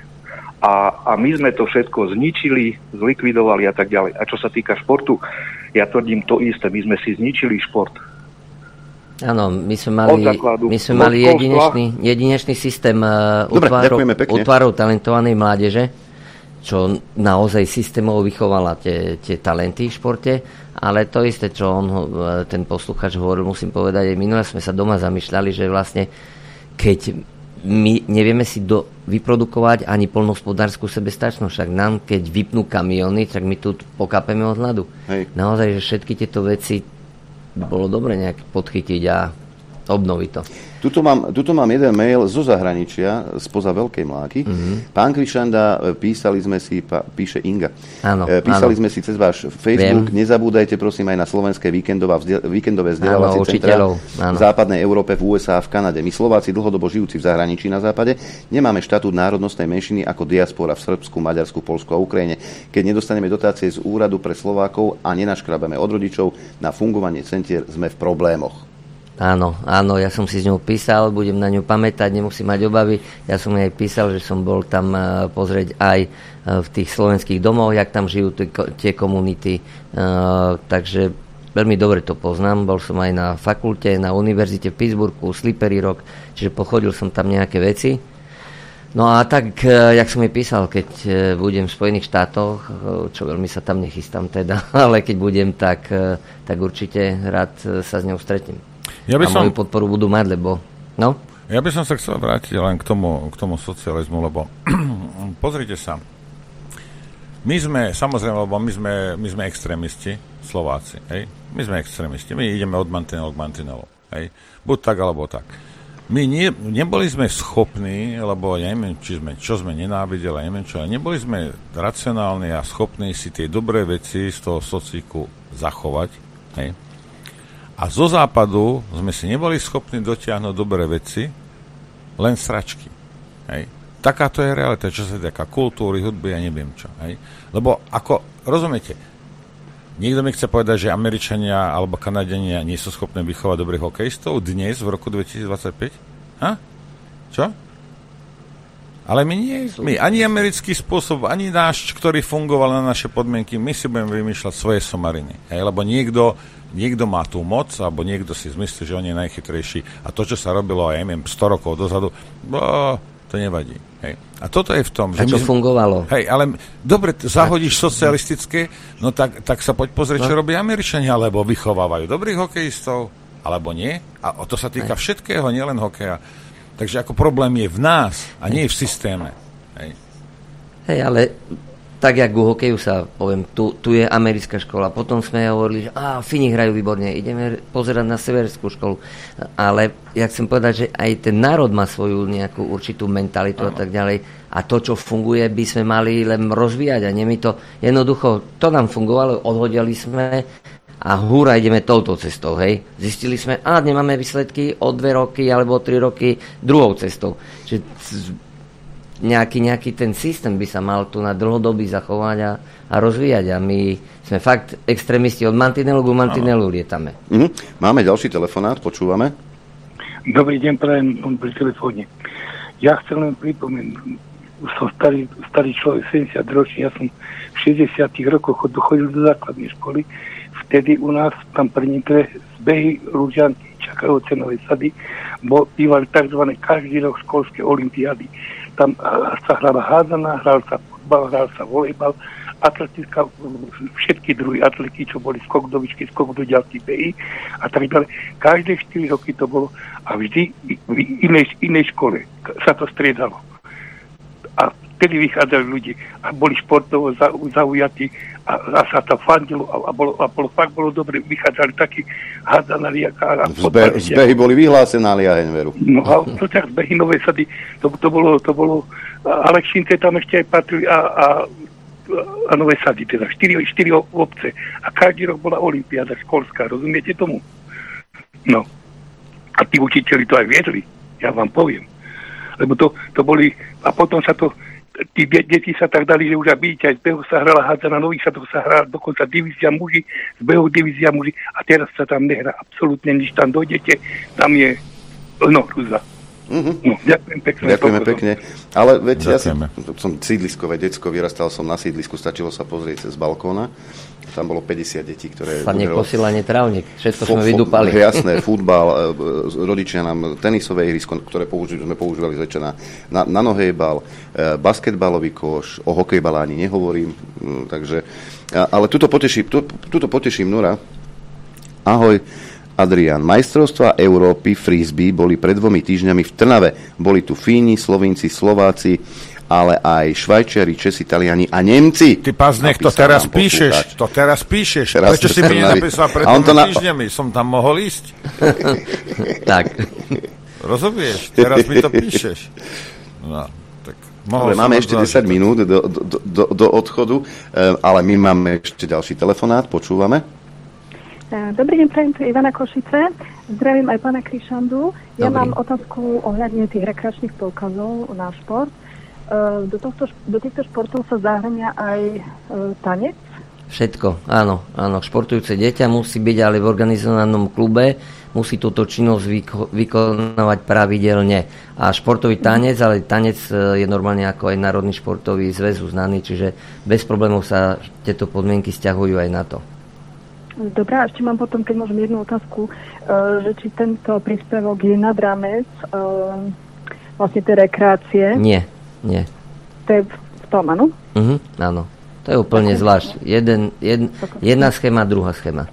A, a my sme to všetko zničili, zlikvidovali a tak ďalej. A čo sa týka športu, ja tvrdím to isté. My sme si zničili šport. Áno, my sme mali, my sme mali jedinečný, jedinečný systém uh, útvarov, útvarov talentovanej mládeže, čo naozaj systémovo vychovala tie, tie talenty v športe, ale to isté, čo on, ten posluchač hovoril, musím povedať, aj minule sme sa doma zamýšľali, že vlastne keď my nevieme si do, vyprodukovať ani poľnohospodárskú sebestačnosť, však nám, keď vypnú kamióny, tak my tu pokápeme od hladu. Hej. Naozaj, že všetky tieto veci bolo dobre nejak podchytiť a obnoviť to. Tuto mám, tuto mám jeden mail zo zahraničia, spoza Veľkej Mláky. Mm-hmm. Pán Krišanda, písali sme si, píše Inga, áno, písali áno. sme si cez váš Facebook, Viem. Nezabúdajte prosím aj na slovenské víkendové, víkendové vzdelávacie centra v západnej Európe, v ú es á a v Kanade. My Slováci dlhodobo žijúci v zahraničí na západe nemáme štatút národnostnej menšiny ako diaspora v Srbsku, Maďarsku, Poľsku a Ukrajine. Keď nedostaneme dotácie z úradu pre Slovákov a nenaškrabeme od rodičov na fungovanie centier, sme v problémoch. Áno, áno, ja som si s ňou písal, budem na ňu pamätať, nemusím mať obavy. Ja som jej písal, že som bol tam uh, pozrieť aj uh, v tých slovenských domoch, jak tam žijú t- tie komunity. Uh, takže veľmi dobre to poznám. Bol som aj na fakulte, na univerzite v Pittsburghu, Slippery Rock, čiže pochodil som tam nejaké veci. No a tak, uh, jak som jej písal, keď uh, budem v Spojených štátoch, uh, čo veľmi sa tam nechystám teda, ale keď budem, tak, uh, tak určite rád uh, sa s ňou stretnem. Ja by a som, moju podporu budú mať, lebo... No? Ja by som sa chcel vrátiť len k tomu, k tomu socializmu, lebo pozrite sa. My sme, samozrejme, lebo my sme, my sme extrémisti, Slováci, hej? My sme extrémisti, my ideme od mantinelu k mantinelu, hej? Buď tak, alebo tak. My nie, neboli sme schopní, lebo ja neviem, či sme, čo sme nenávideli, neviem čo, ale neboli sme racionálni a schopní si tie dobré veci z toho sociku zachovať, hej? A zo západu sme si neboli schopní dotiahnuť dobré veci, len sračky. Hej. Takáto je realita, čo sa týka kultúry, hudby, ja neviem čo. Hej. Lebo ako, rozumiete, niekto mi chce povedať, že Američania alebo Kanadiania nie sú schopní vychovať dobrých hokejistov dnes v roku dvetisícdvadsaťpäť? Ha? Čo? Ale my nie. My ani americký spôsob, ani náš, ktorý fungoval na naše podmienky, my si budeme vymýšľať svoje somariny. Hej? Lebo niekto, niekto má tú moc, alebo niekto si zmyslí, že on je najchytrejší. A to, čo sa robilo aj neviem, sto rokov dozadu, bo, to nevadí. Hej? A toto je v tom, že... A čo my, fungovalo? Hej, ale dobre, zahodíš socialistické, no tak, tak sa poď pozrieť, no. Čo robia Američania, alebo vychovávajú dobrých hokejistov, alebo nie. A to sa týka všetkého, nielen hokeja. Takže ako problém je v nás a nie v systéme. Hej, Hej ale tak, jak u hokeju sa poviem, tu, tu je americká škola, potom sme hovorili, že á, Fíni hrajú výborne, ideme pozerať na severskú školu. Ale ja chcem povedať, že aj ten národ má svoju nejakú určitú mentalitu a tak ďalej. A to, čo funguje, by sme mali len rozvíjať. A nie mi to jednoducho, to nám fungovalo, odhodili sme a húra, ideme touto cestou, hej. Zistili sme, a nemáme výsledky o dve roky alebo o tri roky druhou cestou. Čiže nejaký, nejaký ten systém by sa mal tu na dlhodobý zachovať a, a rozvíjať. A my sme fakt extrémisti od mantinelu k mantinelu lietame. Mhm. Máme ďalší telefonát, počúvame. Dobrý deň, prajem pri telefóne. Ja chcem len pripomenúť, už som starý, starý človek, sedemdesiat ročný, ja som v šesťdesiatych rokoch chodil do základnej školy. Vtedy u nás tam pri niektoré zbehy, rúžanky, čakajúce nové sady, bo bývali tzv. Každý rok školské olympiády. Tam sa hrala hádzaná, hral sa futbal, hral sa volejbal, atletická, všetky druhy atletiky, čo boli skok do výšky, skok do ďalky, behy a tak ďalej. Každé štyri roky to bolo a vždy v inej, inej škole sa to striedalo. A vtedy vychádzali ľudí a boli športovo zaujatí a, a sa to fandilo a, a, bolo, a bolo, fakt bolo dobre, vychádzali takí hádzanári a, a Zbe, zbehy boli vyhlásené na Liahenveru. No a to tak zbehy nové sady, to, to bolo, to bolo Alekšince tam ešte aj patrili a, a, a nové sady, teda štyri, štyri obce a každý rok bola olympiáda školská, rozumiete tomu? No a tí učiteľi to aj viedli, ja vám poviem. Lebo to, to boli, a potom sa to, tí deti sa tak dali, že už aj byť, aj z behu sa hrala hádza na nových sadoch, sa hrala dokonca divízia muži, z behu divízia muži a teraz sa tam nehrá absolútne nič, tam dojdete, tam je no, hrúza. Mm-hmm. No, ďakujem pekne. Ďakujeme pekne. Ale veď ja som, som sídliskové decko, vyrastal som na sídlisku, stačilo sa pozrieť cez balkóna. Tam bolo päťdesiat detí, ktoré... Sa nekosil ani trávnik, všetko fo, sme vydúpali. Jasné, futbal, rodičia nám tenisové ihrisko, ktoré použili, sme používali zväčša na, na, na nohejbal, basketbalový koš, o hokejbale ani nehovorím, takže... Ale tuto poteším, tuto poteším Nora. Ahoj, Adrián. Majstrovstvá Európy frisbee boli pred dvomi týždňami v Trnave. Boli tu Fíni, Slovinci, Slováci, ale aj Švajčiari, Česi, Taliani a Nemci. Ty Paznek, to teraz píšeš, to teraz píšeš. Teraz prečo si mi nenapísal pred dvomi na... týždňami? Som tam mohol ísť? Tak. Rozumieš? Teraz mi to píšeš. No, tak Dobre, máme ešte desať minút do, do, do, do odchodu, ale my máme ešte ďalší telefonát, počúvame. Dobrý deň, prajem, tu Ivana Košice. Zdravím aj pána Krišandu. Ja Dobrý. mám otázku ohľadne tých rekreačných poukazov na šport. Do, tohto, do týchto športov sa zahrania aj e, tanec? Všetko, áno, áno. Športujúce dieťa musí byť ale v organizovanom klube, musí túto činnosť vyko- vykonávať pravidelne. A športový tanec, ale tanec je normálne ako aj Národný športový zväz uznaný, čiže bez problémov sa tieto podmienky sťahujú aj na to. Dobrá, ešte mám potom, keď môžem jednu otázku, že či tento príspevok je nad rámec vlastne tej rekreácie? Nie, nie. To je v tom, áno? Uh-huh, áno. To je úplne tak, zvlášť. Jeden, jed, jedna schéma, druhá schéma.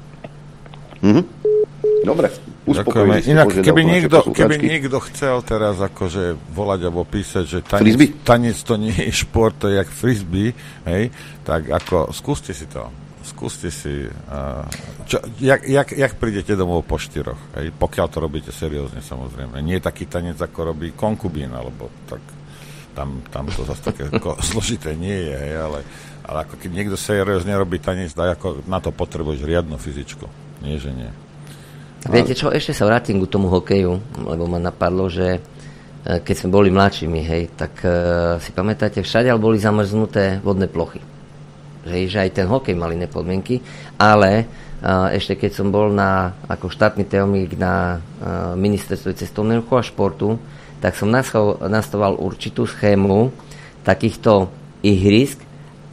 Mhm. Dobre. Ďakujeme. Inak, keby niekto, keby niekto chcel teraz akože volať alebo písať, že tanec, tanec to nie je šport, to je jak frisbee, hej, tak ako skúste si to. Skúste si, uh, čo, jak, jak, jak prídete domov po štyroch, hej? Pokiaľ to robíte seriózne, samozrejme. Nie je taký tanec, ako robí konkubín, alebo tak, tam, tam to zase také ako, zložité nie je, hej? Ale, ale ako keď niekto seriózne robí tanec, tak ako na to potrebuješ riadnu fyzičku, nie, že nie. Viete čo, ešte sa vrátim k tomu hokeju, lebo ma napadlo, že keď sme boli mladšími, hej, tak uh, si pamätáte, všade boli zamrznuté vodné plochy. že, že aj ten hokej mal iné podmienky, ale uh, ešte keď som bol na, ako štátny tajomník na uh, ministerstve cestovného ruchu a športu, tak som nastoval určitú schému takýchto ihrisk,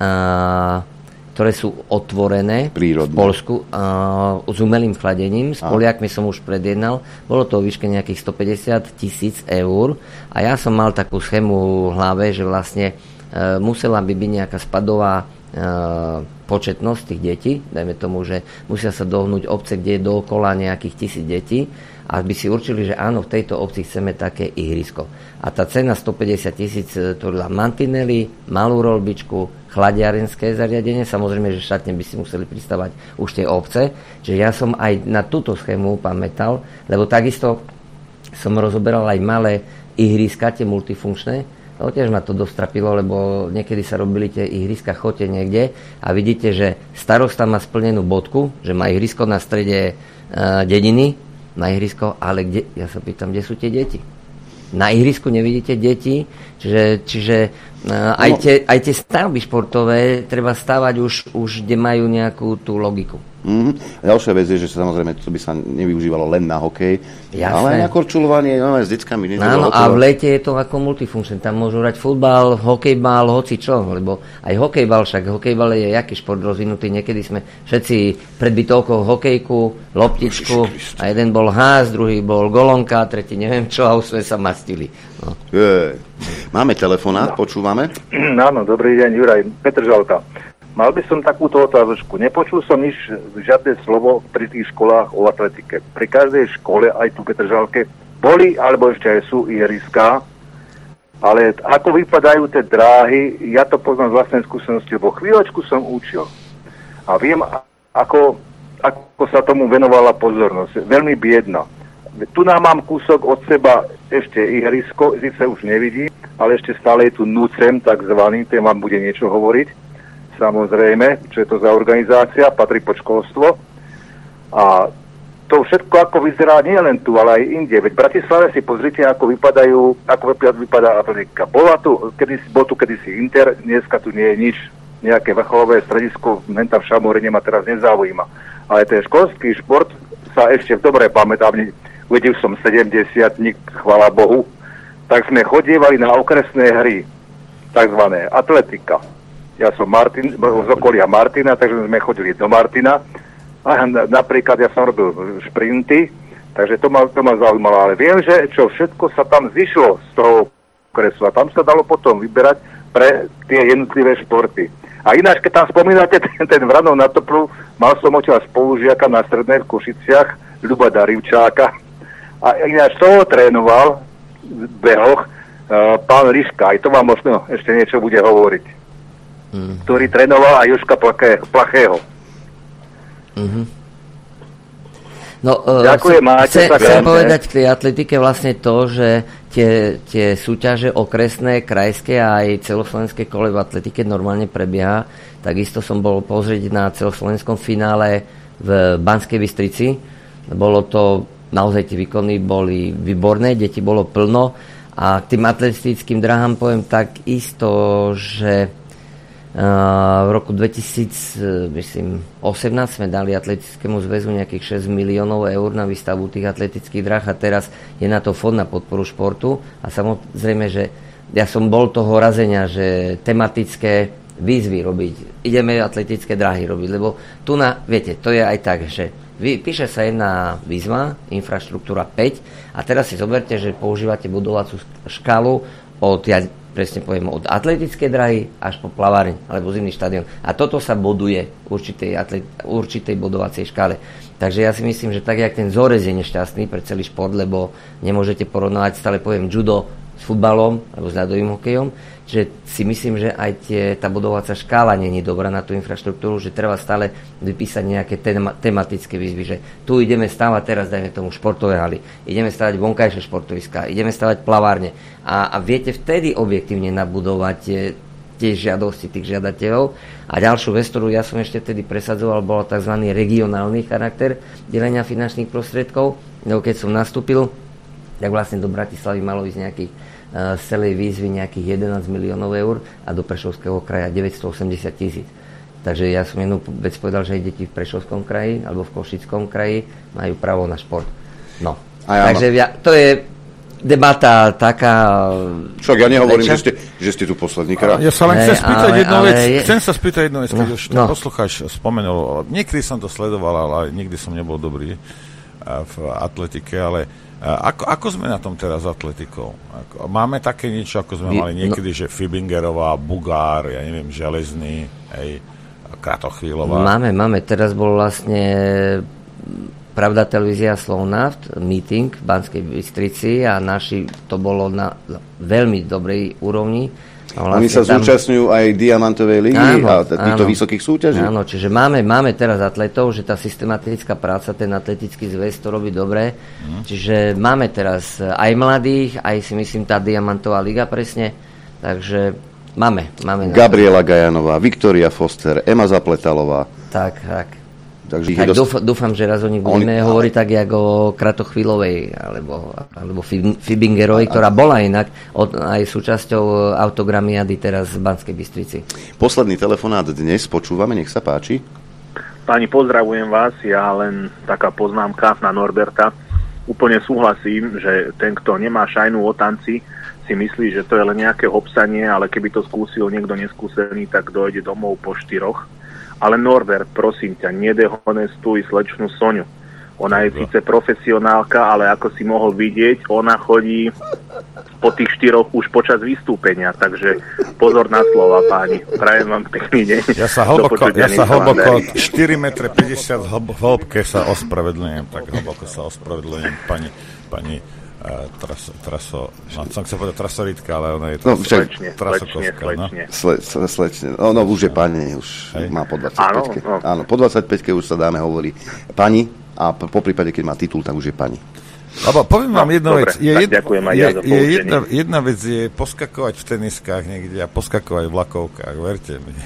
uh, ktoré sú otvorené prírodné v Poľsku uh, s umelým chladením. S Poliakmi som už predjednal. Bolo to o výške nejakých stopäťdesiat tisíc eur. A ja som mal takú schému v hlave, že vlastne uh, musela by byť nejaká spadová uh, početnosť tých detí. Dajme tomu, že musia sa dohnúť obce, kde je dookola nejakých tisíc detí. A by si určili, že áno, v tejto obci chceme také ihrisko. A tá cena stopäťdesiat tisíc tvorila mantinely, malú roľbičku, chladiarenské zariadenie, samozrejme, že šatne by si museli pristávať už tie obce. Čiže ja som aj na túto schému pamätal, lebo takisto som rozoberal aj malé ihriska, tie multifunkčné. No tiež ma to dosť trapilo, lebo niekedy sa robili tie ihriska, chodte niekde a vidíte, že starosta má splnenú bodku, že má ihrisko na strede uh, dediny, na ihrisko, ale kde, ja sa pýtam, kde sú tie deti? Na ihrisku nevidíte deti, čiže, čiže uh, aj, tie, aj tie stavby športové treba stavať už, už kde majú nejakú tú logiku. Mm-hmm. Ďalšia vec je, že samozrejme to by sa nevyužívalo len na hokej, Jasné. ale aj na korčulovanie, no, aj s deckami. Áno, a v lete je to ako multifunkčné. Tam môžu hrať futbal, hokejbal, hoci čo, lebo aj hokejbal, však hokejbal je jaký šport rozvinutý. Niekedy sme všetci pred bytovkou hokejku, loptičku a jeden bol ház, druhý bol golonka, tretí neviem čo a už sme sa mastili. No. Je. Máme telefonát, počúvame. Áno, dobrý deň, Juraj, Petr Žalka. Mal by som takúto otázočku. Nepočul som nič, žiadne slovo pri tých školách o atletike. Pri každej škole, aj tu v Petržalke, boli, alebo ešte aj sú ihriská, ale ako vypadajú tie dráhy, ja to poznám z vlastnej skúsenosti, lebo chvíľočku som učil. A viem, ako, ako sa tomu venovala pozornosť. Veľmi biedna. Tu nám mám kúsok od seba ešte ihrisko, síce už nevidím, ale ešte stále je tu NUCEM, takzvaný, ten vám bude niečo hovoriť. Samozrejme, čo je to za organizácia, patrí pod školstvo. A to všetko ako vyzerá nie len tu, ale aj inde. Veď v Bratislave si pozrite, ako vypadajú, ako vypadá atletika. Bola tu, kedysi, bol tu kedysi Inter, dneska tu nie je nič. Nejaké vrcholové stredisko, len tam v Šamorine ma teraz nezaujíma. Ale ten školský šport sa ešte v dobre pamätám, uvedil som sedemdesiatnik, chvála Bohu, tak sme chodievali na okresné hry, takzvané atletika. Ja som Martin, z okolia Martina, takže sme chodili do Martina. A napríklad ja som robil šprinty, takže to ma, to ma zaujímalo. Ale viem, že čo všetko sa tam zišlo z toho okresu. A tam sa dalo potom vyberať pre tie jednotlivé športy. A ináč, keď tam spomínate ten, ten Vranov na Toplu, mal som odtiaľ spolužiaka na strednej v Košiciach, Ľuba Darivčáka. A ináč toho trénoval v behoch uh, pán Liška. Aj to vám možno ešte niečo bude hovoriť. Mm. Ktorý trénoval aj Jožka Plachého. Mm-hmm. No, ďakujem, uh, chcem, chcem povedať k tej atletike vlastne to, že tie, tie súťaže okresné, krajské a aj celoslovenské kole v atletike normálne prebieha. Takisto som bol pozrieť na celoslovenskom finále v Banskej Bystrici. Bolo to, naozaj tie výkony boli výborné, deti bolo plno a k tým atletickým drahám poviem tak isto, že Uh, v roku dvetisícosemnásť sme dali Atletickému zväzu nejakých šesť miliónov eur na výstavbu tých atletických dráh a teraz je na to fond na podporu športu a samozrejme, že ja som bol toho razenia, že tematické výzvy robiť, ideme atletické dráhy robiť, lebo tu na, viete, to je aj tak, že vy, píše sa jedna výzva, infraštruktúra päť a teraz si zoberte, že používate budovacú škálu od, ja presne poviem, od atletickej drahy až po plavárň alebo zimný štadión. A toto sa boduje v určitej, atlet, určitej bodovacej škále. Takže ja si myslím, že tak, jak ten vzorec je nešťastný pre celý šport, lebo nemôžete porovnávať, stále poviem, judo s futbalom alebo s ľadovým hokejom, že si myslím, že aj tie, tá bodovacia škála nie je dobrá na tú infraštruktúru, že treba stále vypísať nejaké tema, tematické výzvy, že tu ideme stavať teraz, dajme tomu, športové haly, ideme stavať vonkajšie športoviská, ideme stavať plavárne a, a viete vtedy objektívne nabudovať tie, tie žiadosti tých žiadateľov. A ďalšiu vec, ktorú ja som ešte vtedy presadzoval, bol tzv. Regionálny charakter delenia finančných prostriedkov. No, keď som nastúpil, tak vlastne do Bratislavy malo ísť nejakých z celej výzvy nejakých jedenásť miliónov eur a do Prešovského kraja deväťstoosemdesiat tisíc. Takže ja som jednu vec povedal, že aj deti v Prešovskom kraji alebo v Košickom kraji majú právo na šport. No. Ja Takže ja, to je debata taká... Však ja nehovorím, že ste, že ste tu posledný krát. Ja sa len chcem spýtať jednu vec. Je... Chcem sa spýtať jednu vec, keď no, už no. poslucháč spomenul. Niekedy som to sledoval, ale nikdy som nebol dobrý v atletike, ale ako, ako sme na tom teraz s atletikou? Ako, máme také niečo, ako sme mali niekedy, no. že Fibingerová, Bugár, ja neviem, Železný, hej, Kratochvíľová. Máme, máme. Teraz bol vlastne Pravda televízia Slovnaft, meeting v Banskej Bystrici a naši to bolo na veľmi dobrej úrovni. Vlastne oni sa tam zúčastňujú aj Diamantovej ligy áno, a týchto vysokých súťaží. Áno, čiže máme, máme teraz atletov, že tá systematická práca, ten atletický zväz to robí dobre. Mm. Čiže máme teraz aj mladých, aj si myslím tá Diamantová liga presne. Takže máme. máme Gabriela Gajanová, Viktória Foster, Ema Zapletalová. Tak, tak. Takže tak dosť... dúfam, že raz o nich budeme On... hovoriť tak, jak o Kratochvíľovej alebo, alebo Fibingerovej, ktorá bola inak od, aj súčasťou autogramiady teraz v Banskej Bystrici. Posledný telefonát dnes, počúvame, nech sa páči. Páni, pozdravujem vás, ja len taká poznámka na Norberta. Úplne súhlasím, že ten, kto nemá šajnu o tanci, si myslí, že to je len nejaké hopsanie, ale keby to skúsil niekto neskúsený, tak dojde domov po štyroch. Ale Norbert, prosím ťa, nedehonestuj slečnú Soňu. Ona je síce profesionálka, ale ako si mohol vidieť, ona chodí po tých štyroch už počas vystúpenia, takže pozor na slova, páni. Prajem vám pekný deň. Ja sa hlboko, ja sa hlboko štyri metre päťdesiat v hĺbke sa ospravedlňujem, tak hlboko sa ospravedlňujem, pani, pani Uh, traso, traso, no, som chcel povedať trasorítka, ale ona je traso, no, však, trasokovská, no. Sle, slečne, no, no už je pani, už hej. Má po dvadsaťpäťke. Áno, no. Áno, po dvadsaťpäťke už sa dáme hovorí pani a po prípade, keď má titul, tak už je pani. Lebo poviem vám no, jednu dobre, vec. Je, jed, je, ja je jedna, jedna vec je poskakovať v teniskách niekde a poskakovať v lakovkách, verte mi.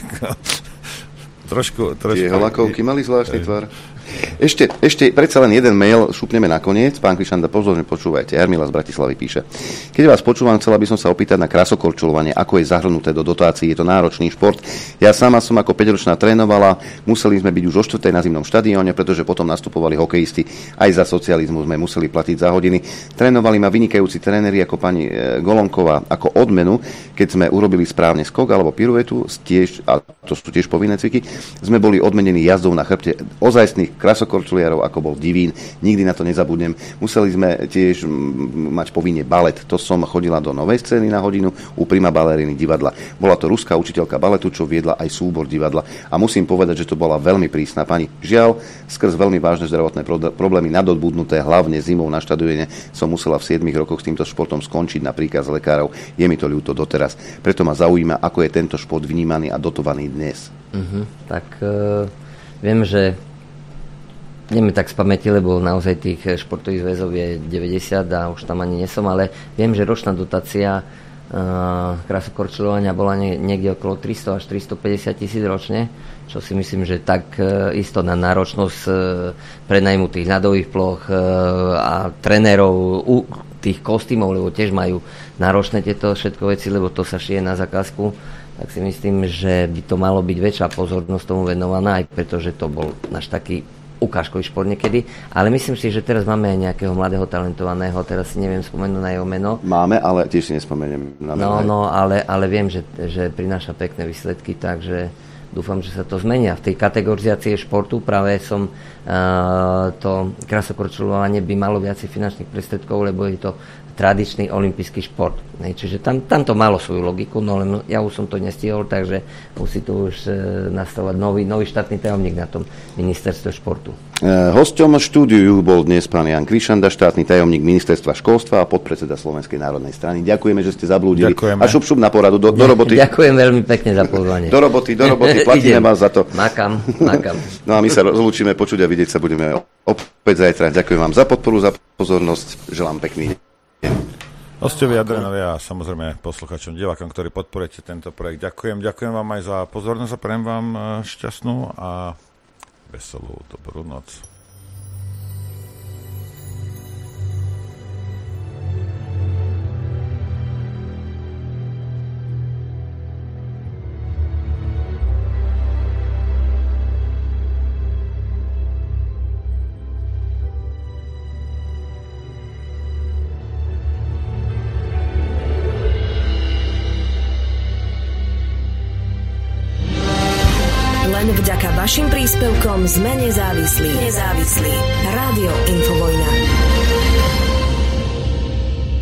trošku, trošku... Tie lakovky mali zvláštny tvar. Ešte, ešte predsa len jeden mail šupneme nakoniec. Pán Krišanda, pozorne počúvajte. Jarmila z Bratislavy píše. Keď vás počúvam, chcela by som sa opýtať na krasokorčulovanie, ako je zahrnuté do dotácií. Je to náročný šport. Ja sama som ako päťročná trénovala. Museli sme byť už o štvrtej na zimnom štadióne, pretože potom nastupovali hokejisti. Aj za socializmu sme museli platiť za hodiny. Trénovali ma vynikajúci tréneri ako pani Golonková. Ako odmenu, keď sme urobili správne skok alebo piruetu, tiež, a to sú tiež povinné cviky, sme boli odmenení jazdou na chrbte ozajstných krasokorčuliarov, ako bol Divín. Nikdy na to nezabudnem. Museli sme tiež mať povinne balet. To som chodila do Novej scény na hodinu u prima baleriny divadla. Bola to ruská učiteľka baletu, čo viedla aj súbor divadla. A musím povedať, že to bola veľmi prísna pani. Žiaľ, skrz veľmi vážne zdravotné problémy nadobudnuté, hlavne zimou na štadióne, som musela v siedmich rokoch s týmto športom skončiť na príkaz lekárov. Je mi to ľúto doteraz. Preto ma zaujíma, ako je tento šport vnímaný a dotovaný dnes. Uh-huh. Tak uh, viem, že neviem tak z pamäti, lebo naozaj tých športových zväzov je deväťdesiat a už tam ani nesom, ale viem, že ročná dotácia uh, krasokorčulovania bola nie, niekde okolo tristo až tristopäťdesiat tisíc ročne, čo si myslím, že tak uh, isto na náročnosť uh, prenajmu tých ľadových ploch uh, a trénerov u tých kostýmov, lebo tiež majú náročné tieto všetko veci, lebo to sa šije na zákazku, tak si myslím, že by to malo byť väčšia pozornosť tomu venovaná, aj pretože to bol náš taký ukážkový šport niekedy, ale myslím si, že teraz máme aj nejakého mladého talentovaného, teraz si neviem spomenúť na jeho meno. Máme, ale tiež si nespomeniem na meno. No, no, ale, ale viem, že, že prináša pekné výsledky, takže dúfam, že sa to zmenia. V tej kategorizácii športu práve som uh, to krasokorčulovanie by malo viacej finančných prostriedkov, lebo je to tradičný olympijský šport. Čiže tam, tam to malo svoju logiku, no len ja už som to nestihol, takže musí tu už e, nastavovať nový, nový štátny tajomník na tom ministerstve športu. E, hosťom štúdiu bol dnes pán Jan Krišanda, štátny tajomník ministerstva školstva a podpredseda Slovenskej národnej strany. Ďakujeme, že ste zablúdili. Ďakujeme. A šup, šup na poradu, do, do roboty. Ďakujem veľmi pekne za pozvanie. Do roboty, do roboty, platíme vás za to. Makam, makam. No a my sa rozlúčime, počuť a vidieť sa budeme opäť zajtra. Ďakujem vám za podporu, za pozornosť. Želám pekný deň. Hostovi Adrianovi a samozrejme posluchačom, divákom, ktorí podporujete tento projekt. Ďakujem, ďakujem vám aj za pozornosť a prajem vám šťastnú a veselú dobrú noc. Vďaka vašim príspevkom sme nezávislí. Nezávislí. Rádio Infovojna.